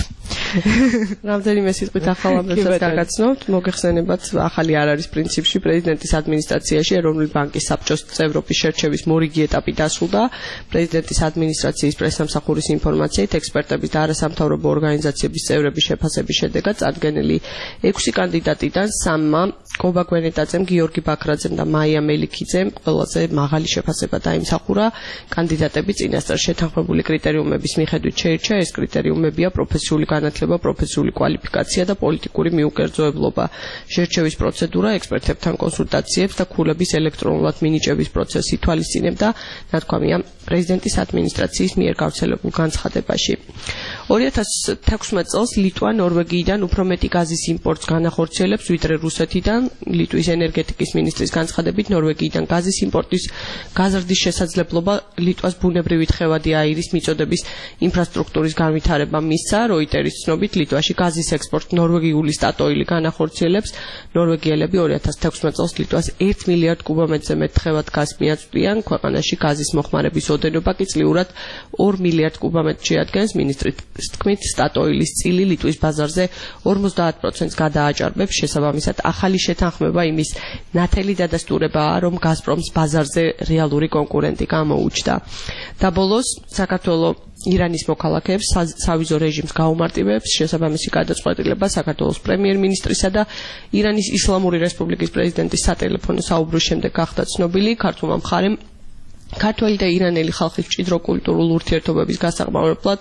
რამდენიმე სიტყვით ახალ ამბებსაც გაგაცნობთ. მოგეხსენებათ, ახალი არ არის პრინციპში პრეზიდენტის ადმინისტრაციაში ეროვნული ბანკის საბჭოს წევრობის შერჩევის მორიგი ეტაპი დასრულდა. პრეზიდენტის ადმინისტრაციის პრესსამსახურის ინფორმაციით ექსპერტების და არასამთავრობო ორგანიზაციების წევრების შეფასების შედეგად წარდგენილი ექვსი კანდიდატიდან სამმა კობა გვენეტაძემ, გიორგი ბაქრაძემ და მაია მელიქიძემ ყველაზე მაღალი შეფასება დაიმსახურა. კანდიდატები წინასწარ შეთანხმებული კრიტერიუმების მიხედვით შეირჩა. ეს კრიტერიუმებია პროფესიული განათლება, პროფესიული კვალიფიკაცია და პოლიტიკური მიუკერძოებლობა. შერჩევის პროცედურა ექსპერტებთან კონსულტაციებს და ქულების ელექტრონულად მინიჭების პროცესი ითვალისწინებდა, ნათქვამია პრეზიდენტის ადმინისტრაციის მიერ გავრცელებულ განცხადებაში. ორი ათას თექვსმეტ წელს ლიტვა ნორვეგიიდან უფრო მეტი გაზის იმპორტს განახორციელებს ვიდრე რუსეთიდან. ლიტვის ენერგეტიკის მინისტრის განცხადებით ნორვეგიიდან გაზის იმპორტის გაზრდის შესაძლებლობა ლიტვას ბუნებრივი თხევადი აირის მიწოდების ინფრასტრუქტურის განვითარება მისცა. როიტერის ცნობით ლიტვაში გაზის ექსპორტს ნორვეგიული სტატოილი განახორციელებს. ნორვეგიელები ორი ათას თექვსმეტ წელს ლიტვას ერთ მილიარდ კუბომეტრზე მეტ თხევად გაზს მიაწვდიან. ქვეყანაში გაზის მოხმარების ოდენობა კი წლიურად ორ მილიარდ კუბომეტრს შეადგენს. მინისტრის თქმით, სტატოილის წილი ლიტვის ბაზარზე ორმოცდაათ პროცენტს გადააჭარბებს. შესაბამისად, ახალი შეთანხმება იმის ნათელი დადასტურებაა, რომ გაზპრომს ბაზარზე რეალური კონკურენტი გამოუჩნდა. და ბოლოს საქართველოს ირანის მოქალაქეებს სავიზო რეჟიმს გაუმარტივებს შესაბამისი გადაწყვეტილება საქართველოს პრემიერ-მინისტრისა და ირანის ისლამური რესპუბლიკის პრეზიდენტის სატელეფონო საუბრის შემდეგ გახდა ცნობილი. ქართულმა მხარემ ქართველი და ირანელი ხალხის მჭიდრო კულტურულ ურთიერთობების გასაყრმავებლად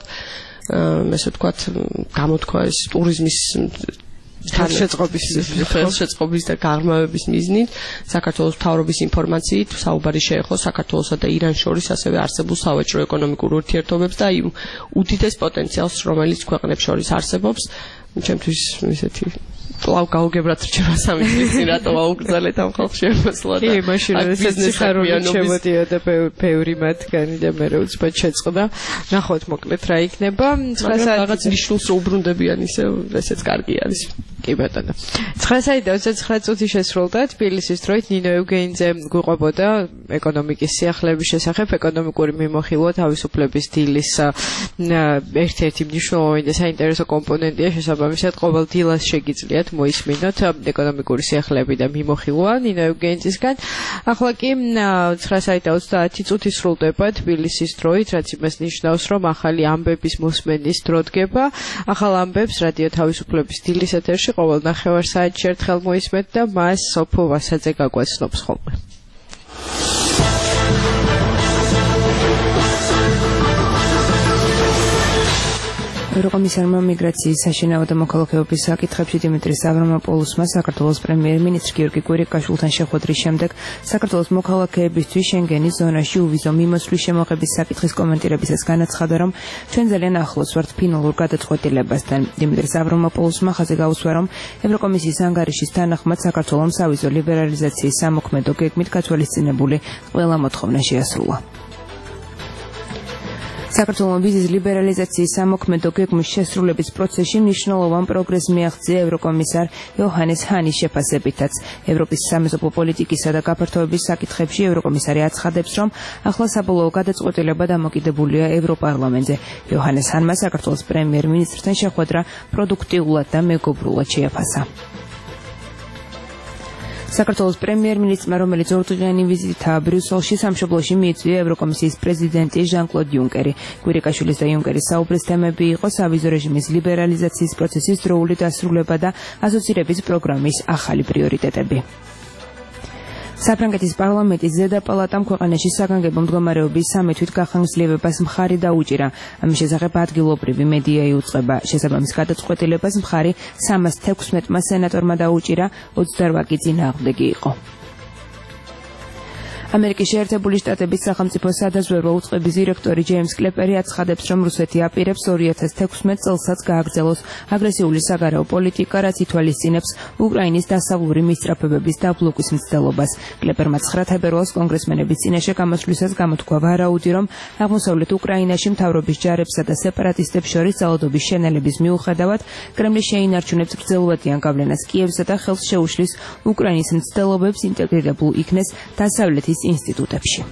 ესე ვთქვათ გამოთქვა ეს ტურიზმის ხელშეწყობის ხელშეწყობის და გაღრმავების მიზნით საქართველოს მთავრობის ინფორმაციით საუბარი შეეხო საქართველოსა და ირანს შორის ასევე არსებულ სავაჭრო ეკონომიკურ ურთიერთობებს და იმ უდიდეს პოტენციალს, რომელიც ქვეყნებს შორის არსებობს. ჩემთვის ისეთი კлау გაუგებრად რჩება სამი წლის წინ რატო აუკრძალეთ ამ ხალხს შემოსვლა და კი, მაშინ როდესაც სიხარულით შემოდიოდა ბევრი მათგანი და მე უცბად შეწყდა. ნახოთ მოკლედ რა იქნება. ცხრა საათი რაღაც ნიშნულს რო უბრუნდებიან ისე, ესეც კარგი არის. კი ბატონო. ცხრა საათი და ოცდაცხრა წუთი შესრულდა. თბილისის დროით ნინო ევგენიძე გვიყვებოდა ეკონომიკის სიახლეების შესახებ. ეკონომიკური მიმოხილვა თავისუფლების დილის ერთ-ერთი მნიშვნელოვანი და საინტერესო კომპონენტია. შესაბამისად, ყოველ დილას შეგიძლიათ მოისმინოთ ეკონომიკური სიახლეები და მიმოხილვა ნინო ევგენიძისგან. ახლა კი ცხრა საათი და ოცდაათი წუთი სრულდება თბილისის დროით, რაც იმას ნიშნავს, რომ ახალი ამბების მოსმენის დრო დგება. ახალ ამბებს რადიო თავისუფლების დილის ეთერში ყოველ ნახევარ საათში ერთხელ მოისმენთ და მას სოფო ვასაძე გაგვაცნობს ხოლმე. ევროკომისარმა მიგრაციის საშინაო და მოქალაქეობის საკითხებში დიმიტრის ავრამოპოლუსმა საქართველოს პრემიერ-მინისტრ გიორგი კვირიკაშვილთან შეხვედრის შემდეგ საქართველოს მოქალაქეებისთვის შენგენის ზონაში უვიზო მიმოსვლის შემოღების საკითხის კომენტირებისას განაცხადა, რომ ჩვენ ძალიან ახლოს ვართ ფინალურ გადაწყვეტილებასთან. დიმიტრის ავრამოპოლუსმა ხაზი გაუსვა, რომ ევროკომისიის ანგარიშის თანახმად საქართველოს სავიზო ლიბერალიზაციის სამოქმედო გეგმით გათვალისწინებული ყველა მოთხოვნა შეასრულა. საქართველოს ვიზის ლიბერალიზაციის სამოქმედო გეგმის შესრულების პროცესში მნიშვნელოვან პროგრესს მიაღწია ევროკომისარ იოჰანეს ჰანის შეფასებითაც. ევროპის სამეზობლო პოლიტიკისა და გაფართოების საკითხებში ევროკომისარი აცხადებს, რომ ახლა საბოლოო გადაწყვეტილება დამოკიდებულია ევროპარლამენტზე. იოჰანეს ჰანმა საქართველოს პრემიერ-მინისტრთან შეხვედრა პროდუქტიულად და მეგობრულად შეაფასა. საქართველოს პრემიერ-მინისტრმა, რომელიც ორდღიანი ვიზიტაა ბრიუსელში, სამშობლოში მიიწვია ევროკომისიის პრეზიდენტი ჟან-კლოდ იუნკერი. კვირიკაშვილის და იუნკერის საუბრის თემები იყო სავიზო რეჟიმის ლიბერალიზაციის პროცესის დროული დასრულება და ასოცირების პროგრამის ახალი პრიორიტეტები. საფრანგეთის პარლამენტის ზედა პალატამ ქვეყანაში საგანგებო მდგომარეობის სამი თვით გახანგრძლივებას მხარი დაუჭირა. ამის შესახებ ადგილობრივი მედია იუწყება. შესაბამის გადაწყვეტილებას მხარი სამას თექვსმეტმა სენატორმა დაუჭირა, ოცდაოთხი კი წინააღმდეგი იყო. ამერიკის შეერთებული შტატების სახელმწიფო სადაზვერვო უწყების დირექტორი ჯეიმს კლეპერი აცხადებს, რომ რუსეთი აპირებს ორი ათას თექვსმეტ წელსაც გააგრძელოს აგრესიული საგარეო პოლიტიკა, რაც ითვალისწინებს უკრაინის დასავლური მისწრაფებების დაბლოკვის მცდელობას. კლეპერმა ცხრა თებერვალს კონგრესმენების წინაშე გამოსვლისას გამოთქვა ვარაუდი, რომ აღმოსავლეთ უკრაინაში მთავრობის ჯარებსა და სეპარატისტებს შორის ძალადობის შენელების მიუხედავად კრემლი შეინარჩუნებს გრძელვადიან გავლენას კიევსა და ხელს შეუშლის უკრაინის მცდელობებს ინტეგრირებულ იქნეს დასავლეთის ინსტიტუტებში.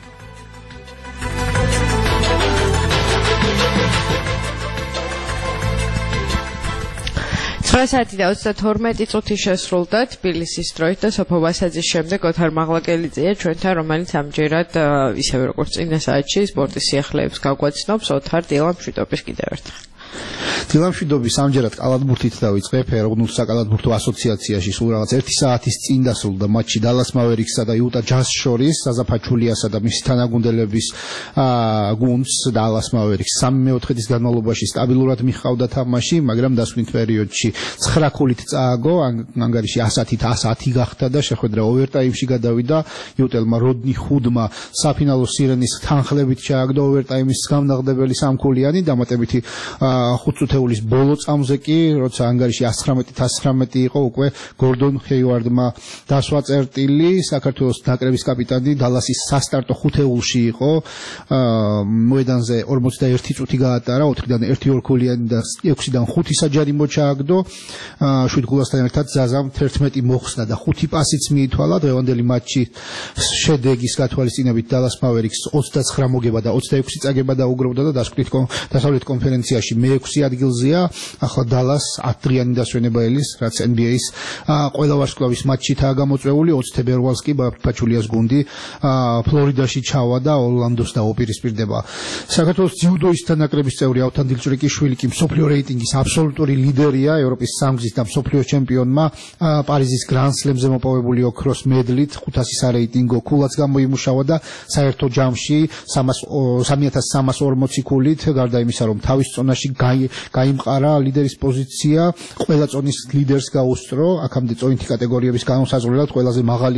ცხრა საათი და ოცდათორმეტი წუთი შესრულდა თბილისის დროით და სოფო ვასაძის შემდეგ ოთარ მაღლაკელიძეა ჩვენთან, რომელიც ამჯერად ისევე როგორც წინა საათში სპორტის სიახლეებს გაგვაცნობს. ოთარ, დილა მშვიდობის კიდევ ერთხელ. დილამშვიდობის ამჯერად კალათბურთით დავიწყე ფეროვნულ საკალათბურთო ასოციაციაში სულ რაღაც ერთი საათის წინ დასრულდა მატჩი დალას მავერიქსსა და იუტა ჯაზს შორის. საზაფა ჩულიასა და მისი თანაგუნდელების გუნდს დალას მავერიքს სამი მეოთხედის განმავლობაში სტაბილურად მიჰყავდა თამაში, მაგრამ დასვით პერიოდში ცხრა ქულით წააგო, ანგარიში ასათით ასათი გახდა და შეხვედრა ოვერტაიმში გადავიდა. იუტელმა როდნი ხუდმა საფინალო სირენის თანხლებით ჩააგდო ოვერტაიმის გამნაღდებელი სამქულიანი, დამატებითი ხუთ წუთეულის ბოლო წამზე კი, როცა ანგარიში ათცხრამეტით ათცხრამეტი იყო, უკვე გორდონ ჰეივარდმა დასვა წერტილი. საქართველოს ნაკრების კაპიტანი დალასის სასტარტო ხუთეულში იყო. მოედანზე ორმოცდაერთი წუთი გაატარა, ოთხიდან ერთი ორქულიანი და ექვსიდან ხუთი საჯარიმო ჩააგდო. შვიდ გოლასთან ერთად ზაზამ თერთმეტი მოხსნა და ხუთი პასიც მიითვალა. დღევანდელი მატჩი შედეგის გათვალისწინებით დალას მავერიքს ოცდაცხრა მოგება და ოცდაექვსი წაგება დაუგროვდა და დასკვნით დასავლეთ კონფერენციაში მეექვსე ადგილზეა. ახლა დალას ათდღიანი დასვენება ელის, რაც ენ ბი ეის ყველა ვარსკვლავის მატჩითაა გამოწვეული. ოცი თებერვალს კი ბაფაჩულიას გუნდი ფლორიდაში ჩავა და ორლანდოს დაუპირისპირდება. საქართველოს ძიუდოისტთა ნაკრების წევრი ავთან დილჭრიკიშვილი კი მსოფლიო რეიტინგის აბსოლუტური ლიდერია. ევროპის სამგზის და მსოფლიო ჩემპიონმა პარიზის გრან-სლემზე მოპოვებული ოქროს მედლით ხუთასი სარეიტინგო ქულაც გამოიმუშავა და საერთო ჯამში სამი ათას სამას ორმოცი ქულით, გარდა იმისა, რომ თავის წონაში გაიმყარა ლიდერის პოზიცია, ყველა წონის ლიდერს გაუსწრო. აქამდე წონითი კატეგორიების განსაზღვრელად ყველაზე მაღალი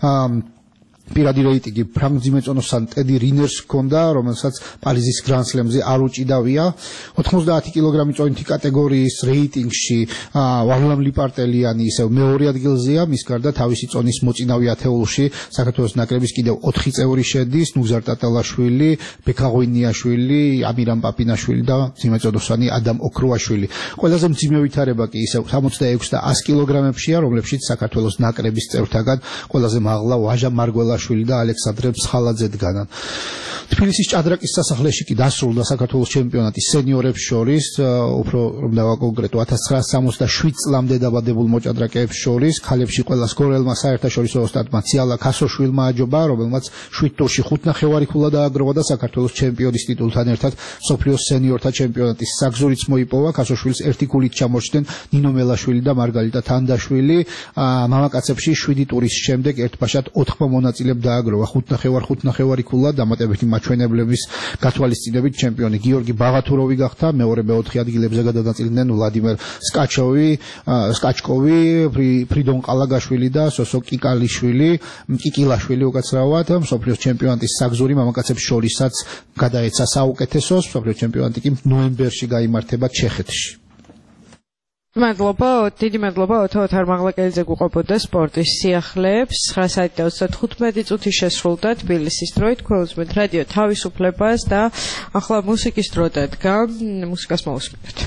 პირადი რეიტინგი ფრანგ ძიმეწონოსთან ტედი რინერს ჰქონდა, რომელსაც პარიზის გრან-სლემზე არ უჭიდავია. ოთხმოცდაათი კილოგრამი წონითი კატეგორიის რეიტინგში ვარლამ ლიპარტელიანი ისევ მეორე ადგილზეა. მის გარდა თავისი წონის მოწინავე ათეულში საქართველოს ნაკრების კიდევ ოთხი წევრი შედის: ნუგზარ ტატალაშვილი, ბექა ღვინიაშვილი, ამირან პაპინაშვილი და ძიმეწონოსანი ადამ ოქროაშვილი. ყველაზე მძიმე ვითარება კი ისევ სამოცდაექვსი და ასი კილოგრამებშია, რომლებშიც საქართველოს ნაკრების წევრთაგან ყველაზე მაღლა ვაჟა მარგველა შვილი და ალექსანდრე მსხალაძე დგანან. თბილისის ჭადრაკის სასახლეში კი დასრულდა საქართველოს ჩემპიონატი სენიორებს შორის, უფრო რომ დავაკონკრეტო ათას ცხრაასა სამოცდაშვიდ წლამდე დაბადებულ მოჭადრაკეებს შორის. ქალებში ყველა სკორელმა საერთაშორისო ოსტატმა ციალა ქასოშვილმა აჯობა, რომელმაც შვიდ ტურში ხუთ ნახევარი ქულა დააგროვა და საქართველოს ჩემპიონის ტიტულთან ერთად მსოფლიოს სენიორთა ჩემპიონატის საგზურიც მოიპოვა. ქასოშვილს ერთი ქულით ჩამორჩნენ ნინო მელაშვილი და მარგალიტა თანდაშვილი. მამაკაცებში შვიდი ტურის შემდეგ ერთბაშად ოთხმა მონაწილე ნაწილებ დააგროვა ხუთ ნახევარ ხუთ ნახევარი ქულა დამატებითი მაჩვენებლების გათვალისწინებით ჩემპიონი გიორგი ბაღათუროვი გახდა მეორე მეოთხე ადგილებზე გადადაწილდნენ ვლადიმერ სკაჩოვი სკაჩკოვი ფრიდონ ყალაგაშვილი და სოსო კიკალიშვილი კიკილაშვილი უკაცრავად მსოფლიოს ჩემპიონატის საგზური მამაკაცებს შორისაც გადაეცა საუკეთესოს მსოფლიოს ჩემპიონატი კი ნოემბერში გაიმართება ჩეხეთში მადლობა, დიდი მადლობა ოთარ მაღლაკელიძე გუყოფოდა სპორტის სიახლეებს. ცხრა საათი და ოცდათხუთმეტი წუთი შესრულდა თბილისის დროით. ქველმძმეთ რადიო თავისუფლებას და ახლა მუსიკის დრო დადგა. მუსიკას მოვუსმინოთ.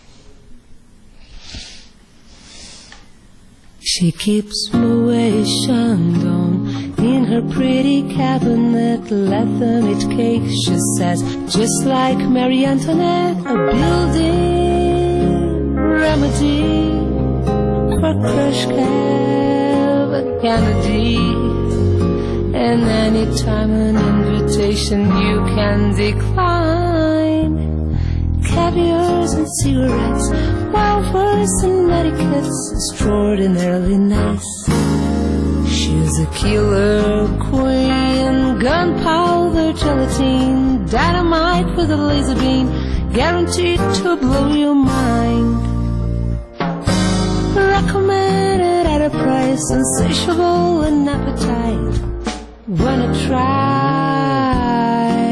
She keeps Moet Chandon in her pretty cabinet. Let them eat cake, she says, just like Marie Antoinette. A building remedy for Khrushchev and Kennedy. And anytime an invitation you can decline. Caviars and cigarettes, wildflowers and etiquettes, extraordinarily nice. She's a killer queen, gunpowder, gelatine, dynamite with a laser beam, guaranteed to blow your mind. Recommended at a price, insatiable and appetite. Wanna try?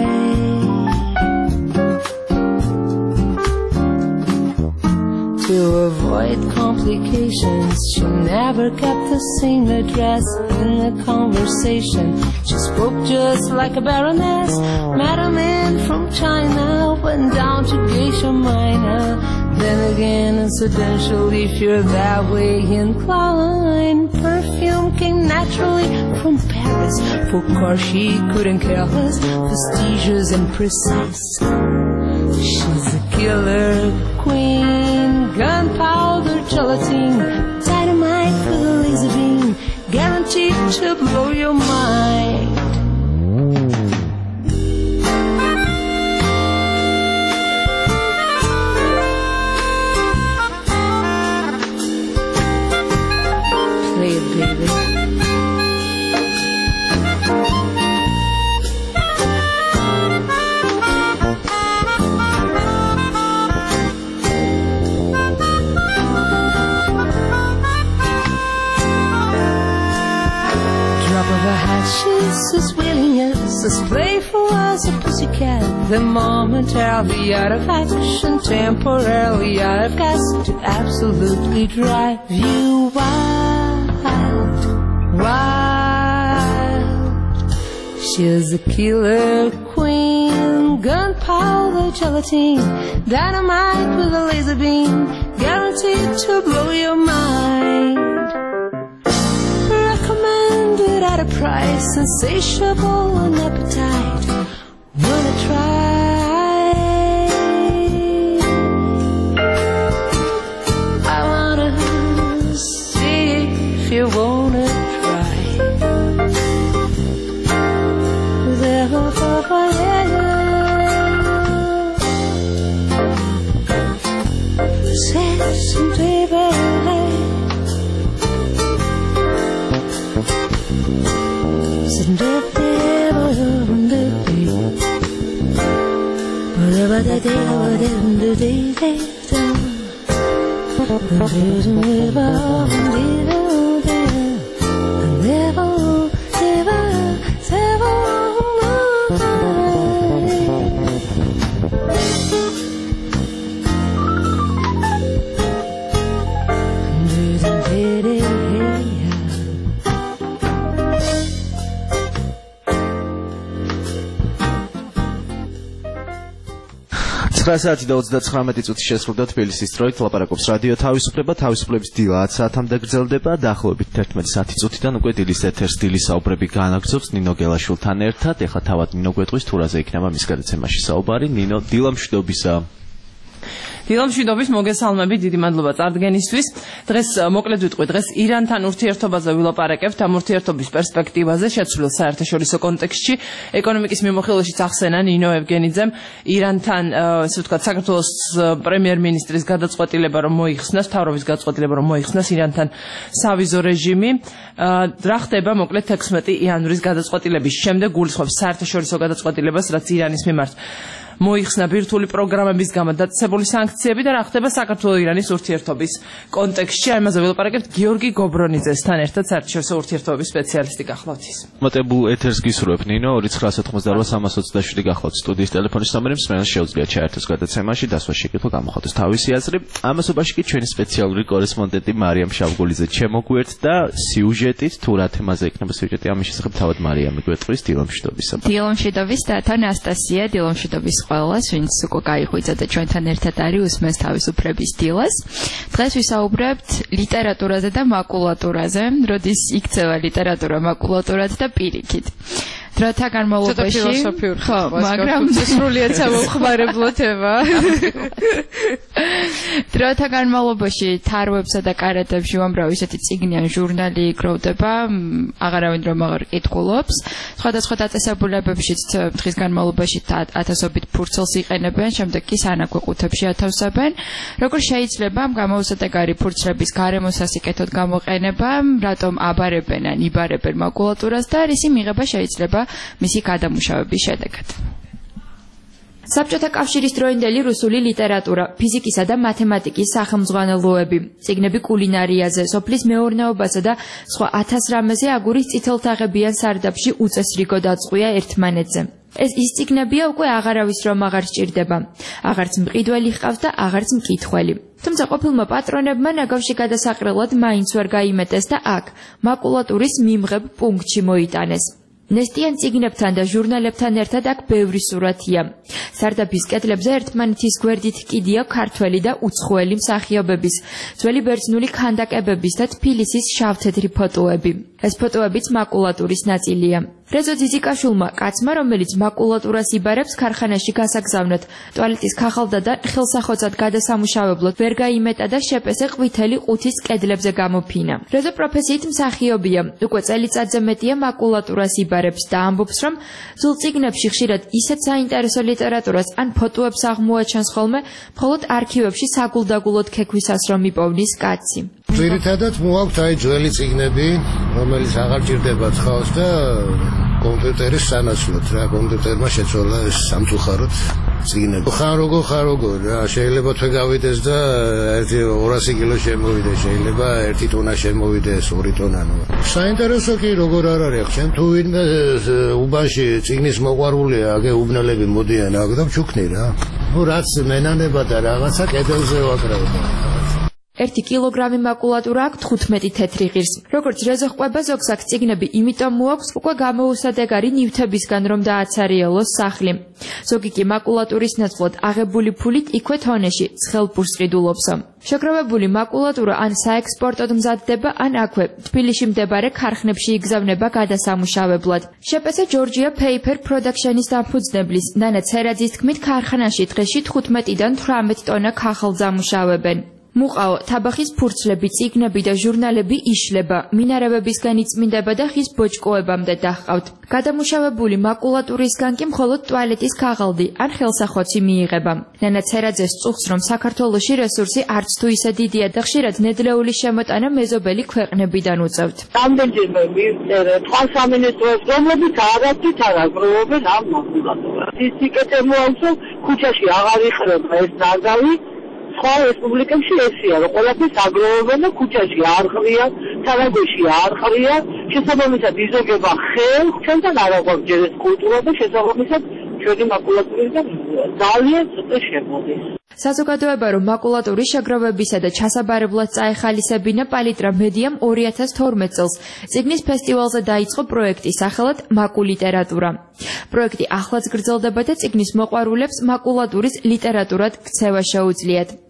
To avoid complications, she never kept the same address in the conversation. She spoke just like a baroness. Madam in from China, went down to Geisha Minor. Then again, incidentally, if you're that way inclined, perfume came naturally from Paris. For course, she couldn't care less, prestigious and precise. She's a killer queen, gunpowder, gelatine, dynamite with a laser beam, guaranteed to blow your mind. Play it, baby. She's as willing as, as playful as a pussycat. The momentarily out of action, temporarily out of gas, to absolutely drive you wild, wild. She's a killer queen, gunpowder, gelatine, dynamite with a laser beam, guaranteed to blow your mind. Recommended at a price, insatiable and appetite. Wanna try? I wanna see if you wanna try. Say baby. ცხრა საათი და ოცდაცხრამეტი წუთი შესრულდა თბილისის დროით. ლაპარაკობს რადიო თავისუფლება, თავისუფლების დილა ათ საათამდე გრძელდება. დაახლოებით თერთმეტი საათი წუთიდან უკვე დილის ეთერს დილის საუბრები გაანაგრძობს ნინო გელაშვილთან ერთად. ეხლა თავად ნინო გვეტყვის თუ რაზე იქნება მის გადაცემაში საუბარი. ნინო, დილა მშვიდობისა. დილამშვიდობის მოგესალმები, დიდი მადლობა წარდგენისთვის. დღეს მოკლედ ვიტყვი, დღეს ირანთან ურთიერთობაზე ვილაპარაკებთ, ამ ურთიერთობის პერსპექტივაზე შეცვლილ საერთაშორისო კონტექსტში. ეკონომიკის მიმოხილვაშიც ახსენა ნინო ევგენიძემ ირანთან, ესე ვთქვათ, საქართველოს პრემიერ-მინისტრის გადაწყვეტილება რომ მოიხსნას, მთავრობის გადაწყვეტილება რომ მოიხსნას ირანთან სავიზო რეჟიმი. რა ხდება მოკლედ თექვსმეტი იანვრის გადაწყვეტილების შემდეგ გულისხმობს საერთაშორისო გადაწყვეტილებას, რაც ირანის მიმართ მოიხსნა ბირთვული პროგრამების გამო დაწესებული სანქციები და რა ხდება საქართველოს-ირანის ურთიერთობის კონტექსტში. ამაზე ვილაპარაკებთ გიორგი გობრონიძესთან ერთად, საერთაშორისო ურთიერთობების სპეციალისტი გახლავთ ის. მოტებულ ეთერს გისურვებ ნინო, ორი ცხრა ათოთხმოცდაორვა სამას ოცდაშვიდი გახლავთ სტუდიის ტელეფონის ნომერი, მსმენელს შეუძლია ჩაერთოს გადაცემაში, დასვა შეკითხვა გამოხატოს თავისი აზრი. ამასობაში კი ჩვენი სპეციალური კორესპონდენტი მარიამ შავგულიძე შემოგვიერთდა სიუჟეტით, თუ რა თემაზე იქნება სიუჟეტი, ამის შესახებ თავად მარიამი გვეტყვის. დილამშვიდობისა. დილამშვიდობის და ანასტასია, დილამშვიდობის ყველას, ვინც უკვე გაიხვიца და ჩვენთან ერთად არის უსმენს თავისუფლების დილას. დღეს ვისაუბრებთ ლიტერატურაზე და მაკულატურაზე, როდის იქცევა ლიტერატურა მაკულატურად და პირიქით. დროთა განმავლობაში ხო, მაგრამ სრულიად სამომხმარებლო თემა. დროთა განმავლობაში თარვებსა და კარეტებში უამრავი ისეთი წიგნი ან ჟურნალი იგროვდება, აღარავინ რომ აღარ კითხულობს. სხვადასხვა დაწესებულებებშიც დღის განმავლობაში ათასობით ფურცელს იყენებენ, შემდეგ კი სანაქვეყუთებში ათავსებენ. როგორ შეიძლება ამ გამოუსადეგარი ფურცლების გარემოსასიკეთოდ გამოყენება, რატომ აბარებენ ან იბარებენ მაკულატურას და რისი მიღება შეიძლება მისი გადამუშავების შედეგად. საბჭოთა კავშირის დროინდელი რუსული ლიტერატურა, ფიზიკისა და მათემატიკის სახელმძღვანელოები, წიგნები კულინარიაზე, სოფლის მეურნეობასა და სხვა ათას რამეზე აგურის წითელთაღებიან სარდაფში უწესრიგო დაწყვია ერთმანეთზე. ეს ის წიგნებია უკვე აღარავის რომ აღარ სჭირდება. აღარც მყიდველი ჰყავს და აღარც მკითხველი. თუმცა ყოფილმა პატრონებმა ნაგავში გადასაყრელად მაინც ვერ გაიმეტეს და აქ მაკულატურის მიმღებ პუნქტში მოიტანეს. ნესტიან წიგნებთან და ჟურნალებთან ერთად აქ ბევრი სურათია. სარდაფის კედლებზე ერთმანეთის გვერდით კიდია ქართველი და უცხოელი მსახიობების, ძველი ბერძნული ქანდაკებების და თბილისის შავთეთრი ფოტოები. ეს ფოტოებიც მაკულატურის ნაწილია. რეზო ძიზიკაშვილმა, კაცმა, რომელიც მაკულატურას იბარებს ქარხანაში გასაგზავნად, ტუალეტის ქაღალდა და ხელსახოცად გადასამუშავებლად ვერ გაიმეტა და შეპესე ყვითელი ყუთის კედლებზე გამოფინა. რეზო პროფესიით მსახიობია, უკვე წელიწადზე მეტია მაკულატურას იბარებს და ამბობს, რომ ძველ წიგნებში ხშირად ისეთ საინტერესო ლიტერატურას ან ფოტოებს აღმოაჩენს ხოლმე, მხოლოდ არქივებში საგულდაგულოდ ქექვისას რომ იპოვნის კაცი. ძირითადად მოაქვთ აი ძველი წიგნები, რომელიც აღარ ჭირდება ცხავს და კომპიუტერის სანაცვლოდ რა, კომპიუტერმა შეცვალა ეს სამწუხაროდ წიგნები. ხან როგორ ხან როგორ რა, შეიძლება თვე გავიდეს და ერთი ორასი კილო შემოვიდეს, შეიძლება ერთი ტონა შემოვიდეს, ორი ტონა. საინტერესო კი როგორ არ არის, ხენ თუ ვინმე უბანში წიგნის მოყვარულია, აგე უბნელები მოდიან აქ და ვჩუქნი რა. ნუ რაც მენანება და რაღაცა კედელზე ვაკრავდა. ერთი კილოგრამი მაკულატურა აქვს თხუთმეტი თეთრი ღირს. როგორც რეზო ყვება ზოგს აქ წიგნები იმიტომ მოაქვს, უკვე გამოუსადეგარი ნივთებისგან რომ დააცარიელოს სახლი. ზოგი კი მაკულატურის ნაცვლად აღებული ფულით იქვე თონეში ცხელფურს ყიდულობსო. შეგროვებული მაკულატურა ან საექსპორტოდ მზადდება, ან აქვე თბილისში მდებარე ქარხნებში იგზავნება გადასამუშავებლად. შეპესე ჯორჯია Paper Production-ის დამფუძნებლის ნანა ცერაძის თქმით, ქარხანაში დღეში თხუთმეტიდან თვრამეტ ტონა ქაღალდს ამუშავებენ. მუყაო, თაბახის ფურცლები, წიგნები და ჟურნალები იშლება, მინარევებისგან იწმინდება და ხის ბოჭკოებამდე დაჰყავთ. გადამუშავებული მაკულატურისგან კი მხოლოდ ტუალეტის ქაღალდი ან ხელსახოცი მიიღება. ნანა ცერაძეს წუხს, რომ საქართველოში რესურსი არც თუ ისე დიდია და ხშირად ნედლეული შემოტანა მეზობელი ქვეყნებიდან უწევთ. რამდენჯერმე მივწერე თქვენ სამინისტროს, რომლებიც არასდროს არ აგროვებენ ამ მაკულატურას. ის სიკეთე მოაქვს, რომ ქუჩაში აღარ იხრება ეს ნაგავი. სხვა რესპუბლიკებში ესია, რომ ყველაფერს აგროვებენ და ქუჩაში არ ყრია, სარაგოში არ ყრია, შესაბამისად იზოგება ხელს, ჩვენთან არ აღვაქვს ჯერ ეს კულტურა და შესაბამისად ჩვენი მაკულატურიდან ძალიან ცოტა შემოდის. საზოგადოება რომ მაკულატურის შეგროვებისა და ჩასაბარებლად წაეხალისებინა პალიტრა მედიამ ორი ათას თორმეტ წელს წიგნის ფესტივალზე დაიწყო პროექტი სახელად მაკულიტერატურა. პროექტი ახლაც გრძელდება და წიგნის მოყვარულებს მაკულატურის ლიტერატურად ქცევა შეუძლიათ.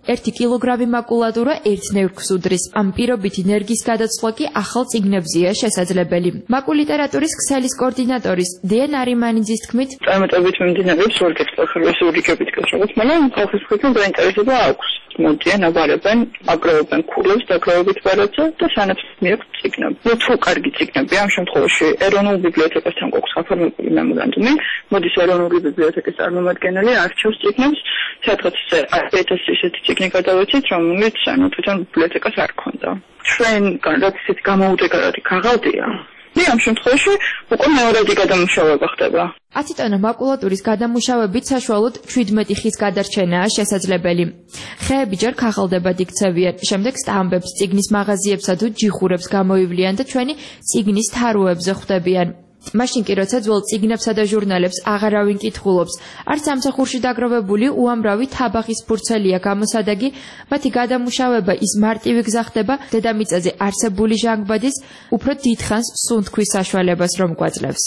ერთი კილოგრამი მაკულატურა ერთ ნერვს უდრის. ამ პირობით ენერგიის გადაცვლა კი ახალ წიგნებზეა შესაძლებელი. მაკულიტერატურის ქსელის კოორდინატორის დიან არიმანიძის თქმით, წარმატებით მიმდინარეობს ორკესტრის რესურსებით გასაგებად, მაგრამ ხალხის მხრიდან დაინტერესება აქვს. მოდიან აბარებენ, აგროვებენ ქულებს, დაგროვებით ბარათზე და სანაცვლოდ მიაქვს წიგნები. ნუ თუ კარგი წიგნები, ამ შემთხვევაში ეროვნულ ბიბლიოთეკასთან გვაქვს გაფორმებული მემორანდუმი, მოდის ეროვნული ბიბლიოთეკის წარმომადგენელი არჩევს წიგნებს, სადღაც ათასი ისეთი წიგნი გადავეცით, რომელიც ანუ თვითონ ბიბლიოთეკას არ ქონდა. ჩვენგან რაც ისეთი გამოუდეგარი ქაღალდია, მე ამ შემთხვევაში უკვე მეორადი გადამუშავება ხდება. ათი ტონა მაკულატურის გადამუშავებით საშუალოდ შვიდმეტი ხის გადარჩენაა შესაძლებელი. ხეები ჯერ ქაღალდებად იქცევიან, შემდეგ სტამბებს, წიგნის მაღაზიებსა თუ ჯიხურებს გამოივლიან და ჩვენი წიგნის თაროებზე ხვდებიან. მაშინ კი როცა ძველ წიგნებსა და ჟურნალებს აღარავინ კითხულობს, არც სამსახურში დაგროვებული უამრავი თაბახის ფურცელია გამოსადეგი, მათი გადამუშავება ის მარტივი გზა ხდება დედამიწაზე არსებული ჟანგბადის უფრო დიდხანს სუნთქვის საშუალებას რომ გვაძლევს.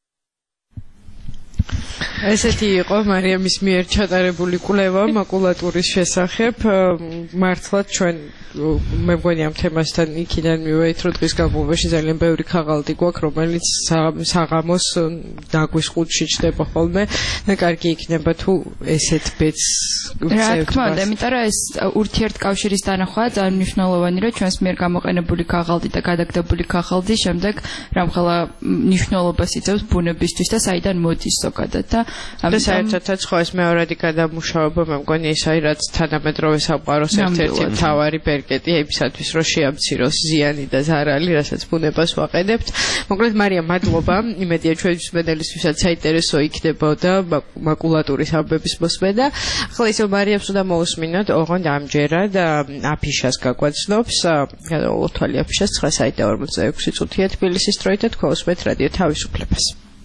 ესეთი იყო მარიამის მიერ ჩატარებული კვლევა მაკულატურის შესახებ. მართლაც ჩვენ მე მგონი ამ თემასთან იქიდან მივედით, რომ დღის განმავლობაში ძალიან ბევრი ქაღალდი გვაქვს, რომელიც საღამოს დაგვის ყუთში ჩდება ხოლმე და კარგი იქნება თუ ესეთ ბედს ვწევთ. რა თქმა უნდა, იმიტომ რომ ეს ურთიერთკავშირის დანახვაა ძალიან მნიშვნელოვანი, რომ ჩვენს მიერ გამოყენებული ქაღალდი და გადაგდებული ქაღალდი შემდეგ რამხელა მნიშვნელობას იწევს ბუნებისთვის და საიდან მოდის ზოგადად და და საერთოდაც ხო ეს მეორადი გადამუშავება მე მგონი ის არის რაც თანამედროვე სამყაროს ერთ-ერთი მთავარი ბერკეტი იმისათვის რომ შეამციროს ზიანი და ზარალი, რასაც ბუნებას ვაყენებთ. მოკლედ მარიამ, მადლობა. იმედია ჩვენთვის მენელისთვისაც საინტერესო იქნებოდა მაკულატურის ამბების მოსმენა. ახლა ისე მარიამს უნდა მოусმინოთ, ოღონდ ამჯერად აფიშას გაგვაცნობს. გადავოლოთ აფიშას ცხრა საათი და ორმოცდა ექვსი წუთია თბილისის დროით და თქვენ უსმენთ რადიო თავისუფლებას.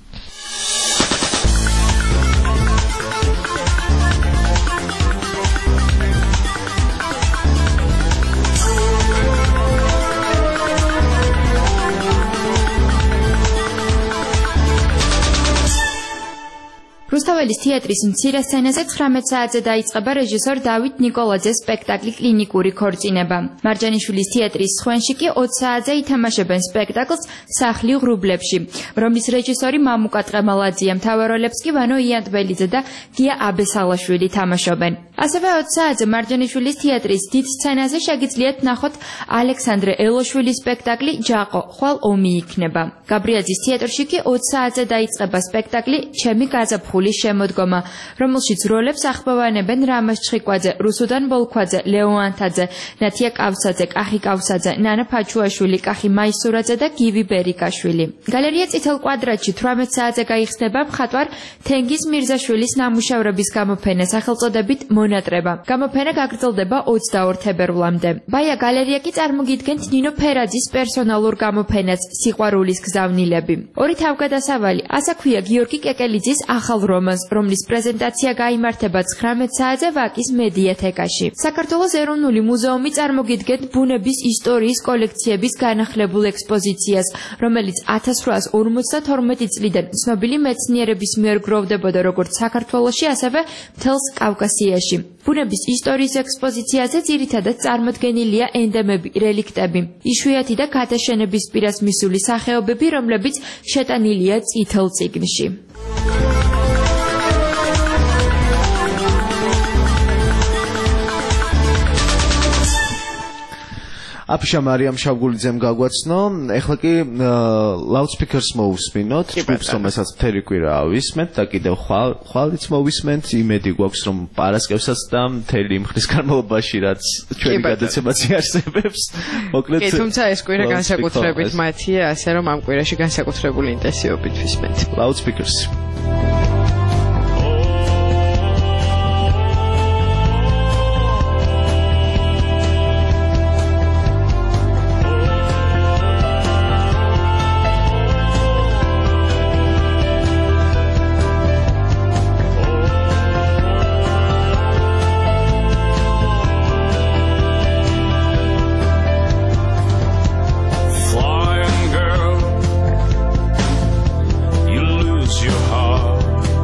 რუსთაველის თეატრის მცირე სცენაზე ცხრამეტ საათზე დაიწყება რეჟისორ დავით ნიკოლაძეს სპექტაკლი კლინიკური ქორწინება. მარჯანიშვილის თეატრის სხვენში კი ოცი საათზე ითამაშებენ სპექტაკლს სახლი ღრუბლებში, რომლის რეჟისორი მამუკა ტყემალაძია, მთავარ როლებს კი ვანო იანტბელიძე და გია აბესალაშვილი თამაშობენ. ასევე ოცი საათზე მარჯანიშვილის თეატრის დიდ სცენაზე შეგიძლიათ ნახოთ ალექსანდრე ელოშვილის სპექტაკლი ჯაყო, ხვალ ომი იქნება. გაბრიაძის თეატრში კი ოცი საათზე დაიწყება სპექტაკლი ჩემი გაზაფხული შემოდგომა, რომელშიც როლებს ახბოვანებენ რამაზ ჩხიკვაძე, რუსუდან ბოლქვაძე, ლეო ანთაძე, ნათია კავსაძე, კახი კავსაძე, ნანა ფაჩუაშვილი, კახი მაისურაძე და გივი ბერიკაშვილი. გალერეა წითელ კვადრატში თვრამეტ საათზე გაიხსნება მხატვარ თენგიზ მირზაშვილის ნამუშევრების გამოფენა სახელწოდებით მონატრება. გამოფენა გაგრძელდება ოცდაორ თებერვლამდე. ბაია გალერეა კი წარმოგიდგენთ ნინო ფერაძის პერსონალურ გამოფენას სიყვარულის გზავნილები. ორი თავგადასავალი, ასა ქვია გიორგი კეკელიძის ახალ რომანს, რომლის პრეზენტაცია გაიმართება ცხრამეტ საათზე ვაკის მედიათეკაში. საქართველოს ეროვნული მუზეუმი წარმოგიდგენთ ბუნების ისტორიის კოლექციების განახლებულ ექსპოზიციას, რომელიც ათას რვაას ორმოცდათორმეტი წლიდან ცნობილი მეცნიერების მიერ გროვდებოდა როგორც საქართველოში, ასევე მთელს კავკასიაში. ბუნების ისტორიის ექსპოზიციაზე ძირითადად წარმოდგენილია ენდემები, რელიქტები, იშვიათი და გადაშენების პირას მისული სახეობები, რომლებიც შეტანილია წითელ წიგნში. აფიშა მარიამ შავგულიძემ გაგვაცნო. ეხლა კი ლაუდსპიკერს მოვუსმინოთ, ჯგუფს რომელსაც მთელი კვირა ავისმენთ და კიდევ ხვალიც მოვისმენთ. იმედი გვაქვს რომ პარასკევსაც და მთელი იმ ხნის განმავლობაში რაც ჩვენი გადაცემაც იარსებებს. მოკლედ კი, თუმცა ეს კვირა განსაკუთრებით მათია, ასე რომ ამ კვირაში განსაკუთრებული ინტენსივობით ვისმენთ. ლაუდსპიკერს Flying girl, you lose your heart.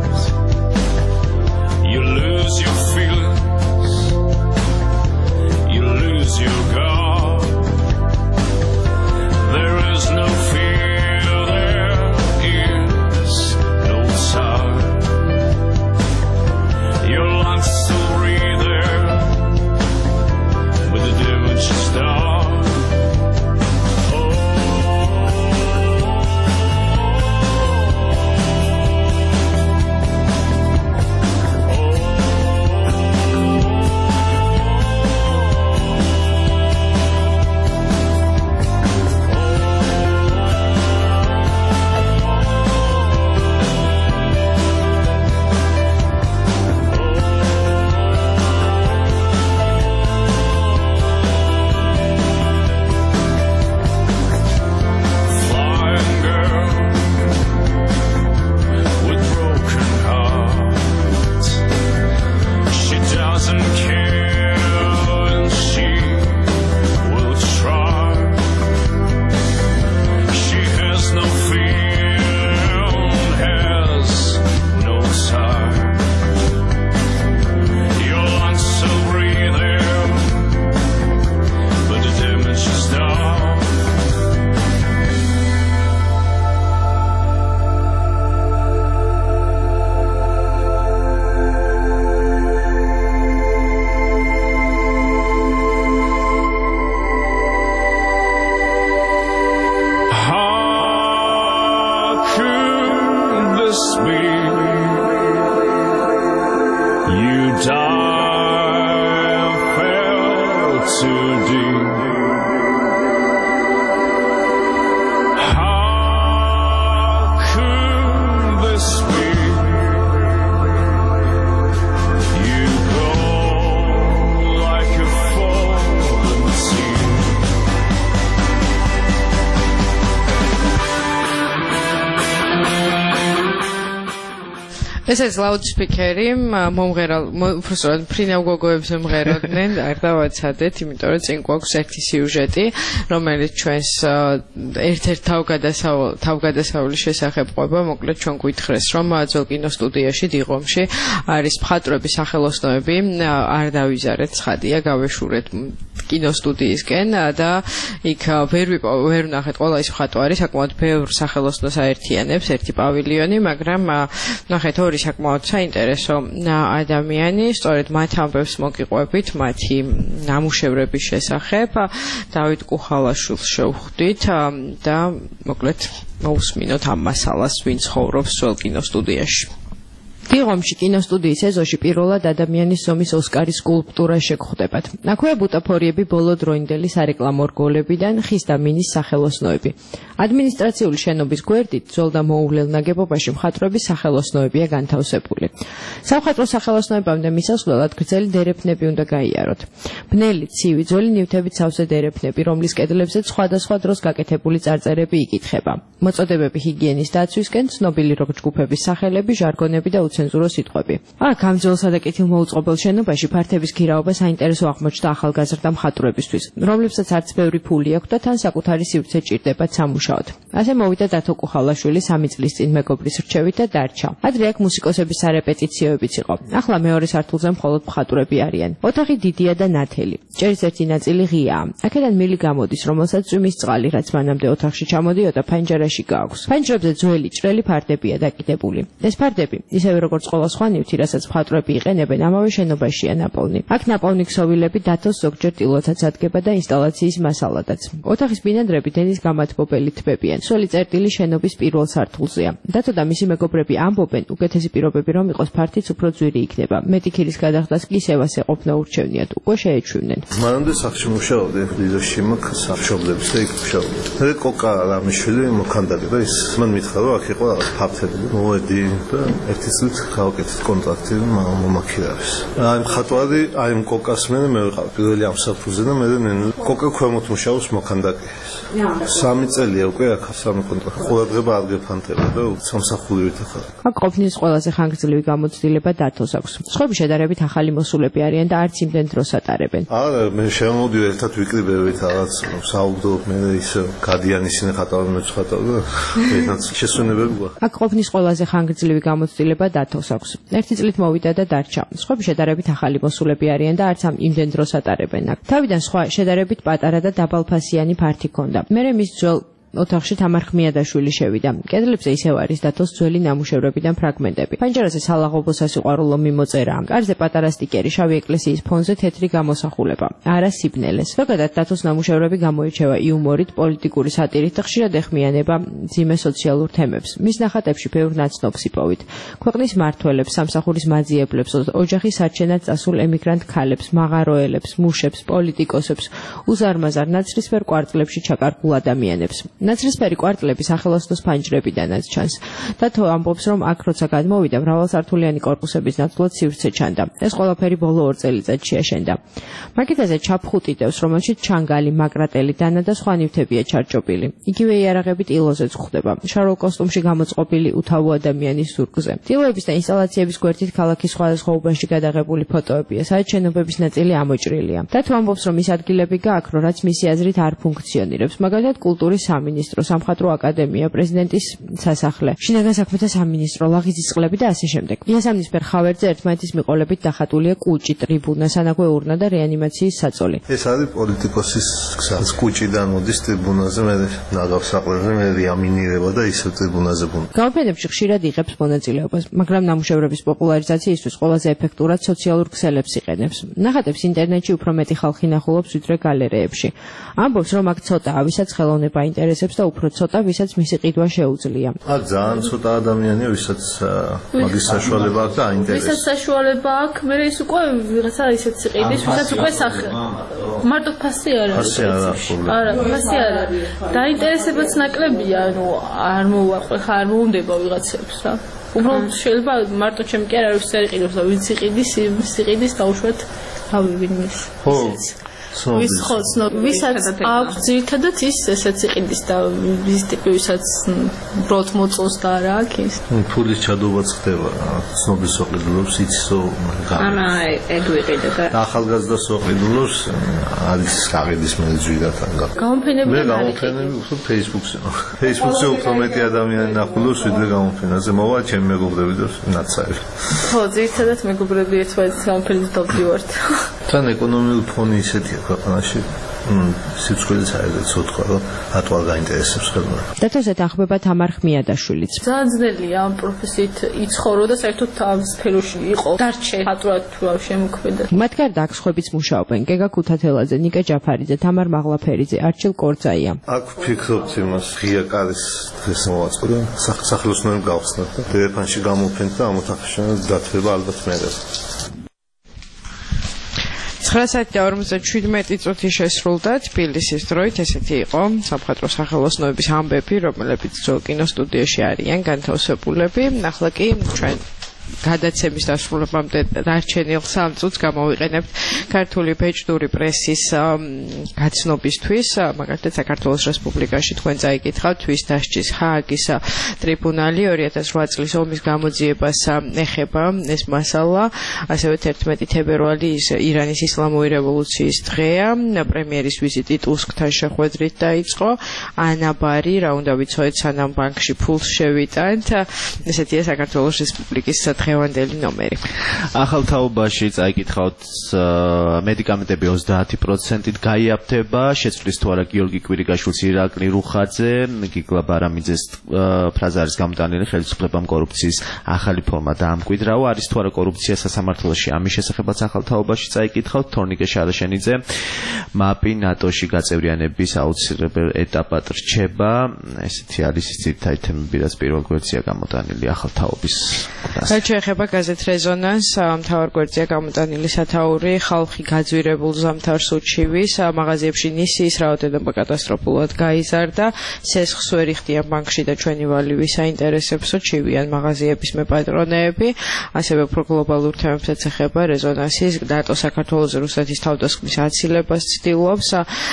ეს ეს ლაუდსპიკერი მომღერალ უბრალოდ ფრინავ გოგოებს მომღეროდნენ, არ დავაცადეთ, იმიტომ რომ წინ გვაქვს ერთი სიუჟეტი, რომელიც ჩვენს ერთ-ერთ თავგადასავლის შესახებ ყვება, მოკლედ ჩვენ გვითხრეს, რომ ძველ კინოსტუდიაში დიღომში არის მხატვრების სახელოსნოები, არ დავიზარეთ, ცხადია, გავეშურეთ კინოსტუდიისკენ და იქ ვერ ვერ ვნახეთ ყველა ის მხატვარი, საკმაოდ ბევრ სახელოსნოს აერთიანებს ერთი პავილიონი, მაგრამ ნახეთ ორი საკმაოდ საინტერესო ადამიანი, სწორედ მათ ამბებს მოგიყვებით, მათი ნამუშევრების შესახებ, დავით კუხალაშვილს შევხვდით და მოკლედ მოусმინოთ ამ მასალას, ვინ ცხოვრობს ძველ კინოსტუდიაში. დიღომში კინოსტუდიის ეზოში პირველად ადამიანის ზომის ოსკარის სკულპტურა შეგხვდებათ. აქვეა ბუტაფორიები ბოლო დროინდელი სარეკლამო რგოლებიდან, ხის და მინის სახელოსნოები. ადმინისტრაციული შენობის გვერდით ძველ და მოუვლელ ნაგებობაში მხატვრების სახელოსნოებია განთავსებული. სამხატვრო სახელოსნოებამდე მისასვლელად გრძელი დერეფნები უნდა გაიაროთ. ბნელი, ცივი, ძველი ნივთებით სავსე დერეფნები, რომლის კედლებზეც სხვადასხვა დროს გაკეთებული წარწერები იკითხება. მოწოდებები ჰიგიენის დაცვისკენ, ცნობილი როკ ჯგუფების სახელები, ჟარგონები და ცენზურო სიტყვები. აქ ამ ძველსა და კეთილმოუწყობელ შენობაში ფართების ქირაობა საინტერესო აღმოჩნდა ახალგაზრდა მხატვრებისთვის, რომლებსაც არც ბევრი ფული აქვთ და თან საკუთარი სივრცე ჭირდებათ სამუშაოდ. ასე მოვიდა დათო კუხალაშვილი სამი წლის წინ მეგობრის რჩევით და დარჩა. ადრე აქ მუსიკოსების სარეპეტიციოებიც იყო. ახლა მეორე სართულზე მხოლოდ მხატვრები არიან. ოთახი დიდია და ნათელი. ჭერის ერთი ნაწილი ღიაა. აქედან მილი გამოდის, რომელსაც წვიმის წყალი, რაც მანამდე ოთახში ჩამოდიოდა, ფანჯარაში გააქვს. ფანჯრებზე ძველი ჭრელი ფარდებია დაკიდებული. ეს ფარდები, ისევე როგორც ყველა სხვა ნივთი, რასაც მხატვრები იყენებენ, ამავე შენობაშია ნაპოვნი. აქ ნაპოვნი ქსოვილები დათოს ზოგჯერ ტილოთაც ადგება და ინსტალაციის მასალადაც. ოთახის ბინადრები დენის გამათბობელი თბებიან. სველი წერტილი შენობის პირველ სართულზეა. დათო და მისი მეგობრები ამბობენ, უკეთესი პირობები რომ იყოს ფართიც უფრო ძვირი იქნება. მეტი ქირის გადახდას კი სევასე ყოფნა ურჩევნიათ, უკვე შეეჩვივნენ. მანამდე სახლში მუშაობდი, ლიზოში მაქ სამშობლებს და იქ მუშაობდი. მე კოკა რამიშვილი მოქანდაკე და ის მან მითხრა, რომ აქ იყო რაღაც ფაფები. მოვედი და ერთი წლით გავაკეთეთ კონტრაქტი მომაქირავეს. აი მხატვარი, აი კოკას მე მე ვიყავ პირველი ამ საფუძზე და მე კოკა ქვემოთ მუშაობს მოქანდაკე. სამი წელია უკვე აქ სამი კონტრაქტი. ყურადღება არ გეფანტება და სამსახურით ახლა. აქ ყოფნის ყველაზე ხანგრძლივი გამოცდილება დათოს აქვს. სხვები შედარებით ახალი მოსულები არიან და არც იმდენ დროს ატარებენ. არა, მე შემოვიდი ერთად ვიკრიბებით რაღაც საუბრობ მე ის გადიან ისინი ხატავენ მე ხატავ და ერთად შესვენებები გვაქვს. აქ ყოფნის ყველაზე ხანგრძლივი გამოცდილება დათოს აქვს. ერთი წლით მოვიდა და დარჩა. სხვები შედარებით ახალი მოსულები არიან და არც ამ იმდენ დროს ატარებენ აქ. თავიდან სხვა შედარებით პატარა და დაბალფასიანი ფართი ჰქონდა. მერე მის ძველ ოთახში თამარ ხმიადაშვილი შევიდა. კედლებზე ისევ არის დათოს ძველი ნამუშევრებიდან ფრაგმენტები. ფანჯარაზე სალაღობო სასიყვარულო მიმოწერაა. კარზე პატარა სტიკერი შავი ეკლესიის ფონზე თეთრი გამოსახულება. არა სიბნელეს. ზოგადად დათოს ნამუშევრები გამოირჩევა იუმორით, პოლიტიკური სატირით და ხშირად ეხმიანება ძიმე სოციალურ თემებს. მის ნახატებში ბევრ ნაცნობს იპოვით. ქვეყნის მმართველებს, სამსახურის მაძიებლებს, ოჯახის საჩენად წასულ ემიგრანტ ქალებს, მაღაროელებს, მუშებს, პოლიტიკოსებს, უზარმაზარ ნაცრისფერ კვარტლებში ჩაკარგულ ადამიანებს. ნაცრისფერი კვარტლები სახელოსნოს ფანჯრებიდანაც ჩანს. დათო ამბობს, რომ აქ როცა გადმოვიდა, მრავალსართულიანი კორპუსების ნაცვლად სივრცე ჩანდა. ეს ყველაფერი ბოლო ორ წელიწადში აშენდა. მაგიდაზე ჩაფხუტი დევს, რომელშიც ჩანგალი, მაკრატელი, დანა და სხვა ნივთებია ჩარჭობილი. იგივე იარაღები ტილოზეც გვხვდება. შაროლ კოსტუმში გამოწყობილი უთავო ადამიანის ზურგზე. ტილოების და ინსტალაციების გვერდით ქალაქის სხვადასხვა უბანში გადაღებული ფოტოებია, სადაც შენობების ნაწილი ამოჭრილია. დათო ამბობს, რომ ის ადგილები გააქრო, რაც მისი აზრით არ ფუნქციონირებს, მაგალითად კულტურის სამინისტრო, სამხატვრო აკადემია, პრეზიდენტის სასახლე, შინაგან საქმეთა სამინისტრო, ლაღიზის წყლები და ასე შემდეგ. იასამნისფერ ხავერდზე ერთმანეთის მიყოლებით დახატულია კუჭი, ტრიბუნა, სანაგვე урна და რეანიმაციის საწოლი. ეს არის პოლიტიკოსის გზა. კუჭიდან მოდის ტრიბუნაზე, მე ნაგავს საყლებზე, მე რეამინირება და ისე ტრიბუნაზე ბუნ. გამოფენებში ხშირად იღებს მონაწილეობას, მაგრამ ნამუშევრების პოპულარიზაციისთვის ყველაზე ეფექტურად სოციალურ ქსელებს იყენებს. ნახატებს ინტერნეტში უფრო მეტი ხალხი ნახულობს ვიდრე გალერეებში. ამბობს, რომ აქ ცოტაა, ვისაც ხელოვნება ინტერესებს და უფრო ცოტა, ვისაც მისი ყიდვა შეუძლია. აქ ძალიან ცოტა ადამიანია, ვისაც მაგის საშუალება აქვს და აინტერესებს. ვისაც საშუალება აქვს, მე ის უკვე ვიღაცა ისეთ იყიდის, ვისაც უკვე სახე. მარტო ფასი არ არის. ფასი არ აქვს. არა, ფასი არ არის. დაინტერესებაც ნაკლებია, ანუ არ მოვაყვე, ხა არ მოუნდება ვიღაცებს რა. უბრალოდ შეიძლება მარტო ჩემი კი არ არის არ იყიდოს და ვინც იყიდის, ის იყიდის დაუშვათ გავივინმის. ხო. ვის ხო ცნობილი ვისაც აქვს ძირითადად ის ესეც იყიდის და ის ტიპი ვისაც უბრალოდ მოწონს და რა აქვს ის ფულის ჩადობაც ხდება ცნობის ოყიდულობს იცისო ანა ეგ ვიყიდა და ახალგაზრდა ოყიდულობს არის გაყიდის მეძვირად ანგა გამოფენები მე გამოფენები უფრო Facebook-ზე Facebook-ზე უფრო მეტი ადამიანი ნახულობს ვიდრე გამოფენაზე მოვა ჩემი მეგობრები და ნაცარი ხო ძირითადად მეგობრები ერთმანეთს გამოფენებს დავდივართ თან ეკონომიკური ფონი ისეთია ქვეყანაში სიცოცხლეც არის ცოტა რომ რატო არ გაინტერესებს ხელმოვა. დათოსე თანხმება თამარ ხმიადაშვილიც. ძალიან ძნელია ამ პროფესიით იცხოვრო და საერთოდ ამ სფეროში იყო დარჩე ატურად თუ რა შემოქმედა. მათ გარდა აქ სხვაებიც მუშაობენ გეგა ქუთათელაძე, ნიკა ჯაფარიძე, თამარ მაღლაფერიძე, არჩილ კორწაია. აქ ფიქრობთ იმას ღია კარის დღეს მოვაწყდა სახელოსნოები გავხსნათ და დერეფანში გამოფენთ და ამ ოთახში დათვება ალბათ მეერეს. ცხრა საათი და ორმოცდაშვიდმეტი წუთი შესრულდა თბილისის დროით ესეთი იყო სამხატვრო სახელოსნოების ამბები რომლებიც ძველ კინოსტუდიაში არიან განთავსებულები ახლა კი ჩვენ გადაცემის დასრულებამდე დარჩენილ სამ წუთს გამოვიყენებთ ქართული ბეჭდური პრესის გაცნობისთვის მაგალითად საქართველოს რესპუბლიკაში თქვენ წაიკითხავთ თვის დასჯის ჰააგის ტრიბუნალი ორი ათას რვა წლის ომის გამოძიებას ეხება ეს მასალა ასევე თერთმეტი თებერვალი ირანის ისლამური რევოლუციის დღეა პრემიერის ვიზიტი ტუსკთან შეხვედრით დაიწყო ანა ბარი რა უნდა ვიცოდეთ სანამ ბანკში ფულს შევიტანთ ესეთია საქართველოს რესპუბლიკის დღევანდელი ნომერი. ახალ თაობაში წაიკითხავთ მედიკამენტები ოცდაათი პროცენტით გაიაფთება, შეცვლის თუ არა გიორგი კვირიკაშვილის ირაკლი რუხაძე, გიგლა ბარამიძეს ფრაზარის გამოტანილი ხელისუფლებამ კორუფციის ახალი ფორმა დაამკვიდრაო, არის თუ არა კორუფცია სასამართლოში, ამის შესახებაც ახალ თაობაში წაიკითხავთ, თორნიკე შარაშენიძე, მაპი ნატოში გაწევრიანების აუცილებელ ეტაპად რჩება, ესეთი არის ის ძირითადი თემები, რაც პირველ გვერდზეა გამოტანილი ახალ თაობის. ეხება გაზეთ რეზონანს მთავარ გვერდზეა გამოტანილი სათაური ხალხი გაძვირებულ ზამთარს უჩივის მაღაზიებში ნისიის რაოდენობა კატასტროფულად გაიზარდა სესხს ვერ იხდიან ბანკში და ჩვენი ვალივი საინტერესებსო ჩივიან მაღაზიების მეპატრონეები ასევე უფრო გლობალურ თემებსაც ეხება რეზონანსის ნატო საქართველოს რუსეთის თავდასხმის აცილებას ცდილობს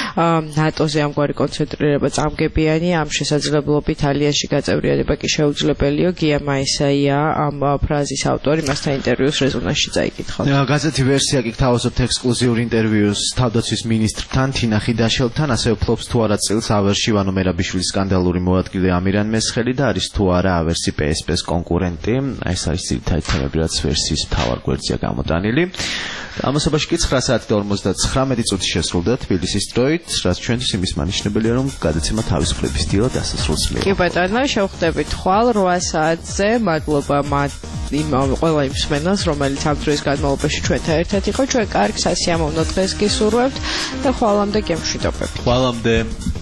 ნატოზე ამგვარი კონცენტრირება წამგებიანი ამ შესაძლებლობით ალიანსში გაწევრიანება კი შეუძლებელია გია მაისაია ამ ფრაზის ავტორი მასთან ინტერვიუს რეზონანსში წაიკითხა. გაზეთი ვერსია კი გთავაზობთ ექსკლუზიურ ინტერვიუს თავდაცვის მინისტრთან თინა ხიდაშელთან, ასევე ფლობს თუ არა წილს ავერსში ივანო მერაბიშვილის სკანდალური მოადგილე ამირან მესხელი და არის თუ არა ავერსი პე ეს პე-ს კონკურენტი. ეს არის ძირითადი თემები, რაც ვერსიის მთავარ გვერდზეა გამოტანილი. ამასობაში კი ცხრა საათი და ორმოცდაცხრამეტი წუთი შესრულდა თბილისის დროით, რაც ჩვენთვის იმის მანიშნებელია, რომ გადაცემა თავისუფლების დილა დასასრულს მიიღო. კი ბატონო, შევხვდებით ხვალ რვა საათზე. მადლობა იმ ყველა იმ მსმენელს, რომელიც ამ დროის განმავლობაში ჩვენთან ერთად იყო. ჩვენ კარგ სასიამოვნო დღეს გისურვებთ და ხვალამდე გემშვიდობებით. ხვალამდე